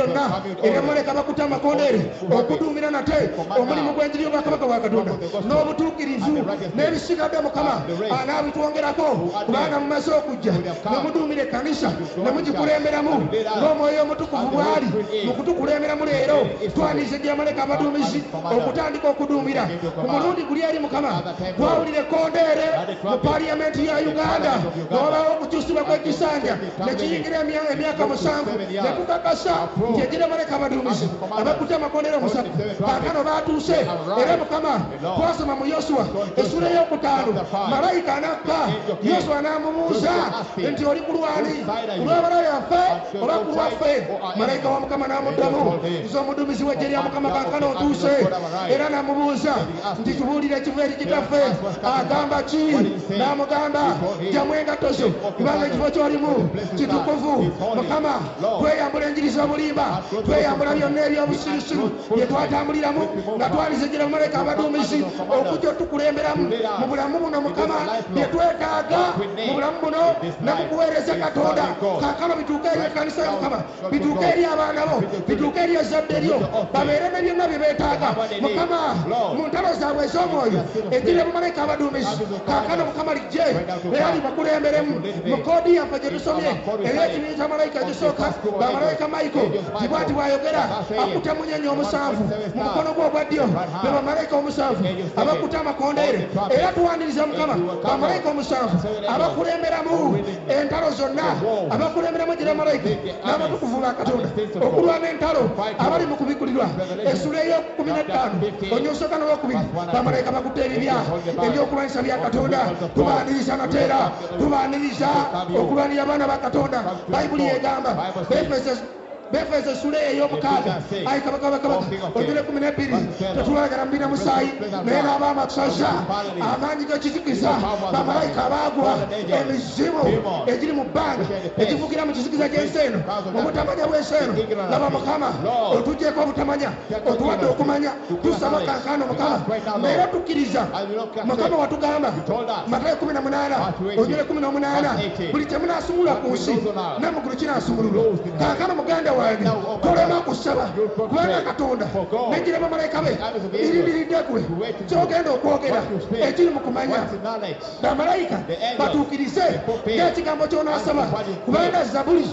lyonna eryamaleka bakuta amakondeere okuduumira nate omulimu gw'enjiri y'obwakabaka bwa Katonda n'obutuukirivu n'ebisigadde Mukama anaabitwongerako kubanga mumaze okujja ne muduumira ekkanisa ne mugikulemberamu ng'omwoyo omutukuvu bw'ali mu kutukulemberamu leero twandiise gy'amaleka abaduumizi okutandika okuduumira ku mulundi guli eri Mukama twawulira ekkondeere mu paliyamenti ya Uganda n'olwawo okukyusibwa kw'ekisanja ne kiyingira emyaka 7 ne tukakasa nti egira amaleka abaduumizi abakuta amakondeere 3 kaakano baatuuse era Mukama twasoma mu Yoswa essula ey'okutaano malayika anakka Yoswa n'amubuuza nti oli ku lwani ku lw'abalabe baffe oba ku lwaffe malayika wa Mukama n'amuddamu nze omuduumizi w'eggye lya Mukama kaakano otuuse era n'amubuuza nti tubuulire ekiva eri kitaffe agamba ki n'amugamba jjamu engatto zo kubanga ekifo ky'olimu kitukuvu Mukama tweyambula enjiri z'obulimba tweyambula byonna eby'obusirusiru bye twatambuliramu nga twalizegera malayika abaduumizi okujja otukulemberamu mu bulamu buno Mukama bye twetaaga mu bulamu buno ne mu kuweereza Katonda kaakano bituuke eri ekkanisa ya Mukama bituuke eri abaana bo bituuke eri ezzadde lyo babeere ne byonna bye beetaaga Mukama mu ntalo zaabwe ez'omwoyo ejjire bamalayika abaduumizi kaakano Mukama lijje era libakulemberemu mu koodi yaffe gye tusomye ey'ekibiina ky'amalayika egisooka bamalayika Michael tibwati bw'ayogera akuta munyenye 7 mu mukono gwe ogwa ddyo be bamalayika 7 abakuta amakondeere era tuwaniriza Mukama bamalayika 7 abakulemberamu entalo zonna abakulemberamu ejjira malayika n'abatukuvu ba Katonda okulwana entalo abali mu kubigulirwa essula ey'okumi-na-ttaano onyoosoka n'olwokubiri bamalayika bakutte ebibya ebyokulwanyisa bya Katonda tubaaniriza nateera tubaaniriza okulwanira abaana ba Katonda bayibuli egamba Befeso essula ey'omukaaga ayi kabaka olugero 12 tetulagala mbina musaayi naye n'abaama kusoza amaanyi g'ekizikiza bamalayika abaagwa emizimu egiri mu bbanga egivugira mu kizikiza gy'ensi eno mu butamanya bw'ensi eno laba Mukama otugyeko obutamanya otuwadde okumanya tusaba kankano Mukama naye tukkiriza Mukama watugamba Matayo 18 olugero 18 buli kyemunaasumulula ku nsi nammugulu kinaasumululwa kankano muganda tolema kusaba kubanga Katonda n'ejjira bamalayika be irindiridde gwe kyogenda okwogera ekiri mu kumanya bamalayika batuukirize ng'ekigambo ky'onaasaba kubanga Zabuli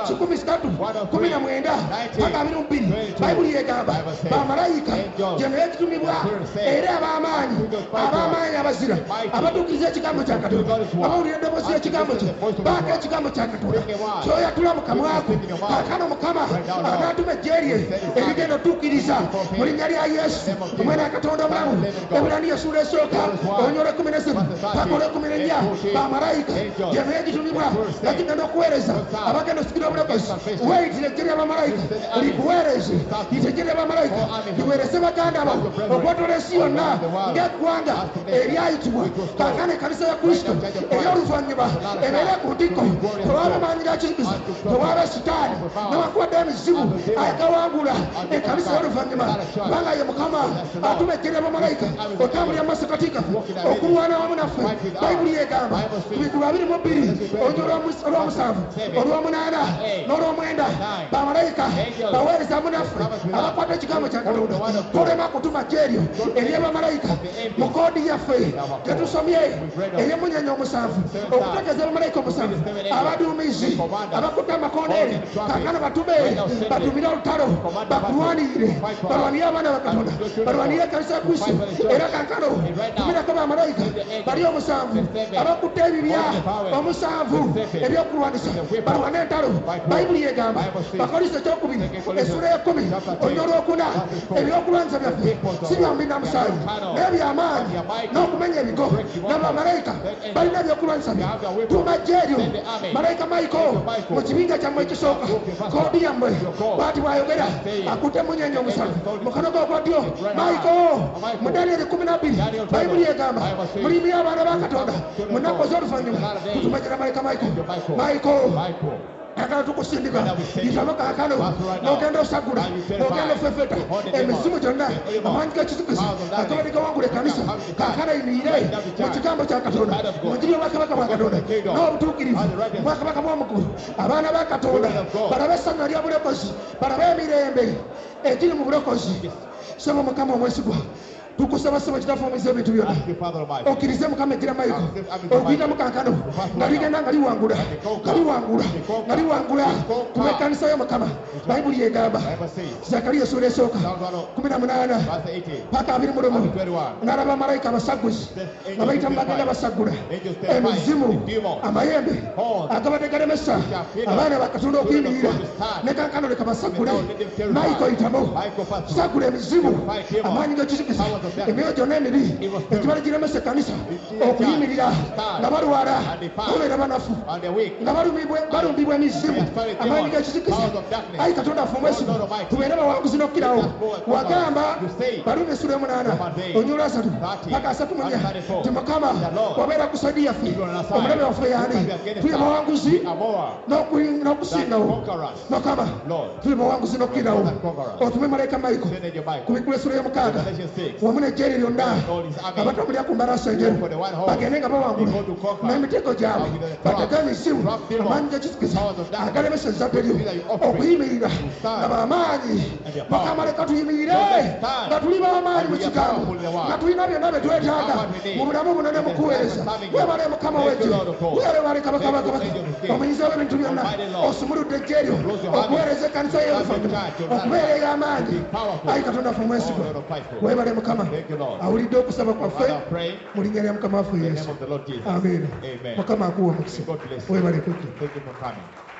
13:19 paka 22 bayibuli egamba bamalayika gye naye kitumibwa era ab'amaanyi abazira abatuukiriza ekigambo kya Katonda abawulira eddoboozi y'ekigambo kye baako ekigambo kya Katonda kyoyatula mu kamwako kaakano Mukama abaatuma ejje lye erigenda otuukiriza mu linnya lya Yesu omwana wa Katonda omulamu Ebbulaaniya essula esooka olunyo 17 paka 14 bamalayika gye naye gitumibwa nga gigenda okuweereza abagenda osikira obulokozi weeyitire ejje ly'abamalayika likuweereze yita ejje ly'abamalayika liweereze baganda bo okwetola ensi yonna ng'eggwanga eryayitibwa kaakano ekkanisa ya Kristo ey'oluvannyuma ebeere ku ntikko tewaba maanyi ga kizikiza tewaba sitaani newankubadde emizimu agawangula ekkanisa y'oluvannyuma kubanga ye Mukama atuma ejje ly'abamalayika otambulira mu maaso katika okulwana wamu naffe bayibuli egamba ku bikulu 22 olw'omusanvu olw'omunaana n'olw'omwenda bamalayika baweereza wamu naffe abakwata ekigambo kya Katonda tolema kutuma ejje eryo ery'abamalayika mu koodi yaffe gye tusomye ey'emunyenye 7 okutegeeza abamalayika 7 abaduumizi abakutte amakondeere kaakano batume batumire olutalo bakulwanirire balwanire abaana ba Katonda balwanire ekkanisa ya Kristo era kaakano tumirako bamalayika bali 7 abakutte ebibya 7 ebyokulwanisa balwane entalo bayibuli egamba Bakolinso ekyokubiri essula y'ekumi olunyo olwokuna ebyokulwanisa byaffe si bya mubiri na musaayi naye by'amaanyi n'okumenya ebigo n'abamalayika balina ebyokulwanisa bye tuma ejje eryo malayika Michael mu kibinja kyammwe ekisooka koodi yammwe bw'ati bw'ayogera akutte munyenye 7 mukono gwe ogwa ddyo Michael mu Danieli 12 bayibuli egamba mulimye abaana ba Katonda mu nnaku ez'oluvannyuma kutumajira malayika Michael akala tukusindika Father, we thank you. itamo kaakano Pastor, right now. n'ogenda osagula Now you purify. n'ogenda ofefeta You hold the demon. emizimu gyonna The demon. amaanyi g'ekizikiza Powers of darkness. akabadde gawangula ekkanisa Come to kaakano ayimiire Right now to mu charge. kigambo kya katonda The word of God. mu njiri y'obwakabaka bwa katonda The kingdom. n'obutuukirivu And the righteousness. obwakabaka bw'omukulu abaana ba katonda The word of God. balabe essanyu lya bulokozi balabe emirembe egiri mu bulokozi saba mukama omwesigwa tukusaba saba kitafuumiza ebintu byonna Ask the Father Almighty. okkirize mukama egira mayiko Accept Michael. okuyitamu kaakano nga ligenda nga liwangula nga liwangula nga liwangula kuba ekkanisa yo mukama bayibuli egamba Bible says, zakariya essuula esooka Psalm 18 verse 18. paka 21 21. n'alaba malayika abasaguzi nga bayitamu bagenda basagula emizimu amayembe agabadde galemesa abaana bakatonda okuyimirira ne kaakano leka basagule mayiko yitamu sagula emizimu amaanyi g'ekizikiza emyoyo gyonna emibi egibale giremesa ekkanisa okuyimirira nga balwala babeera banafu On the weak. nga balumbibwa emizimu amaanyi g'ekizikiza ayi katonda afumu esimu tubeere bawanguzi n'okkirawo wagamba balume essula 8 onyola 3 paka 34 nti mukama wabeera ku saidi yaffe omulabe waffe yaani tuli bawanguzi n'okusingawo mukama tuli bawanguzi n'okkirawo otume malayika mayiko Send in your Bible. ku mikulu essula y'omukaaga Revelation 6. wamu n'ejjeeri lyonna nga batambulira ku mbalaasi enjeru bagende nga bawangula n'emitego gyabwe batege emisimu amaanyi g'ekizikiza agalemesa ezzadde lyo okuyimirira nga bamaanyi mukama leka tuyimirire nga tuli bamaanyi mu kigambo nga tulina byonna bye twetaaga mu bulamu buno ne mu kuweereza webale mukama wejje webale kabaka bakabaka omuyinza w'ebintu byonna osumuludde ejje lyo okuweereza ekkanisa y'oluvannyuma okubeera ey'amaanyi ayi katonda ffe omwesigwa webale mukama awulidde okusaba kwaffe mu linnya lya mukama waffe In the yesu name of the Lord Jesus. amen Amen. mukama akuwa omukisa God bless you. webale kujja Thank you for coming.